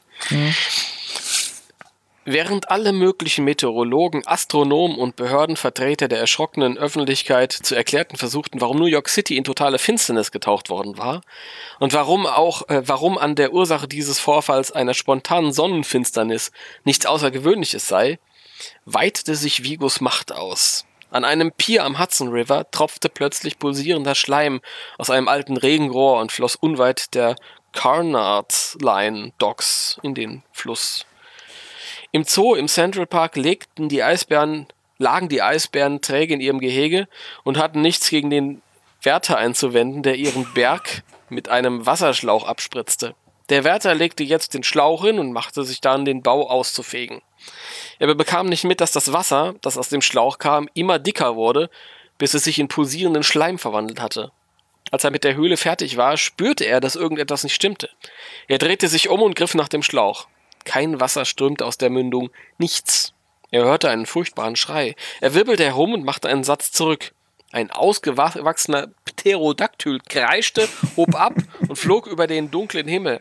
Während alle möglichen Meteorologen, Astronomen und Behördenvertreter der erschrockenen Öffentlichkeit zu erklärten versuchten, warum New York City in totale Finsternis getaucht worden war und warum an der Ursache dieses Vorfalls einer spontanen Sonnenfinsternis nichts Außergewöhnliches sei, weitete sich Vigos Macht aus. An einem Pier am Hudson River tropfte plötzlich pulsierender Schleim aus einem alten Regenrohr und floss unweit der Carnards Line Docks in den Fluss. Im Zoo im Central Park lagen die Eisbären träge in ihrem Gehege und hatten nichts gegen den Wärter einzuwenden, der ihren Berg mit einem Wasserschlauch abspritzte. Der Wärter legte jetzt den Schlauch hin und machte sich dann, den Bau auszufegen. Er bekam nicht mit, dass das Wasser, das aus dem Schlauch kam, immer dicker wurde, bis es sich in pulsierenden Schleim verwandelt hatte. Als er mit der Höhle fertig war, spürte er, dass irgendetwas nicht stimmte. Er drehte sich um und griff nach dem Schlauch. Kein Wasser strömte aus der Mündung, nichts. Er hörte einen furchtbaren Schrei. Er wirbelte herum und machte einen Satz zurück. Ein ausgewachsener Pterodaktyl kreischte, hob ab und flog über den dunklen Himmel.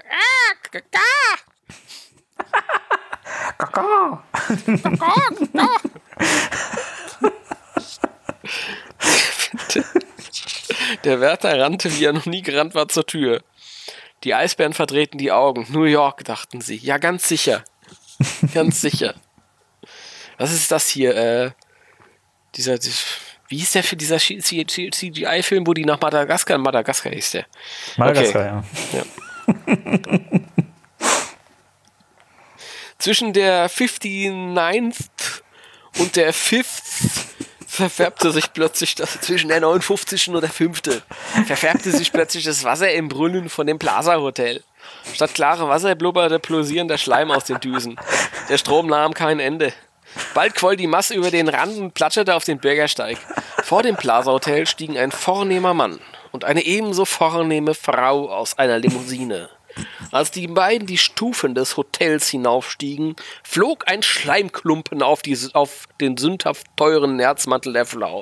Der Wärter rannte, wie er noch nie gerannt war, zur Tür. Die Eisbären verdrehten die Augen. New York, dachten sie. Ja, ganz sicher. Ganz sicher. Was ist das hier? Wie hieß der für dieser CGI-Film, wo die nach Madagaskar? Madagaskar hieß der. Madagaskar, okay. Ja. Zwischen der 59th und der 5th verfärbte sich plötzlich zwischen der 59. und der 5. verfärbte sich plötzlich das Wasser im Brunnen von dem Plaza Hotel. Statt klare Wasser blubberte pulsierender Schleim aus den Düsen. Der Strom nahm kein Ende. Bald quoll die Masse über den Rand und platscherte auf den Bürgersteig. Vor dem Plaza Hotel stiegen ein vornehmer Mann und eine ebenso vornehme Frau aus einer Limousine. Als die beiden die Stufen des Hotels hinaufstiegen, flog ein Schleimklumpen auf den sündhaft teuren Nerzmantel der Flau.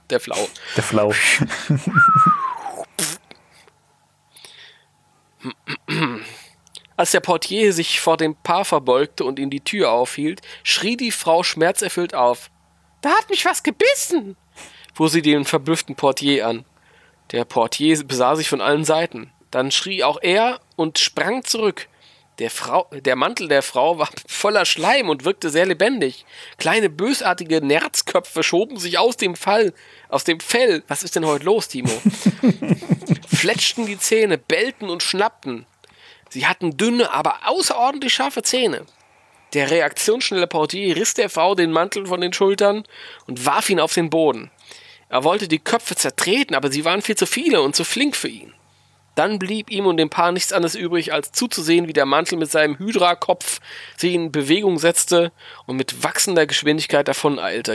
Als der Portier sich vor dem Paar verbeugte und ihm die Tür aufhielt, schrie die Frau schmerzerfüllt auf. »Da hat mich was gebissen!« fuhr sie den verblüfften Portier an. Der Portier besah sich von allen Seiten. Dann schrie auch er und sprang zurück. Der Mantel der Frau war voller Schleim und wirkte sehr lebendig. Kleine bösartige Nerzköpfe schoben sich aus dem Fell. Was ist denn heute los, Timo? Fletschten die Zähne, bellten und schnappten. Sie hatten dünne, aber außerordentlich scharfe Zähne. Der reaktionsschnelle Portier riss der Frau den Mantel von den Schultern und warf ihn auf den Boden. Er wollte die Köpfe zertreten, aber sie waren viel zu viele und zu flink für ihn. Dann blieb ihm und dem Paar nichts anderes übrig, als zuzusehen, wie der Mantel mit seinem Hydra-Kopf sich in Bewegung setzte und mit wachsender Geschwindigkeit davoneilte.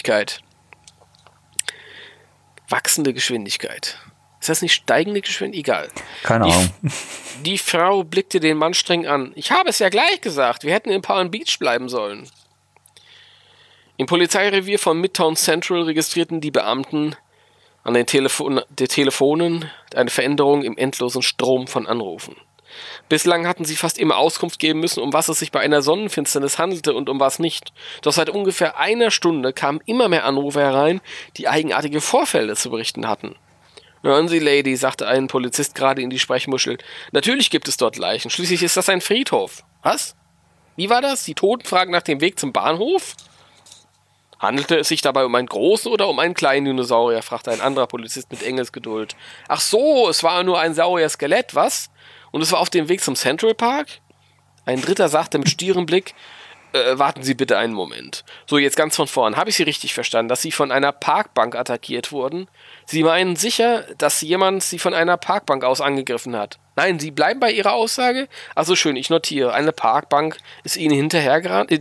Wachsende Geschwindigkeit. Ist das nicht steigende Geschwindigkeit? Egal. Keine Ahnung. Die Frau blickte den Mann streng an. Ich habe es ja gleich gesagt, wir hätten in Palm Beach bleiben sollen. Im Polizeirevier von Midtown Central registrierten die Beamten an den Telefonen eine Veränderung im endlosen Strom von Anrufen. Bislang hatten sie fast immer Auskunft geben müssen, um was es sich bei einer Sonnenfinsternis handelte und um was nicht. Doch seit ungefähr einer Stunde kamen immer mehr Anrufe herein, die eigenartige Vorfälle zu berichten hatten. Hören Sie, Lady, sagte ein Polizist gerade in die Sprechmuschel. Natürlich gibt es dort Leichen. Schließlich ist das ein Friedhof. Was? Wie war das? Die Toten fragen nach dem Weg zum Bahnhof? Handelte es sich dabei um einen großen oder um einen kleinen Dinosaurier? Fragte ein anderer Polizist mit Engelsgeduld. Ach so, es war nur ein Saurier-Skelett, was? Und es war auf dem Weg zum Central Park? Ein dritter sagte mit stierem Blick, warten Sie bitte einen Moment. So, jetzt ganz von vorn. Habe ich Sie richtig verstanden, dass Sie von einer Parkbank attackiert wurden? Sie meinen sicher, dass jemand Sie von einer Parkbank aus angegriffen hat? Nein, Sie bleiben bei Ihrer Aussage? Also schön, ich notiere. Eine Parkbank ist Ihnen hinterhergerannt.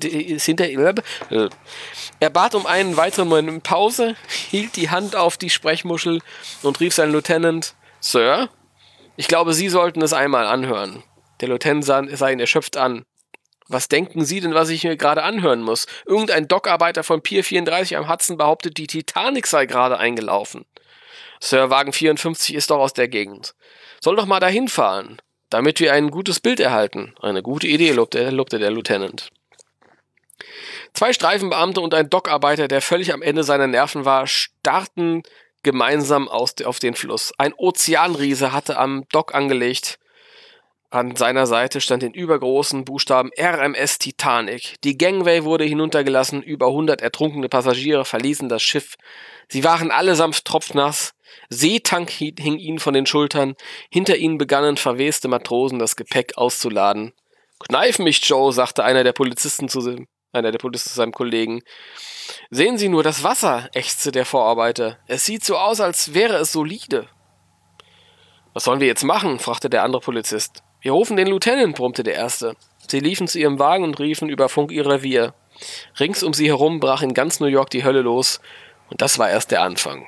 Er bat um einen weiteren Moment Pause, hielt die Hand auf die Sprechmuschel und rief seinen Lieutenant. Sir, ich glaube, Sie sollten es einmal anhören. Der Lieutenant sah ihn erschöpft an. Was denken Sie denn, was ich mir gerade anhören muss? Irgendein Dockarbeiter von Pier 34 am Hudson behauptet, die Titanic sei gerade eingelaufen. Sir, Wagen 54 ist doch aus der Gegend. Soll doch mal dahin fahren, damit wir ein gutes Bild erhalten. Eine gute Idee, lobte der Lieutenant. 2 Streifenbeamte und ein Dockarbeiter, der völlig am Ende seiner Nerven war, starrten gemeinsam auf den Fluss. Ein Ozeanriese hatte am Dock angelegt. An seiner Seite stand in übergroßen Buchstaben RMS Titanic. Die Gangway wurde hinuntergelassen, über 100 ertrunkene Passagiere verließen das Schiff. Sie waren allesamt tropfnass. Seetank hing ihnen von den Schultern. Hinter ihnen begannen verweste Matrosen, das Gepäck auszuladen. »Kneif mich, Joe«, sagte einer der Polizisten zu seinem Kollegen. »Sehen Sie nur das Wasser«, ächzte der Vorarbeiter. »Es sieht so aus, als wäre es solide.« »Was sollen wir jetzt machen?« fragte der andere Polizist. »Wir rufen den Lieutenant«, brummte der Erste. Sie liefen zu ihrem Wagen und riefen über Funk ihr Revier. Rings um sie herum brach in ganz New York die Hölle los. Und das war erst der Anfang.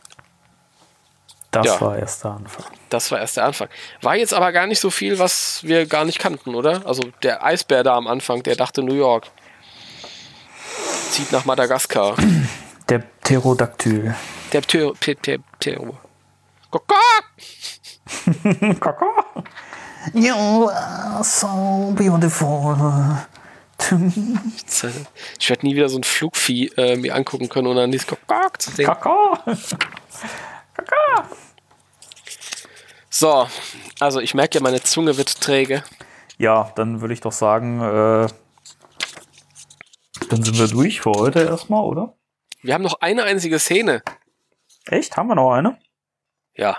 Das war erst der Anfang. War jetzt aber gar nicht so viel, was wir gar nicht kannten, oder? Also der Eisbär da am Anfang, der dachte New York. Zieht nach Madagaskar. Der Pterodaktyl. Der Ptero. Kaka! Kaka! You are so beautiful to me. Ich werde nie wieder so ein Flugvieh mir angucken können, ohne an dieses Kakak zu sehen. Kaka! Kaka! So, also ich merke ja, meine Zunge wird träge. Ja, dann würde ich doch sagen, dann sind wir durch für heute erstmal, oder? Wir haben noch eine einzige Szene. Echt? Haben wir noch eine? Ja.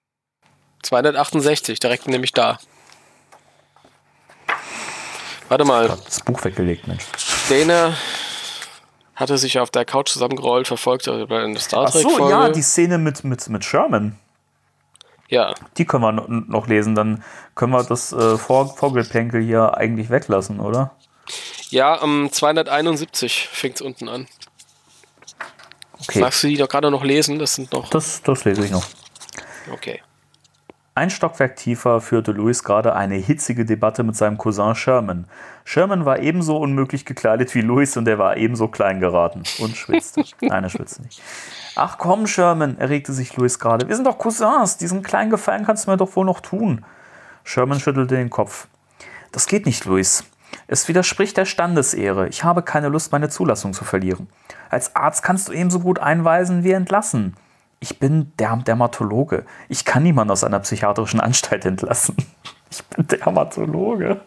268, direkt nämlich da. Warte mal. Ich hab das Buch weggelegt, Mensch. Dana hatte sich auf der Couch zusammengerollt, verfolgt über eine Star Trek-Folge. Ach so, ja, die Szene mit Sherman. Ja. Die können wir noch lesen, dann können wir das Vorgeplänkel hier eigentlich weglassen, oder? Ja, 271 fängt es unten an. Okay. Magst du die doch gerade noch lesen? Das sind noch... Das lese ich noch. Okay. Ein Stockwerk tiefer führte Louis gerade eine hitzige Debatte mit seinem Cousin Sherman. Sherman war ebenso unmöglich gekleidet wie Louis und er war ebenso klein geraten. Und schwitzte. Nein, er schwitzte nicht. Ach komm, Sherman, erregte sich Louis gerade. Wir sind doch Cousins. Diesen kleinen Gefallen kannst du mir doch wohl noch tun. Sherman schüttelte den Kopf. Das geht nicht, Louis. Es widerspricht der Standesehre. Ich habe keine Lust, meine Zulassung zu verlieren. Als Arzt kannst du ebenso gut einweisen wie entlassen. Ich bin Dermatologe. Ich kann niemanden aus einer psychiatrischen Anstalt entlassen. Ich bin Dermatologe.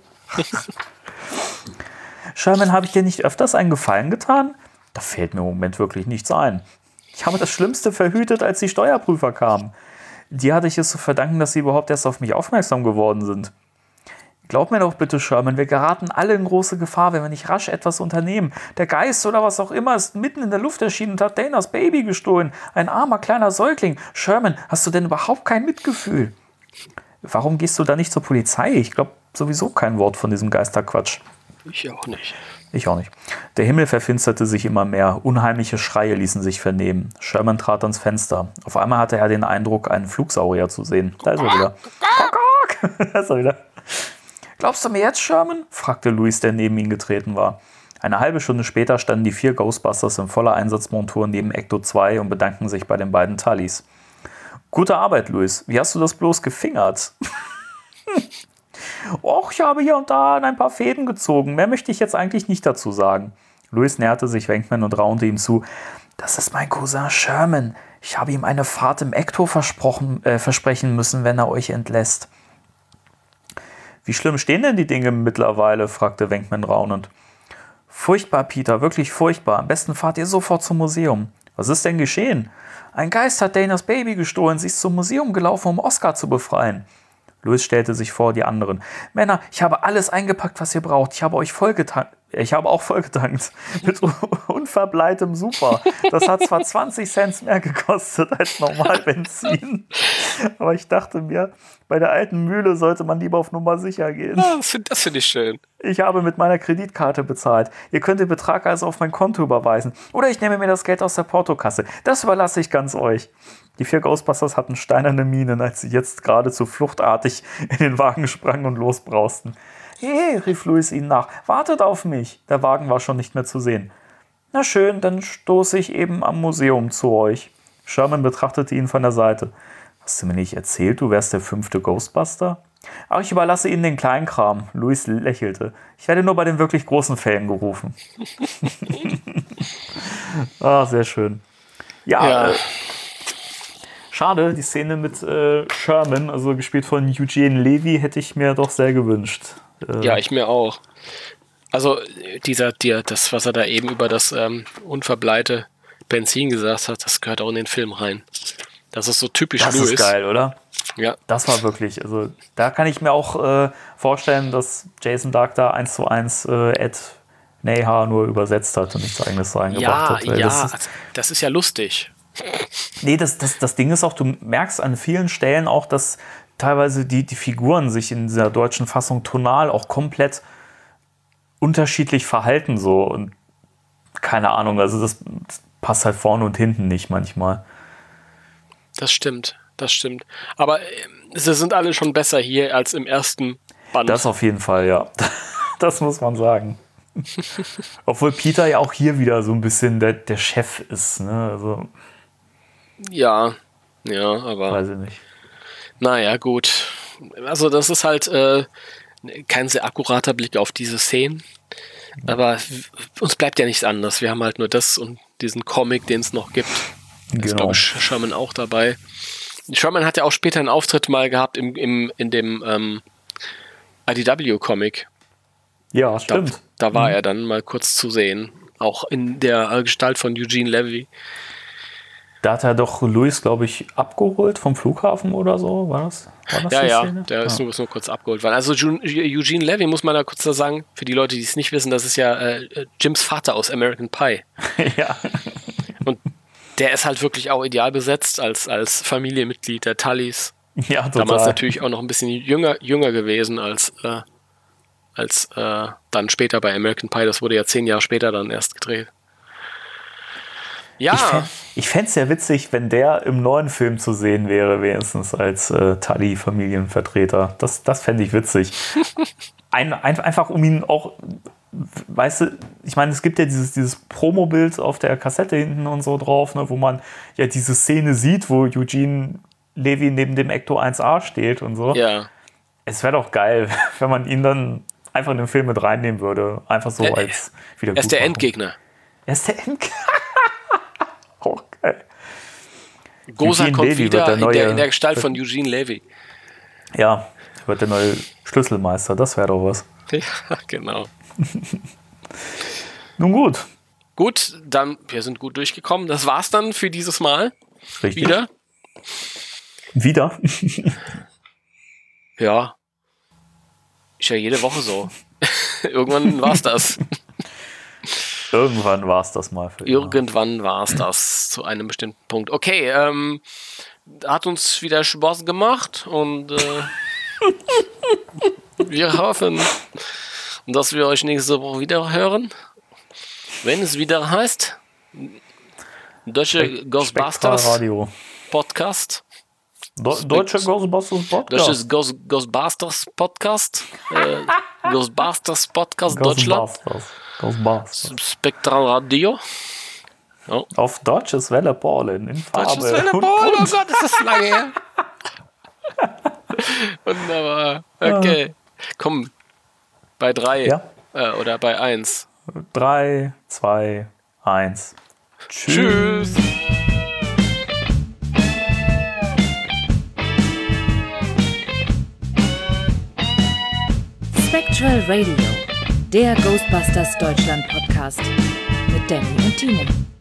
Sherman, habe ich dir nicht öfters einen Gefallen getan? Da fällt mir im Moment wirklich nichts ein. Ich habe das Schlimmste verhütet, als die Steuerprüfer kamen. Die hatte ich es zu verdanken, dass sie überhaupt erst auf mich aufmerksam geworden sind. Glaub mir doch bitte, Sherman, wir geraten alle in große Gefahr, wenn wir nicht rasch etwas unternehmen. Der Geist oder was auch immer ist mitten in der Luft erschienen und hat Danas Baby gestohlen. Ein armer kleiner Säugling. Sherman, hast du denn überhaupt kein Mitgefühl? Warum gehst du da nicht zur Polizei? Ich glaube sowieso kein Wort von diesem Geisterquatsch. Ich auch nicht. Ich auch nicht. Der Himmel verfinsterte sich immer mehr. Unheimliche Schreie ließen sich vernehmen. Sherman trat ans Fenster. Auf einmal hatte er den Eindruck, einen Flugsaurier zu sehen. Da ist er wieder. Da ist er wieder. Glaubst du mir jetzt, Sherman? Fragte Louis, der neben ihn getreten war. Eine halbe Stunde später standen die 4 Ghostbusters in voller Einsatzmontur neben Ecto 2 und bedankten sich bei den beiden Tullys. Gute Arbeit, Louis. Wie hast du das bloß gefingert? Och, ich habe hier und da an ein paar Fäden gezogen. Mehr möchte ich jetzt eigentlich nicht dazu sagen. Louis näherte sich Venkman und raunte ihm zu. Das ist mein Cousin Sherman. Ich habe ihm eine Fahrt im Ecto versprechen müssen, wenn er euch entlässt. Wie schlimm stehen denn die Dinge mittlerweile? Fragte Venkman raunend. Furchtbar, Peter, wirklich furchtbar. Am besten fahrt ihr sofort zum Museum. Was ist denn geschehen? Ein Geist hat Danas Baby gestohlen. Sie ist zum Museum gelaufen, um Oscar zu befreien. Louis stellte sich vor die anderen. Männer, ich habe alles eingepackt, was ihr braucht. Ich habe auch vollgetankt. Mit unverbleitem Super. Das hat zwar 20 Cent mehr gekostet als normal Benzin. Aber ich dachte mir, bei der alten Mühle sollte man lieber auf Nummer sicher gehen. Ja, das finde ich schön. Ich habe mit meiner Kreditkarte bezahlt. Ihr könnt den Betrag also auf mein Konto überweisen. Oder ich nehme mir das Geld aus der Portokasse. Das überlasse ich ganz euch. Die 4 Ghostbusters hatten steinerne Mienen, als sie jetzt geradezu fluchtartig in den Wagen sprangen und losbrausten. Hey, rief Louis ihnen nach, wartet auf mich. Der Wagen war schon nicht mehr zu sehen. Na schön, dann stoße ich eben am Museum zu euch. Sherman betrachtete ihn von der Seite. Hast du mir nicht erzählt, du wärst der 5. Ghostbuster? Aber ich überlasse Ihnen den kleinen Kram. Louis lächelte. Ich werde nur bei den wirklich großen Fällen gerufen. Sehr schön. Ja. Schade, die Szene mit Sherman, also gespielt von Eugene Levy, hätte ich mir doch sehr gewünscht. Ja, ich mir auch. Also das, was er da eben über das unverbleite Benzin gesagt hat, das gehört auch in den Film rein. Das ist so typisch Das Louis. ist geil, oder? Ja. Das war wirklich, also da kann ich mir auch vorstellen, dass Jason Dark da 1:1 Ed Neha nur übersetzt hat und nichts eigenes reingebracht hat. Ja, das ist ja lustig. Nee, das Ding ist auch, du merkst an vielen Stellen auch, dass teilweise die Figuren sich in dieser deutschen Fassung tonal auch komplett unterschiedlich verhalten so und keine Ahnung, also das passt halt vorne und hinten nicht manchmal. Das stimmt. Aber sie sind alle schon besser hier als im ersten Band. Das auf jeden Fall, ja. Das muss man sagen. Obwohl Peter ja auch hier wieder so ein bisschen der Chef ist, ne? Also, ja, aber weiß ich nicht. Naja, gut. Also das ist halt kein sehr akkurater Blick auf diese Szenen. Aber uns bleibt ja nichts anderes. Wir haben halt nur das und diesen Comic, den es noch gibt. Da ist, glaube ich, Sherman auch dabei. Sherman hat ja auch später einen Auftritt mal gehabt in dem IDW-Comic. Ja, stimmt. Da war er dann mal kurz zu sehen. Auch in der Gestalt von Eugene Levy. Da hat er doch Louis, glaube ich, abgeholt vom Flughafen oder so, war das Ja, Szene? der ist nur kurz abgeholt worden. Also Eugene Levy, muss man da kurz sagen, für die Leute, die es nicht wissen, das ist ja Jims Vater aus American Pie. Ja. Und der ist halt wirklich auch ideal besetzt als Familienmitglied der Tullys. Ja, total. Damals natürlich auch noch ein bisschen jünger gewesen als dann später bei American Pie. Das wurde ja 10 Jahre später dann erst gedreht. Ja. Ich fände es ja witzig, wenn der im neuen Film zu sehen wäre, wenigstens als Tully-Familienvertreter. Das fände ich witzig. Einfach um ihn auch, weißt du, ich meine, es gibt ja dieses Promo-Bild auf der Kassette hinten und so drauf, ne, wo man ja diese Szene sieht, wo Eugene Levy neben dem Ecto 1A steht und so. Ja. Es wäre doch geil, wenn man ihn dann einfach in den Film mit reinnehmen würde. Einfach so als wieder. Er ist der Endgegner. Er ist der Endgegner. Okay. Goza Eugene kommt Levy wieder wird der in der Gestalt von Eugene Levy. Ja, wird der neue Schlüsselmeister. Das wäre doch was. Ja, genau. Nun gut. Gut, dann, wir sind gut durchgekommen. Das war's dann für dieses Mal. Richtig. Wieder? Ja. Ist ja jede Woche so. Irgendwann war's das. Irgendwann war es das mal für ihn. Irgendwann war es das zu einem bestimmten Punkt. Okay, hat uns wieder Spaß gemacht und wir hoffen, dass wir euch nächste Woche wieder hören. Wenn es wieder heißt, Deutsche Ghostbusters Radio. Podcast. Deutsche Ghostbusters Podcast. Deutsches Ghostbusters Podcast. Ghostbusters Podcast Deutschland. Ghostbusters. Spektral Radio. Oh. Auf Deutsches Welle Polen in Farbe. Deutsches Welle Polen, oh Gott, ist das lange her. Wunderbar. Okay. Komm, bei 3 Ja. Oder bei 1. 3, 2, 1. Tschüss. Spectral Radio, der Ghostbusters Deutschland Podcast mit Danny und Timo.